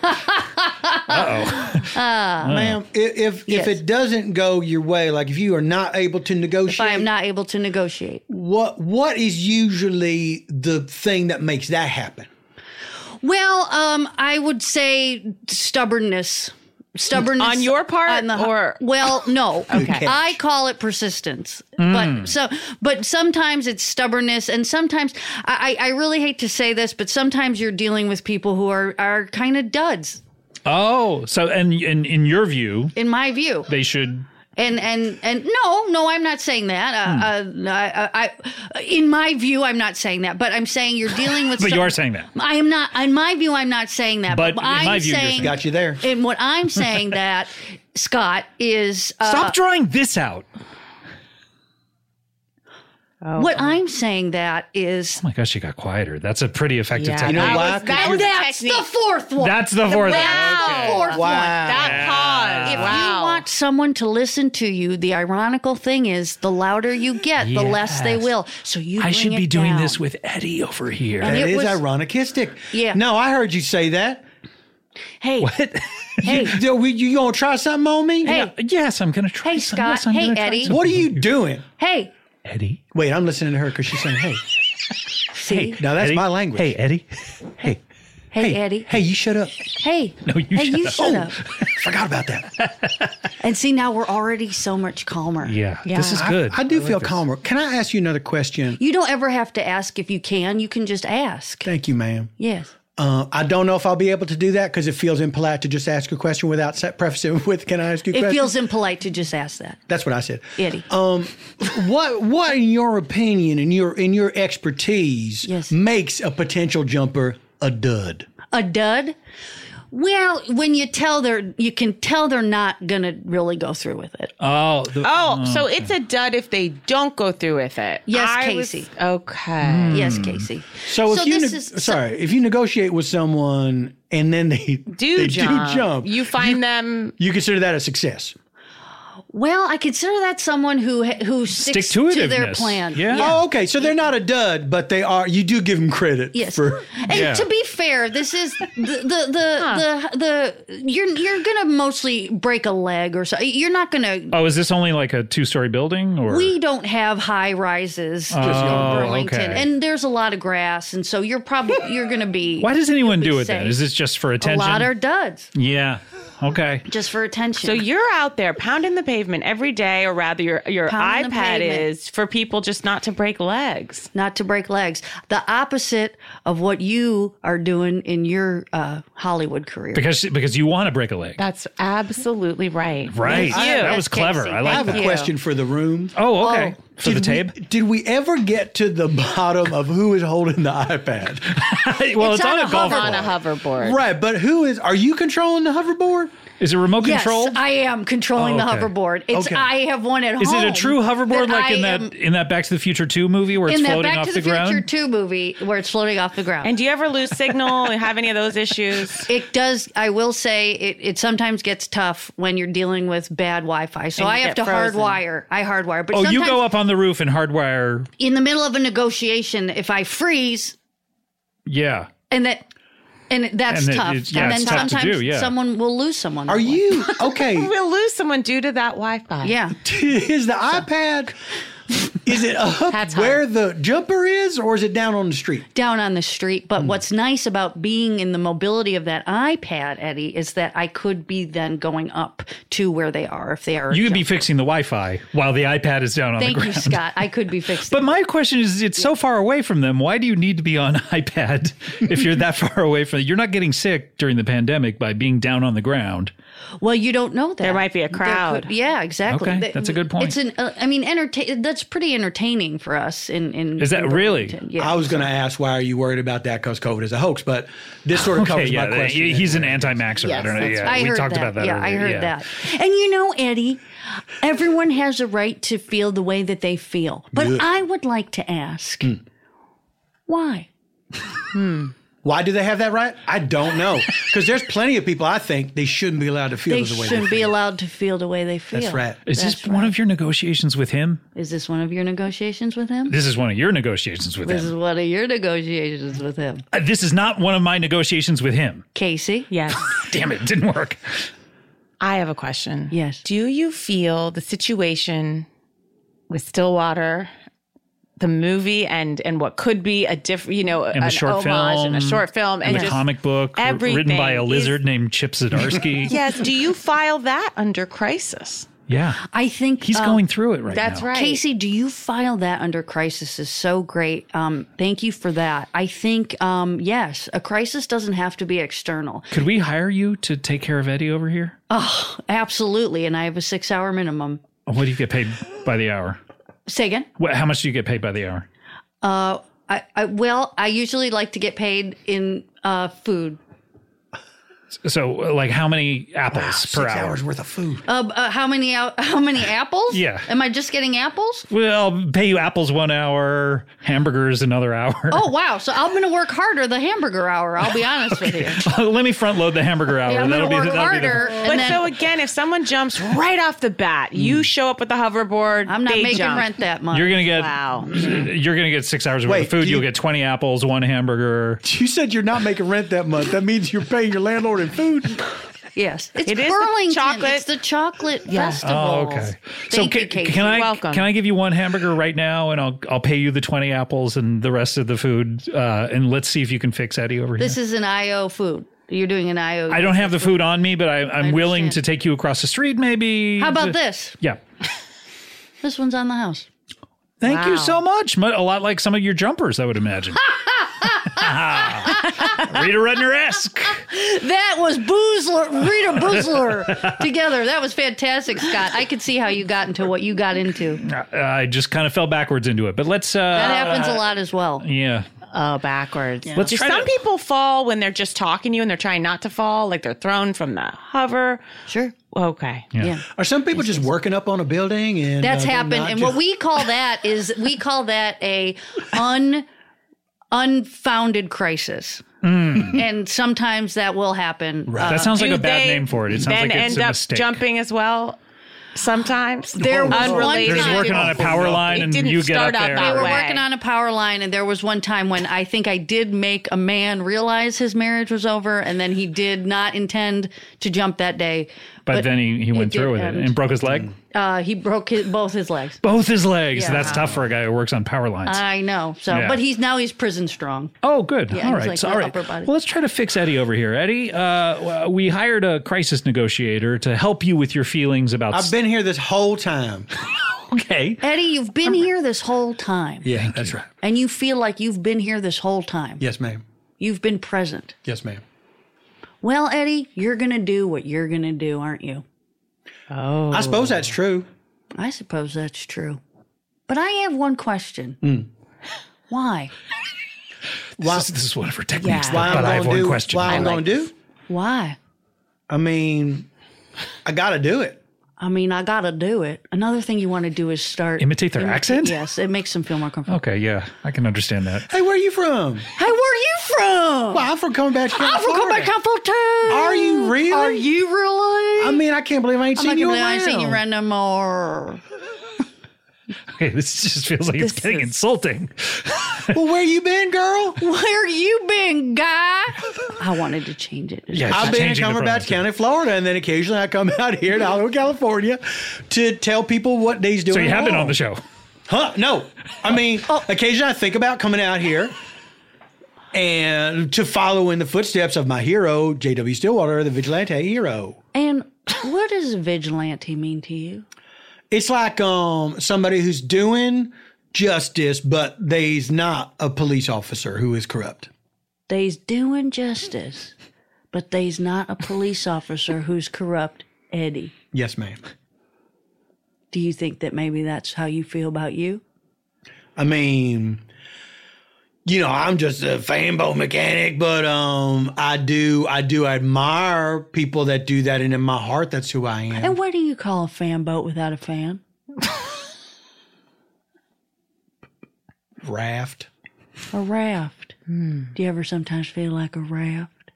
Speaker 5: Ma'am, if
Speaker 7: Yes.
Speaker 5: it doesn't go your way, like if you are not able to
Speaker 7: if
Speaker 5: negotiate,
Speaker 7: I am not able to negotiate.
Speaker 5: what is usually the thing that makes that happen?
Speaker 7: Well, I would say stubbornness. Stubbornness
Speaker 3: On your part,
Speaker 7: on the-
Speaker 3: or-
Speaker 7: well, no.
Speaker 3: Okay.
Speaker 7: I call it persistence,
Speaker 1: Mm.
Speaker 7: but sometimes it's stubbornness, and sometimes I really hate to say this, but sometimes you're dealing with people who are kind of duds,
Speaker 1: Oh, so and in your view,
Speaker 7: in my view.
Speaker 1: they should.
Speaker 7: And no, I'm not saying that. In my view, I'm not saying that. But I'm saying you're dealing with.
Speaker 1: But you are saying that.
Speaker 7: I am not. In my view, I'm not saying that.
Speaker 1: But in
Speaker 7: I'm
Speaker 1: my view, you're
Speaker 7: saying,
Speaker 1: saying
Speaker 5: Got you there.
Speaker 7: And what I'm saying that, Scott, is
Speaker 1: Stop drawing this out.
Speaker 7: what I'm saying that is.
Speaker 1: Oh my gosh, you got quieter. That's a pretty effective
Speaker 3: Yeah,
Speaker 1: technique.
Speaker 5: know
Speaker 3: that
Speaker 5: why?
Speaker 3: was- that
Speaker 5: Oh,
Speaker 3: was
Speaker 7: That's
Speaker 3: technique.
Speaker 7: the fourth one.
Speaker 1: That's the fourth.
Speaker 7: That's the fourth one.
Speaker 3: That pause.
Speaker 7: If
Speaker 3: wow.
Speaker 7: you want someone to listen to you, the ironical thing is the louder you get, the less they
Speaker 1: Yes.
Speaker 7: will. So you
Speaker 1: I
Speaker 7: bring
Speaker 1: should
Speaker 7: it
Speaker 1: be doing
Speaker 7: down.
Speaker 1: this with Eddie over here.
Speaker 7: And
Speaker 5: That
Speaker 7: it
Speaker 5: is
Speaker 7: was-
Speaker 5: ironicistic.
Speaker 7: Yeah.
Speaker 5: No, I heard you say that.
Speaker 7: Hey, hey,
Speaker 5: You gonna try something on me?
Speaker 7: Hey.
Speaker 1: Yes, I'm going to try.
Speaker 7: Hey,
Speaker 1: some-
Speaker 7: Scott.
Speaker 1: yes, I'm
Speaker 7: Hey,
Speaker 1: gonna try
Speaker 7: Eddie.
Speaker 1: some-
Speaker 5: What are you doing?
Speaker 7: hey.
Speaker 1: Eddie?
Speaker 5: Wait, I'm listening to her because she's saying, "Hey."
Speaker 7: See?
Speaker 5: Now that's
Speaker 1: Eddie?
Speaker 5: my language.
Speaker 1: Hey, Eddie. Hey.
Speaker 7: Hey, Eddie.
Speaker 5: Hey, you shut up.
Speaker 7: Hey.
Speaker 1: No, you
Speaker 7: hey,
Speaker 1: shut
Speaker 7: you
Speaker 1: up.
Speaker 7: shut up.
Speaker 5: Forgot about that.
Speaker 7: And see, now we're already so much calmer.
Speaker 1: Yeah, this is good.
Speaker 5: I do
Speaker 1: like
Speaker 5: feel
Speaker 1: this.
Speaker 5: calmer. Can I ask you another question?
Speaker 7: You don't ever have to ask if you can. You can just ask.
Speaker 5: Thank you, ma'am.
Speaker 7: Yes.
Speaker 5: I don't know if I'll be able to do that because it feels impolite to just ask a question without prefacing it with, "Can I ask you a
Speaker 7: It
Speaker 5: question?"
Speaker 7: feels impolite to just ask that.
Speaker 5: That's what I said.
Speaker 7: Eddie.
Speaker 5: What in your opinion and your expertise
Speaker 7: Yes.
Speaker 5: makes a potential jumper a dud?
Speaker 7: A dud? Well, when you can tell they're not going to really go through with it.
Speaker 1: Oh,
Speaker 3: So it's a dud if they don't go through with it.
Speaker 7: Yes,
Speaker 3: I was-
Speaker 7: Casey.
Speaker 3: Okay.
Speaker 7: Yes, Casey.
Speaker 5: So if you
Speaker 7: this is
Speaker 5: if you negotiate with someone and then they
Speaker 3: Do jump.
Speaker 5: you
Speaker 3: You find them.
Speaker 5: consider that a success.
Speaker 7: Well, I consider that someone who sticks to their
Speaker 1: Stick-to-itiveness.
Speaker 7: plan.
Speaker 1: Yeah.
Speaker 5: Oh, okay. So they're not a dud, but they are. You do give them credit.
Speaker 7: Yes.
Speaker 5: For,
Speaker 7: And
Speaker 1: Yeah.
Speaker 7: to be fair, this is you're gonna mostly break a leg or so. You're not gonna.
Speaker 1: Oh, is this only like a 2-story building, or
Speaker 7: We don't have high rises in Burlington,
Speaker 1: okay.
Speaker 7: and there's a lot of grass, and so you're gonna be.
Speaker 1: why does anyone do it then?
Speaker 7: safe.
Speaker 1: Is this just for
Speaker 7: a
Speaker 1: attention?
Speaker 7: lot are duds
Speaker 1: Yeah. Okay.
Speaker 7: just for attention.
Speaker 3: So you're out there pounding the pavement every day, or rather, your
Speaker 7: Pounding the
Speaker 3: iPad
Speaker 7: pavement.
Speaker 3: is for people just not to break legs.
Speaker 7: not to break legs. The opposite of what you are doing in your Hollywood career.
Speaker 1: Because you want to break a leg.
Speaker 3: That's absolutely right.
Speaker 1: Right.
Speaker 3: Thank you.
Speaker 1: That was clever.
Speaker 7: Casey.
Speaker 1: I
Speaker 5: I
Speaker 1: like
Speaker 5: have
Speaker 1: that.
Speaker 5: a question for the room.
Speaker 1: Oh, okay. For the
Speaker 5: Did
Speaker 1: tape?
Speaker 5: Did we ever get to the bottom of who is holding the iPad?
Speaker 1: Well, it's on a golf
Speaker 3: on a
Speaker 1: ball.
Speaker 3: hoverboard.
Speaker 5: Right, but who is? Are you controlling the hoverboard?
Speaker 1: Is it remote
Speaker 7: Yes,
Speaker 1: control?
Speaker 7: I am controlling
Speaker 1: Oh,
Speaker 7: the
Speaker 1: okay.
Speaker 7: hoverboard. It's
Speaker 5: Okay.
Speaker 7: I have one at home.
Speaker 1: Is it a true hoverboard like
Speaker 7: I
Speaker 1: in
Speaker 7: am-
Speaker 1: that Back to the Future 2 movie where it's
Speaker 7: in that
Speaker 1: floating
Speaker 7: Back
Speaker 1: off
Speaker 7: to
Speaker 1: the
Speaker 7: the Future
Speaker 1: ground?
Speaker 7: 2 movie where it's floating off the ground?
Speaker 3: And do you ever lose signal and have any of those issues?
Speaker 7: It does. I will say it sometimes gets tough when you're dealing with bad Wi-Fi. So
Speaker 3: And you
Speaker 7: I have
Speaker 3: get
Speaker 7: to
Speaker 3: frozen.
Speaker 7: hardwire. I hardwire. But
Speaker 1: Oh, you
Speaker 7: sometimes
Speaker 1: go up on the roof and hardwire.
Speaker 7: in the middle of a negotiation. If I freeze
Speaker 1: Yeah.
Speaker 7: and that And that's
Speaker 1: And
Speaker 7: tough.
Speaker 1: it's tough to
Speaker 7: sometimes
Speaker 1: do, yeah.
Speaker 7: someone will lose someone.
Speaker 5: Are you okay?
Speaker 3: We'll lose someone due to that Wi-Fi.
Speaker 7: Yeah.
Speaker 5: Is the iPad? Is it up
Speaker 3: That's
Speaker 5: where the jumper is, or is it down on the street?
Speaker 7: Down on the street. But what's nice about being in the mobility of that iPad, Eddie, is that I could be then going up to where they are if they are.
Speaker 1: You could be
Speaker 7: jumping.
Speaker 1: fixing the Wi-Fi while the iPad is down on
Speaker 7: Thank
Speaker 1: the
Speaker 7: you,
Speaker 1: ground.
Speaker 7: Scott. I could be fixing.
Speaker 1: But my question is, it's so far away from them. Why do you need to be on iPad if you're that far away from? You're not getting sick during the pandemic by being down on the ground.
Speaker 7: Well, you don't know that.
Speaker 3: There might be a crowd.
Speaker 7: Yeah, exactly.
Speaker 1: Okay, that's a good point.
Speaker 7: It's that's pretty entertaining for us. In
Speaker 1: Is that
Speaker 7: in
Speaker 1: really?
Speaker 7: Burlington. Yeah.
Speaker 5: I was going to ask, why are you worried about that? Because COVID is a hoax, but this sort of covers my question.
Speaker 1: He's an anti-maxer.
Speaker 3: Yes,
Speaker 1: I don't know.
Speaker 3: that's
Speaker 1: Yeah,
Speaker 7: I
Speaker 1: we
Speaker 7: heard
Speaker 1: talked
Speaker 7: that.
Speaker 1: about that.
Speaker 7: Yeah, I
Speaker 1: earlier.
Speaker 7: heard
Speaker 1: Yeah.
Speaker 7: that. And you know, Eddie, everyone has a right to feel the way that they feel. But
Speaker 5: Good.
Speaker 7: I would like to ask, why?
Speaker 5: Why do they have that right? I don't know. Because there's plenty of people I think they shouldn't be allowed to feel
Speaker 7: They
Speaker 5: the way they
Speaker 7: shouldn't
Speaker 5: feel.
Speaker 7: be allowed to feel the way they feel.
Speaker 5: That's right.
Speaker 1: Is this
Speaker 7: That's
Speaker 1: one
Speaker 7: right.
Speaker 1: of your negotiations with him?
Speaker 7: Is this one of your negotiations with him?
Speaker 1: This is one of your negotiations with
Speaker 7: This is
Speaker 1: him.
Speaker 7: one of your negotiations with him.
Speaker 1: This is not one of my negotiations with him.
Speaker 7: Casey?
Speaker 3: Yes.
Speaker 1: Damn it, it didn't work.
Speaker 3: I have a question.
Speaker 7: Yes.
Speaker 3: Do you feel the situation with Stillwater, the movie, and what could be a different,
Speaker 1: And
Speaker 3: an
Speaker 1: the short
Speaker 3: homage
Speaker 1: film,
Speaker 3: and a short film,
Speaker 1: And the
Speaker 3: just
Speaker 1: comic book written by a
Speaker 3: everything
Speaker 1: lizard
Speaker 3: is-
Speaker 1: named Chip Zdarsky.
Speaker 3: Yes. Do you file that under crisis?
Speaker 1: Yeah.
Speaker 7: I think
Speaker 1: He's going through it right
Speaker 3: That's
Speaker 1: now.
Speaker 3: right.
Speaker 7: Casey, do you file that under crisis is so great. Thank you for that. I think, yes, a crisis doesn't have to be external.
Speaker 1: Could we hire you to take care of Eddie over here?
Speaker 7: Absolutely. And I have a 6-hour minimum.
Speaker 1: What do you get paid by the hour?
Speaker 7: Say again?
Speaker 1: How much do you get paid by the hour?
Speaker 7: I usually like to get paid in food.
Speaker 1: So, like, how many apples per
Speaker 5: 6
Speaker 1: hour?
Speaker 5: hours worth of food.
Speaker 7: How many apples?
Speaker 1: Yeah.
Speaker 7: Am I just getting apples?
Speaker 1: Well, I'll pay you apples 1 hour, hamburgers another hour.
Speaker 7: Oh, wow. So I'm going to work harder the hamburger hour. I'll be honest with you.
Speaker 1: Let me front load the hamburger hour.
Speaker 7: Yeah, I'm going to work harder.
Speaker 3: But
Speaker 7: And then
Speaker 3: so again, if someone jumps right off the bat, you show up with the hoverboard.
Speaker 7: I'm not
Speaker 3: they
Speaker 7: making
Speaker 3: jump.
Speaker 7: rent that much.
Speaker 1: You're gonna get
Speaker 3: Wow.
Speaker 1: You're gonna get 6 hours worth
Speaker 5: Wait,
Speaker 1: of food.
Speaker 5: do you-
Speaker 1: You'll get 20 apples, 1 hamburger.
Speaker 5: You said you're not making rent that month. That means you're paying your landlord in food.
Speaker 7: Yes. It's
Speaker 3: It is the
Speaker 7: Burlington.
Speaker 3: chocolate-
Speaker 7: It's the chocolate
Speaker 3: Yeah.
Speaker 7: festival.
Speaker 1: Oh, okay. So
Speaker 7: Thank you, Casey.
Speaker 1: can I
Speaker 3: welcome.
Speaker 1: can I give you 1 hamburger right now, and I'll pay you the 20 apples and the rest of the food, and let's see if you can fix Eddie over
Speaker 7: This
Speaker 1: here.
Speaker 7: is an IO food. You're doing an IO.
Speaker 1: I don't have the food on me, but I'm willing to
Speaker 7: understand.
Speaker 1: take you across the street, maybe.
Speaker 7: How about this?
Speaker 1: Yeah.
Speaker 7: This one's on the house.
Speaker 1: Thank you
Speaker 3: Wow.
Speaker 1: so much. A lot like some of your jumpers, I would imagine. Rita Rudner-esque.
Speaker 7: That was Rita Boozler together. That was fantastic, Scott. I could see how you got into what you got into.
Speaker 1: I just kind of fell backwards into it, but let's.
Speaker 7: That happens a lot as well.
Speaker 1: Yeah.
Speaker 3: Oh, backwards.
Speaker 1: Let's
Speaker 3: Do
Speaker 1: try
Speaker 3: some
Speaker 1: to-
Speaker 3: people fall when they're just talking to you and they're trying not to fall, like they're thrown from the hover?
Speaker 7: Sure.
Speaker 3: Okay.
Speaker 7: Yeah.
Speaker 5: Are some people just working up on a building and
Speaker 7: That's
Speaker 5: they're
Speaker 7: happened.
Speaker 5: not
Speaker 7: And
Speaker 5: just-
Speaker 7: what we call that is a unfounded crisis. And sometimes that will happen.
Speaker 1: That sounds like
Speaker 3: Do
Speaker 1: a bad
Speaker 3: they
Speaker 1: name for it. It sounds
Speaker 3: then
Speaker 1: like it's
Speaker 3: end
Speaker 1: a
Speaker 3: up
Speaker 1: mistake.
Speaker 3: jumping as well sometimes?
Speaker 7: There was one
Speaker 3: Unrelated.
Speaker 1: They're just
Speaker 7: time-
Speaker 1: working on a power line,
Speaker 3: It
Speaker 1: and
Speaker 3: didn't
Speaker 1: you get up
Speaker 3: start out
Speaker 1: there.
Speaker 3: that
Speaker 7: They were
Speaker 3: way.
Speaker 7: working on a power line, and there was one time when I think I did make a man realize his marriage was over, and then he did not intend to jump that day.
Speaker 1: But then he went
Speaker 7: did
Speaker 1: through with it
Speaker 7: end.
Speaker 1: and broke his leg.
Speaker 7: He broke both his legs.
Speaker 1: Both his legs.
Speaker 7: Yeah.
Speaker 1: That's tough for a guy who works on power lines.
Speaker 7: I know. So,
Speaker 1: Yeah.
Speaker 7: but he's prison strong.
Speaker 1: Oh, good.
Speaker 7: Yeah,
Speaker 1: all
Speaker 7: it was
Speaker 1: right.
Speaker 7: like
Speaker 1: So,
Speaker 7: my
Speaker 1: all right.
Speaker 7: upper body.
Speaker 1: Well, let's try to fix Eddie over here. Eddie, we hired a crisis negotiator to help you with your feelings about.
Speaker 5: I've been here this whole time.
Speaker 1: Okay.
Speaker 7: Eddie, you've been here this whole time.
Speaker 5: Yeah, that's right.
Speaker 7: And you feel like you've been here this whole time.
Speaker 5: Yes, ma'am.
Speaker 7: You've been present.
Speaker 5: Yes, ma'am.
Speaker 7: Well, Eddie, you're going to do what you're going to do, aren't you?
Speaker 5: I suppose that's true.
Speaker 7: I suppose that's true. But I have one question. Why?
Speaker 1: This is one of her techniques.
Speaker 3: Yeah.
Speaker 5: Why
Speaker 1: But I have one
Speaker 5: do,
Speaker 1: question.
Speaker 5: Why I'm
Speaker 3: like
Speaker 5: going to do?
Speaker 7: Why?
Speaker 5: I mean, I got to do it.
Speaker 7: I mean, I got to do it. Another thing you want to do is start...
Speaker 1: Imitate their accent?
Speaker 7: Yes, it makes them feel more comfortable.
Speaker 1: Okay, yeah, I can understand that.
Speaker 5: Hey, where are you from?
Speaker 7: Hey, where are you from?
Speaker 5: Well, I'm from coming back.
Speaker 7: I'm from Comeback Comfort.
Speaker 5: Are you really?
Speaker 7: Are you really?
Speaker 5: I mean, I can't believe I ain't
Speaker 7: I'm
Speaker 5: seen
Speaker 7: not
Speaker 5: you
Speaker 7: gonna
Speaker 5: around.
Speaker 7: I ain't seen you around no more.
Speaker 1: Okay, this just feels like it's getting insulting.
Speaker 5: Well, where you been, girl?
Speaker 7: Where you been, guy? I wanted to change it.
Speaker 1: Yeah,
Speaker 5: I've been in
Speaker 1: changing the
Speaker 5: Cumberbatch
Speaker 1: pronouns.
Speaker 5: County, Florida, and then occasionally I come out here to Hollywood, California to tell people what they's doing.
Speaker 1: So you have been
Speaker 5: wrong.
Speaker 1: on the show.
Speaker 5: Huh? No. I mean, occasionally I think about coming out here and to follow in the footsteps of my hero, J.W. Stillwater, the vigilante hero.
Speaker 7: And what does vigilante mean to you?
Speaker 5: It's like somebody who's doing justice, but they's not a police officer who is corrupt.
Speaker 7: They's doing justice, but they's not a police officer who's corrupt, Eddie.
Speaker 5: Yes, ma'am.
Speaker 7: Do you think that maybe that's how you feel about you?
Speaker 5: I mean, I'm just a fanboy mechanic, but I do admire people that do that, and in my heart, that's who I am.
Speaker 7: And what do you call a fan boat without a fan?
Speaker 5: Raft.
Speaker 7: A raft. Do you ever sometimes feel like a raft?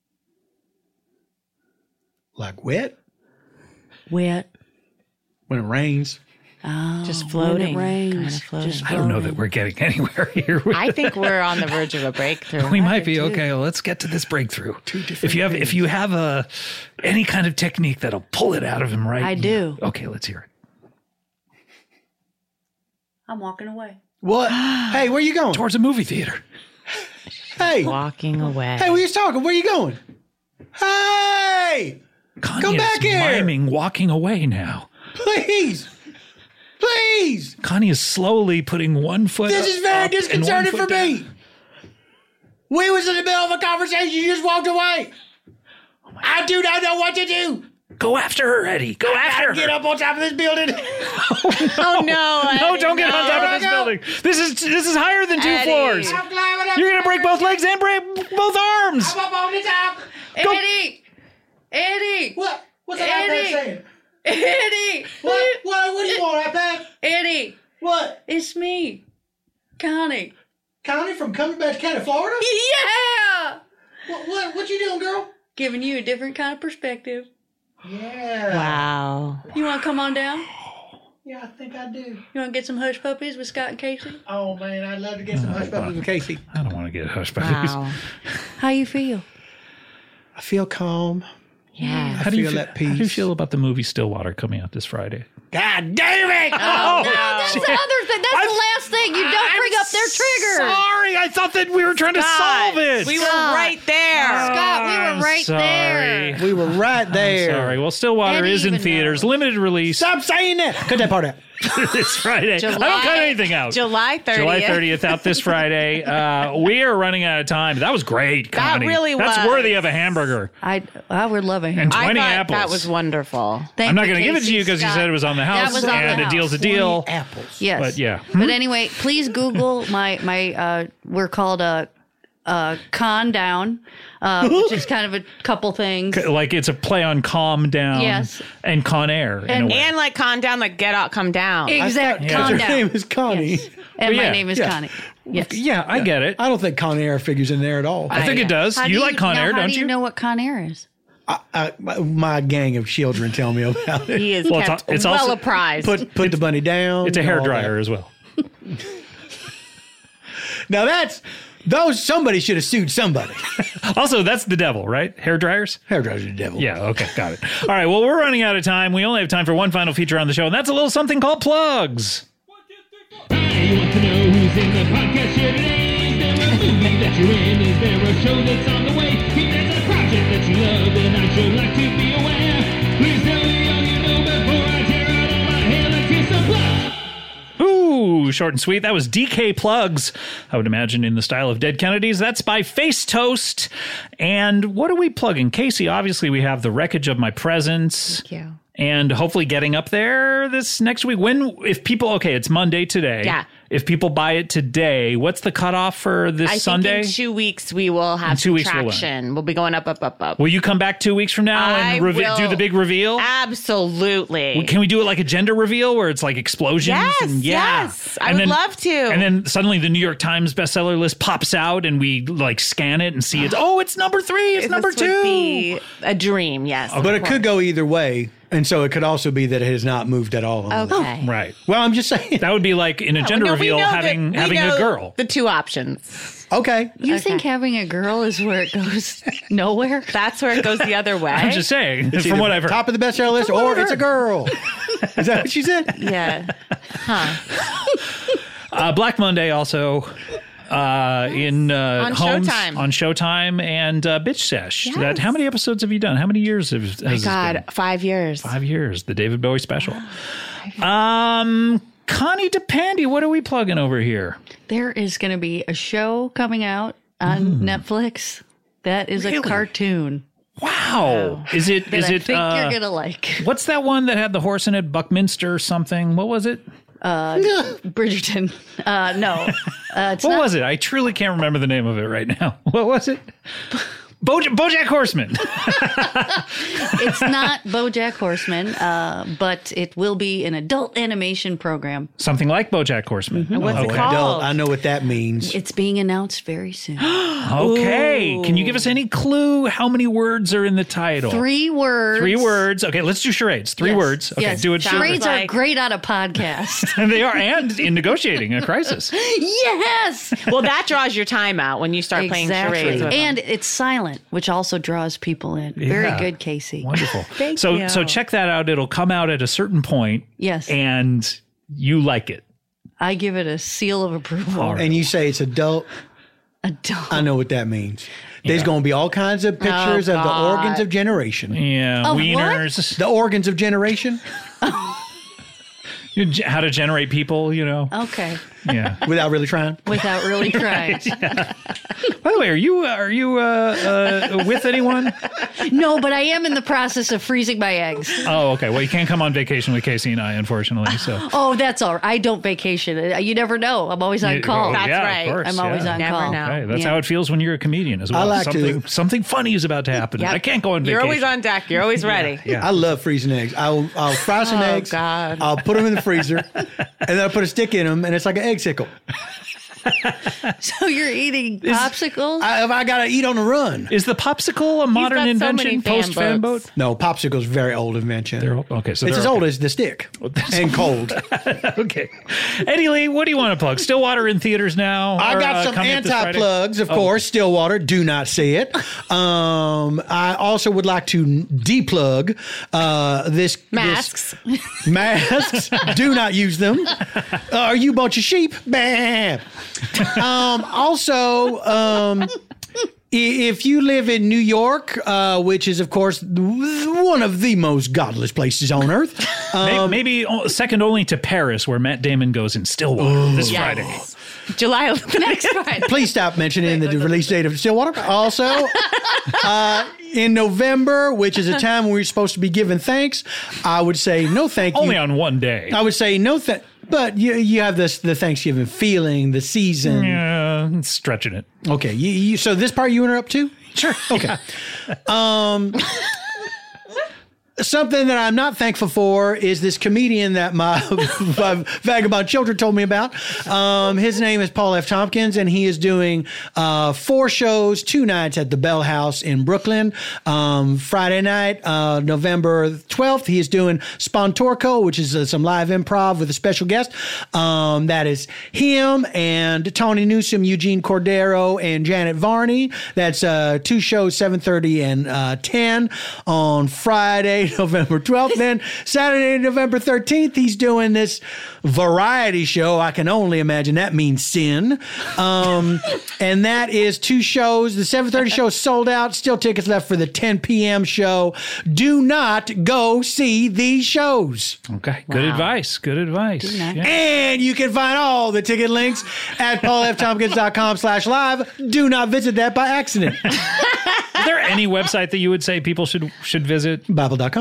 Speaker 5: Like wet
Speaker 7: Wet.
Speaker 5: when it rains.
Speaker 7: Oh,
Speaker 3: Just floating,
Speaker 7: When it rains.
Speaker 3: kinda floating.
Speaker 7: Just
Speaker 1: I don't know
Speaker 7: floating.
Speaker 1: that we're getting anywhere here.
Speaker 3: I think we're on the verge of a breakthrough.
Speaker 1: We might be. Okay, well, let's get to this breakthrough. If you have any kind of technique that'll pull it out of him, right?
Speaker 7: I do.
Speaker 1: Okay, let's hear it.
Speaker 7: I'm walking away.
Speaker 5: What? Hey, where you going?
Speaker 1: Towards a movie theater.
Speaker 5: Hey,
Speaker 3: Walking away.
Speaker 5: hey, we was talking. Where you going? Hey,
Speaker 1: Kanye
Speaker 5: back
Speaker 1: is
Speaker 5: here.
Speaker 1: miming walking away now.
Speaker 5: please.
Speaker 1: Connie is slowly putting one foot.
Speaker 5: This is very
Speaker 1: up and one
Speaker 5: disconcerting
Speaker 1: foot
Speaker 5: for
Speaker 1: down.
Speaker 5: me. We was in the middle of a conversation. You just walked away. I do not know what to do.
Speaker 1: Go after her, Eddie. Go after her.
Speaker 5: Get up on top of this building.
Speaker 3: Oh no!
Speaker 1: No, don't get on top of this
Speaker 5: no.
Speaker 1: building. This is higher than 2
Speaker 3: Eddie.
Speaker 1: floors.
Speaker 5: I'm climbing up.
Speaker 1: You're gonna break both legs and break both arms.
Speaker 5: I'm up on the top.
Speaker 7: Eddie!
Speaker 5: What? What's that
Speaker 7: Eddie.
Speaker 5: iPad saying?
Speaker 7: Eddie!
Speaker 5: What do you want, iPad?
Speaker 7: Eddie!
Speaker 5: What?
Speaker 7: It's me, Connie.
Speaker 5: Connie from Cumberbatch County, Florida?
Speaker 7: Yeah!
Speaker 5: What you doing, girl?
Speaker 7: Giving you a different kind of perspective.
Speaker 5: Yeah.
Speaker 3: Wow.
Speaker 7: You want to come on down?
Speaker 5: Yeah, I think I do.
Speaker 7: You want to get some hush puppies with Scott and Casey?
Speaker 5: Oh, man, I'd love to get some hush puppies with Casey.
Speaker 1: I don't want to get hush puppies.
Speaker 3: Wow.
Speaker 7: How you feel?
Speaker 5: I feel calm.
Speaker 3: Yeah.
Speaker 1: How do you
Speaker 5: feel
Speaker 1: feel
Speaker 5: at peace.
Speaker 1: How do you feel about the movie Stillwater coming out this Friday?
Speaker 5: God damn it!
Speaker 3: Oh,
Speaker 7: That's the other thing. That's the last thing. You don't bring up their trigger.
Speaker 1: Sorry, I thought that we were trying to solve it.
Speaker 3: We were right there.
Speaker 7: Scott, we were right there.
Speaker 5: We were right there.
Speaker 1: Sorry. Well, Stillwater
Speaker 7: Eddie
Speaker 1: is in
Speaker 7: even
Speaker 1: theaters,
Speaker 7: knows.
Speaker 1: limited release.
Speaker 5: Stop saying that. Cut that part out.
Speaker 1: This Friday. I don't cut anything out.
Speaker 3: July 30th.
Speaker 1: July 30th out this Friday. We are running out of time. That was great,
Speaker 3: That
Speaker 1: Connie.
Speaker 3: really
Speaker 1: That's
Speaker 3: was.
Speaker 1: worthy of a hamburger.
Speaker 7: I would love a
Speaker 1: And
Speaker 7: hand.
Speaker 1: 20
Speaker 3: I thought
Speaker 1: apples.
Speaker 3: that was wonderful.
Speaker 1: I'm not going to give it to you because you said it was on the house,
Speaker 7: was on the
Speaker 1: and a
Speaker 7: house.
Speaker 1: deal's a deal.
Speaker 5: Apples.
Speaker 7: Yes.
Speaker 1: But yeah.
Speaker 7: But anyway, please Google my we're called Con Down, which is kind of a couple things.
Speaker 1: Like it's a play on calm down
Speaker 7: Yes.
Speaker 1: and Con Air. In a way.
Speaker 3: And like calm down, like get out, come down.
Speaker 7: Exactly.
Speaker 5: Because
Speaker 7: Con
Speaker 5: her
Speaker 7: Down.
Speaker 5: name is Connie.
Speaker 7: Yes. And
Speaker 1: Well,
Speaker 7: my
Speaker 1: yeah.
Speaker 7: name is
Speaker 5: Yeah.
Speaker 7: Connie. Yes.
Speaker 1: Yeah, I get it.
Speaker 5: I don't think Con Air figures in there at all.
Speaker 1: I think it does.
Speaker 7: How
Speaker 1: You
Speaker 7: do
Speaker 1: like Con
Speaker 7: now,
Speaker 1: Air,
Speaker 7: how
Speaker 1: don't
Speaker 7: do you
Speaker 1: you?
Speaker 7: know what Con Air is?
Speaker 5: My gang of children tell me about it.
Speaker 3: He is
Speaker 1: Well,
Speaker 3: kept
Speaker 1: it's
Speaker 3: well
Speaker 1: also-
Speaker 3: apprised.
Speaker 5: Put the bunny down.
Speaker 1: It's a
Speaker 5: and all
Speaker 1: hairdryer as well.
Speaker 5: that. Now somebody should have sued somebody.
Speaker 1: Also, that's the devil, right? Hair dryers?
Speaker 5: Hairdryer's the devil.
Speaker 1: Yeah, okay, got it. All right, well, we're running out of time. We only have time for one final feature on the show, and that's a little something called plugs.
Speaker 8: You want to know who's in the podcast here today? Is there a movie that you're in? Is there a show that's on the way? If there's a project that you love, then I should like to be aware. Please tell me all you know before I tear out all my hair. Let's hear some plugs.
Speaker 1: Ooh, short and sweet. That was DK Plugs. I would imagine in the style of Dead Kennedys. That's by Face Toast. And what are we plugging? Casey, obviously we have The Wreckage of My Presence.
Speaker 3: Thank you.
Speaker 1: And hopefully getting up there this next week. It's Monday today.
Speaker 3: Yeah.
Speaker 1: If people buy it today, what's the cutoff for this
Speaker 3: I
Speaker 1: Sunday?
Speaker 3: think in 2 weeks we will have
Speaker 1: 2 weeks we'll learn.
Speaker 3: traction. We'll be going up.
Speaker 1: Will you come back 2 weeks from now
Speaker 3: I
Speaker 1: and
Speaker 3: will.
Speaker 1: do the big reveal?
Speaker 3: Absolutely.
Speaker 1: Can we do it like a gender reveal where it's like explosions?
Speaker 3: Yes,
Speaker 1: and
Speaker 3: yes. I would love to.
Speaker 1: And then suddenly the New York Times bestseller list pops out and we like scan it and see it. Oh, it's number 3. It's number
Speaker 3: This
Speaker 1: 2.
Speaker 3: would be a dream, yes.
Speaker 5: But it could go either way. And so it could also be that it has not moved at all.
Speaker 3: Okay.
Speaker 1: Right.
Speaker 5: Well, I'm just saying.
Speaker 1: That would be like in a gender
Speaker 3: No, we
Speaker 1: reveal
Speaker 3: know
Speaker 1: having
Speaker 3: that- we
Speaker 1: a
Speaker 3: know
Speaker 1: girl.
Speaker 3: The two options.
Speaker 5: Okay.
Speaker 7: You think having a girl is where it goes nowhere?
Speaker 3: That's where it goes the other way.
Speaker 1: I'm just saying,
Speaker 5: It's
Speaker 1: from
Speaker 5: either
Speaker 1: what I've heard.
Speaker 5: top of the bestseller list, or it's a girl. Is that what she said?
Speaker 3: Yeah.
Speaker 1: Black Monday also in
Speaker 3: On
Speaker 1: Homes
Speaker 3: Showtime.
Speaker 1: on Showtime and Bitch Sesh.
Speaker 3: Yes.
Speaker 1: That how many episodes have you done? How many years has this
Speaker 3: God,
Speaker 1: been?
Speaker 3: 5 years.
Speaker 1: 5 years. The David Bowie special. Connie DePandy, what are we plugging over here?
Speaker 7: There is going to be a show coming out on Netflix that is a cartoon
Speaker 1: Wow. Is it?
Speaker 7: that
Speaker 1: Is
Speaker 7: I
Speaker 1: it?
Speaker 7: think you're going to like.
Speaker 1: What's that one that had the horse in it? Buckminster something. What was it?
Speaker 7: Bridgerton. No. It's
Speaker 1: What
Speaker 7: not.
Speaker 1: was it? I truly can't remember the name of it right now. What was it? BoJack Horseman.
Speaker 7: It's not BoJack Horseman, but it will be an adult animation program.
Speaker 1: Something like BoJack Horseman.
Speaker 3: What's it
Speaker 1: Okay.
Speaker 3: called?
Speaker 5: Adult, I know what that means.
Speaker 7: It's being announced very soon.
Speaker 1: Okay. Can you give us any clue how many words are in the title?
Speaker 7: 3 words.
Speaker 1: 3 words. Okay, let's do charades. 3
Speaker 7: Yes.
Speaker 1: words. Okay,
Speaker 7: Yes.
Speaker 1: do it.
Speaker 7: Charades are
Speaker 3: like-
Speaker 7: great on a podcast.
Speaker 1: And they are, and in negotiating a crisis.
Speaker 7: Yes.
Speaker 3: Well, that draws your time out when you start playing charades. With them.
Speaker 7: And it's silent, which also draws people in. Very
Speaker 1: Yeah.
Speaker 7: good, Casey.
Speaker 1: Wonderful.
Speaker 3: Thank
Speaker 1: so
Speaker 3: you.
Speaker 1: so check that out. It'll come out at a certain point.
Speaker 7: Yes.
Speaker 1: And you like it.
Speaker 7: I give it a seal of approval.
Speaker 1: All right.
Speaker 5: And you say it's adult.
Speaker 7: Adult.
Speaker 5: I know what that means. There's going to be all kinds of pictures of the
Speaker 3: God.
Speaker 5: organs of generation.
Speaker 1: Yeah.
Speaker 7: Of what?
Speaker 1: Wieners.
Speaker 5: The organs of generation
Speaker 1: How to generate people, you know.
Speaker 7: Okay.
Speaker 1: Yeah.
Speaker 5: without really trying.
Speaker 7: Without really trying.
Speaker 1: By the way, are you with anyone?
Speaker 7: No, but I am in the process of freezing my eggs.
Speaker 1: Oh, okay. Well, you can't come on vacation with Casey and I, unfortunately. So
Speaker 7: Oh, that's all right. I don't vacation. You never know. I'm always on call.
Speaker 3: That's
Speaker 1: yeah,
Speaker 3: right.
Speaker 1: Of course,
Speaker 7: I'm always
Speaker 1: yeah.
Speaker 7: on
Speaker 3: Never
Speaker 7: call.
Speaker 3: know.
Speaker 1: Okay, that's
Speaker 7: Yeah.
Speaker 1: how it feels when you're a comedian as well.
Speaker 5: I like to-
Speaker 1: something funny is about to happen.
Speaker 3: Yep.
Speaker 1: I can't go on vacation.
Speaker 3: You're always on deck. You're always ready.
Speaker 1: Yeah.
Speaker 5: I love freezing eggs. I'll fry some
Speaker 3: Oh,
Speaker 5: eggs.
Speaker 3: God.
Speaker 5: I'll put them in the freezer, and then I'll put a stick in them, and it's like an egg-sickle.
Speaker 7: So you're eating popsicles?
Speaker 5: I got to eat on the run.
Speaker 1: Is the popsicle a modern
Speaker 3: got so
Speaker 1: invention
Speaker 3: many fan
Speaker 1: post fan boat?
Speaker 3: boats.
Speaker 5: No, popsicle's a very old invention.
Speaker 1: Okay, so
Speaker 5: it's
Speaker 1: they're
Speaker 5: as old
Speaker 1: okay.
Speaker 5: as the stick
Speaker 1: that's
Speaker 5: and cold.
Speaker 1: Okay. Eddie Lee, what do you want to plug? Stillwater in theaters now?
Speaker 5: I
Speaker 1: or,
Speaker 5: got some
Speaker 1: coming up this Friday?
Speaker 5: anti-plugs, of course. Stillwater, do not see it. I also would like to deplug this
Speaker 3: Masks.
Speaker 5: Masks, do not use them. Are you a bunch of sheep? Bam. Also, if you live in New York, which is, of course, one of the most godless places on earth,
Speaker 1: Maybe second only to Paris, where Matt Damon goes in Stillwater this
Speaker 3: Yes.
Speaker 1: Friday.
Speaker 3: July
Speaker 7: Next Friday.
Speaker 5: please stop mentioning the release date of Stillwater. Also, in November, which is a time when we're supposed to be giving thanks, I would say no thank you.
Speaker 1: Only on one day.
Speaker 5: I would say no thank. But you have the Thanksgiving feeling, the season.
Speaker 1: Yeah, stretching it.
Speaker 5: Okay, so this part you interrupt too?
Speaker 1: Sure.
Speaker 5: Okay. Something that I'm not thankful for is this comedian that my vagabond children told me about. His name is Paul F. Tompkins, and he is doing 4 shows, 2 nights at the Bell House in Brooklyn. Friday night, November 12th, he is doing Spontorco, which is some live improv with a special guest. That is him and Tony Newsom, Eugene Cordero, and Janet Varney. That's 2 shows, 7:30 and 10 on Friday, November 12th. Then Saturday, November 13th, he's doing this variety show. I can only imagine that means sin. And that is 2 shows. The 7:30 show is sold out. Still tickets left for the 10 p.m. show. Do not go see these shows.
Speaker 1: Okay. Good advice. Good advice.
Speaker 7: not.
Speaker 1: Yeah.
Speaker 5: And you can find all the ticket links at paulftompkins.com/live. Do not visit that by accident.
Speaker 1: Is there any website that you would say people should visit?
Speaker 5: Bible.com.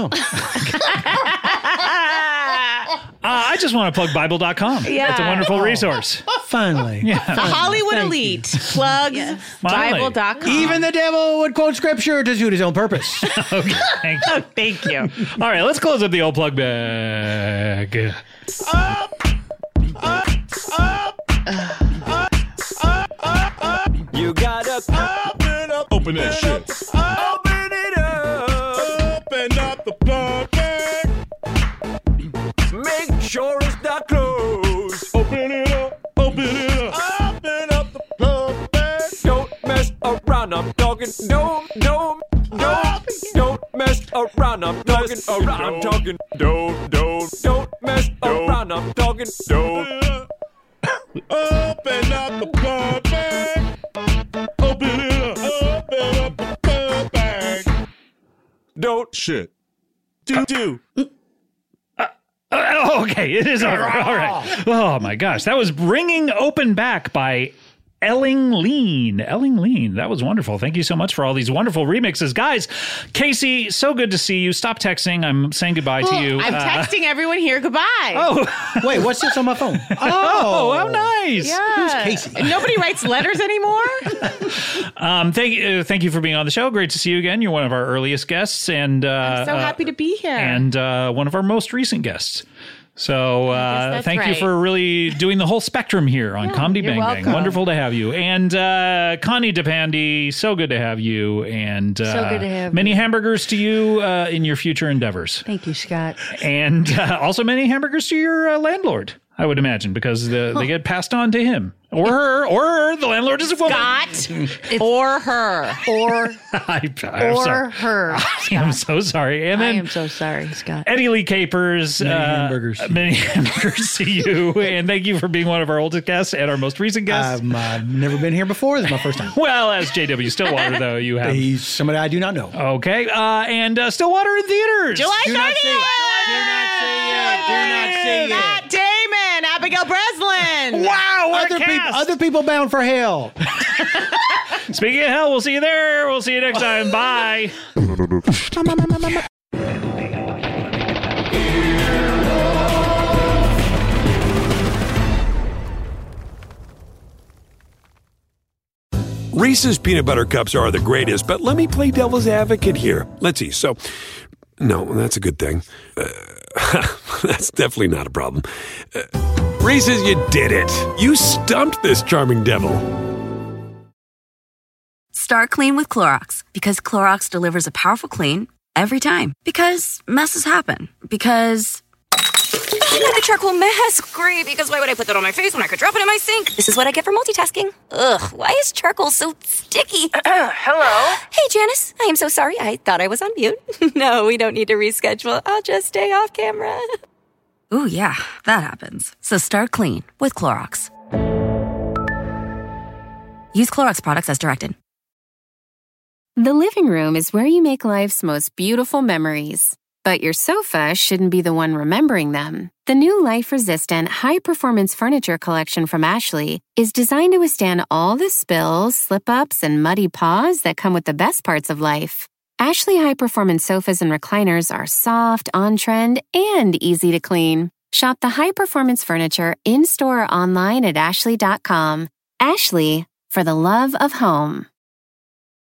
Speaker 3: Ah,
Speaker 1: I just want to plug Bible.com.
Speaker 3: Yeah.
Speaker 1: It's a wonderful resource.
Speaker 5: Finally.
Speaker 3: the Hollywood
Speaker 5: Thank
Speaker 3: elite plugs
Speaker 1: Finally.
Speaker 3: Bible.com.
Speaker 5: Even the devil would quote scripture to suit his own purpose.
Speaker 1: Okay. Thank you.
Speaker 3: Thank you.
Speaker 1: All right, let's close up the old plug bag.
Speaker 9: You gotta open that shit. Open it up. Open up the plug bag. mess around, I'm talking around, I'm talking. Don't mess around, I'm talking.
Speaker 10: Open up the club bag. Open it up the club bag.
Speaker 9: Don't shit. Do.
Speaker 1: Okay, it is over. All right. Oh my gosh, that was Bringing Open Back by Elling Lean. That was wonderful. Thank you so much for all these wonderful remixes. Guys, Casey, so good to see you. Stop texting. I'm saying goodbye to you.
Speaker 3: I'm texting everyone here goodbye.
Speaker 1: Oh,
Speaker 5: Wait, what's this on my phone?
Speaker 1: oh, how nice.
Speaker 3: yeah.
Speaker 5: Who's Casey?
Speaker 3: Nobody writes letters anymore.
Speaker 1: Thank you for being on the show. Great to see you again. You're one of our earliest guests, and
Speaker 3: I'm so happy to be here.
Speaker 1: and one of our most recent guests. So
Speaker 3: that's
Speaker 1: thank you
Speaker 3: right.
Speaker 1: for really doing the whole spectrum here on Comedy
Speaker 3: you're
Speaker 1: Bang Bang.
Speaker 3: welcome.
Speaker 1: Wonderful to have you. And Connie DePandy, so good to have you. And
Speaker 7: So good to have
Speaker 1: many
Speaker 7: you.
Speaker 1: hamburgers to you in your future endeavors.
Speaker 7: Thank you, Scott.
Speaker 1: And also many hamburgers to your landlord, I would imagine, because they get passed on to him. Or her. The landlord is a woman.
Speaker 3: Scott or her.
Speaker 7: Or
Speaker 1: I'm
Speaker 7: or
Speaker 1: sorry.
Speaker 7: her.
Speaker 1: I'm so sorry. And
Speaker 7: I
Speaker 1: then
Speaker 7: am so sorry, Scott.
Speaker 1: Eddie Lee Capers. Many hamburgers to you. And thank you for being one of our oldest guests and our most recent guests.
Speaker 5: I've never been here before. This is my first time.
Speaker 1: Well, as JW Stillwater, though, you have.
Speaker 5: He's somebody I do not know.
Speaker 1: Okay. And Stillwater in theaters.
Speaker 3: July 30th.
Speaker 5: Do not say it. Do not say it.
Speaker 3: Matt Damon, Abigail Breslin.
Speaker 1: Wow. What a cast.
Speaker 5: Other people bound for hell.
Speaker 1: Speaking of hell, we'll see you there. We'll see you next time. Bye.
Speaker 11: Reese's peanut butter cups are the greatest, but let me play devil's advocate here. Let's see. So, no, that's a good thing. That's definitely not a problem. Reese's, you did it. You stumped this charming devil.
Speaker 12: Start clean with Clorox because Clorox delivers a powerful clean every time. Because messes happen. Because I need the charcoal mask. Great, because why would I put that on my face when I could drop it in my sink? This is what I get for multitasking. Ugh, why is charcoal so sticky?
Speaker 13: Hello?
Speaker 12: Hey, Janice. I am so sorry. I thought I was on mute. No, we don't need to reschedule. I'll just stay off camera. Ooh, yeah, that happens. So start clean with Clorox. Use Clorox products as directed.
Speaker 14: The living room is where you make life's most beautiful memories. But your sofa shouldn't be the one remembering them. The new life-resistant, high-performance furniture collection from Ashley is designed to withstand all the spills, slip-ups, and muddy paws that come with the best parts of life. Ashley high-performance sofas and recliners are soft, on-trend, and easy to clean. Shop the high-performance furniture in-store or online at ashley.com. Ashley, for the love of home.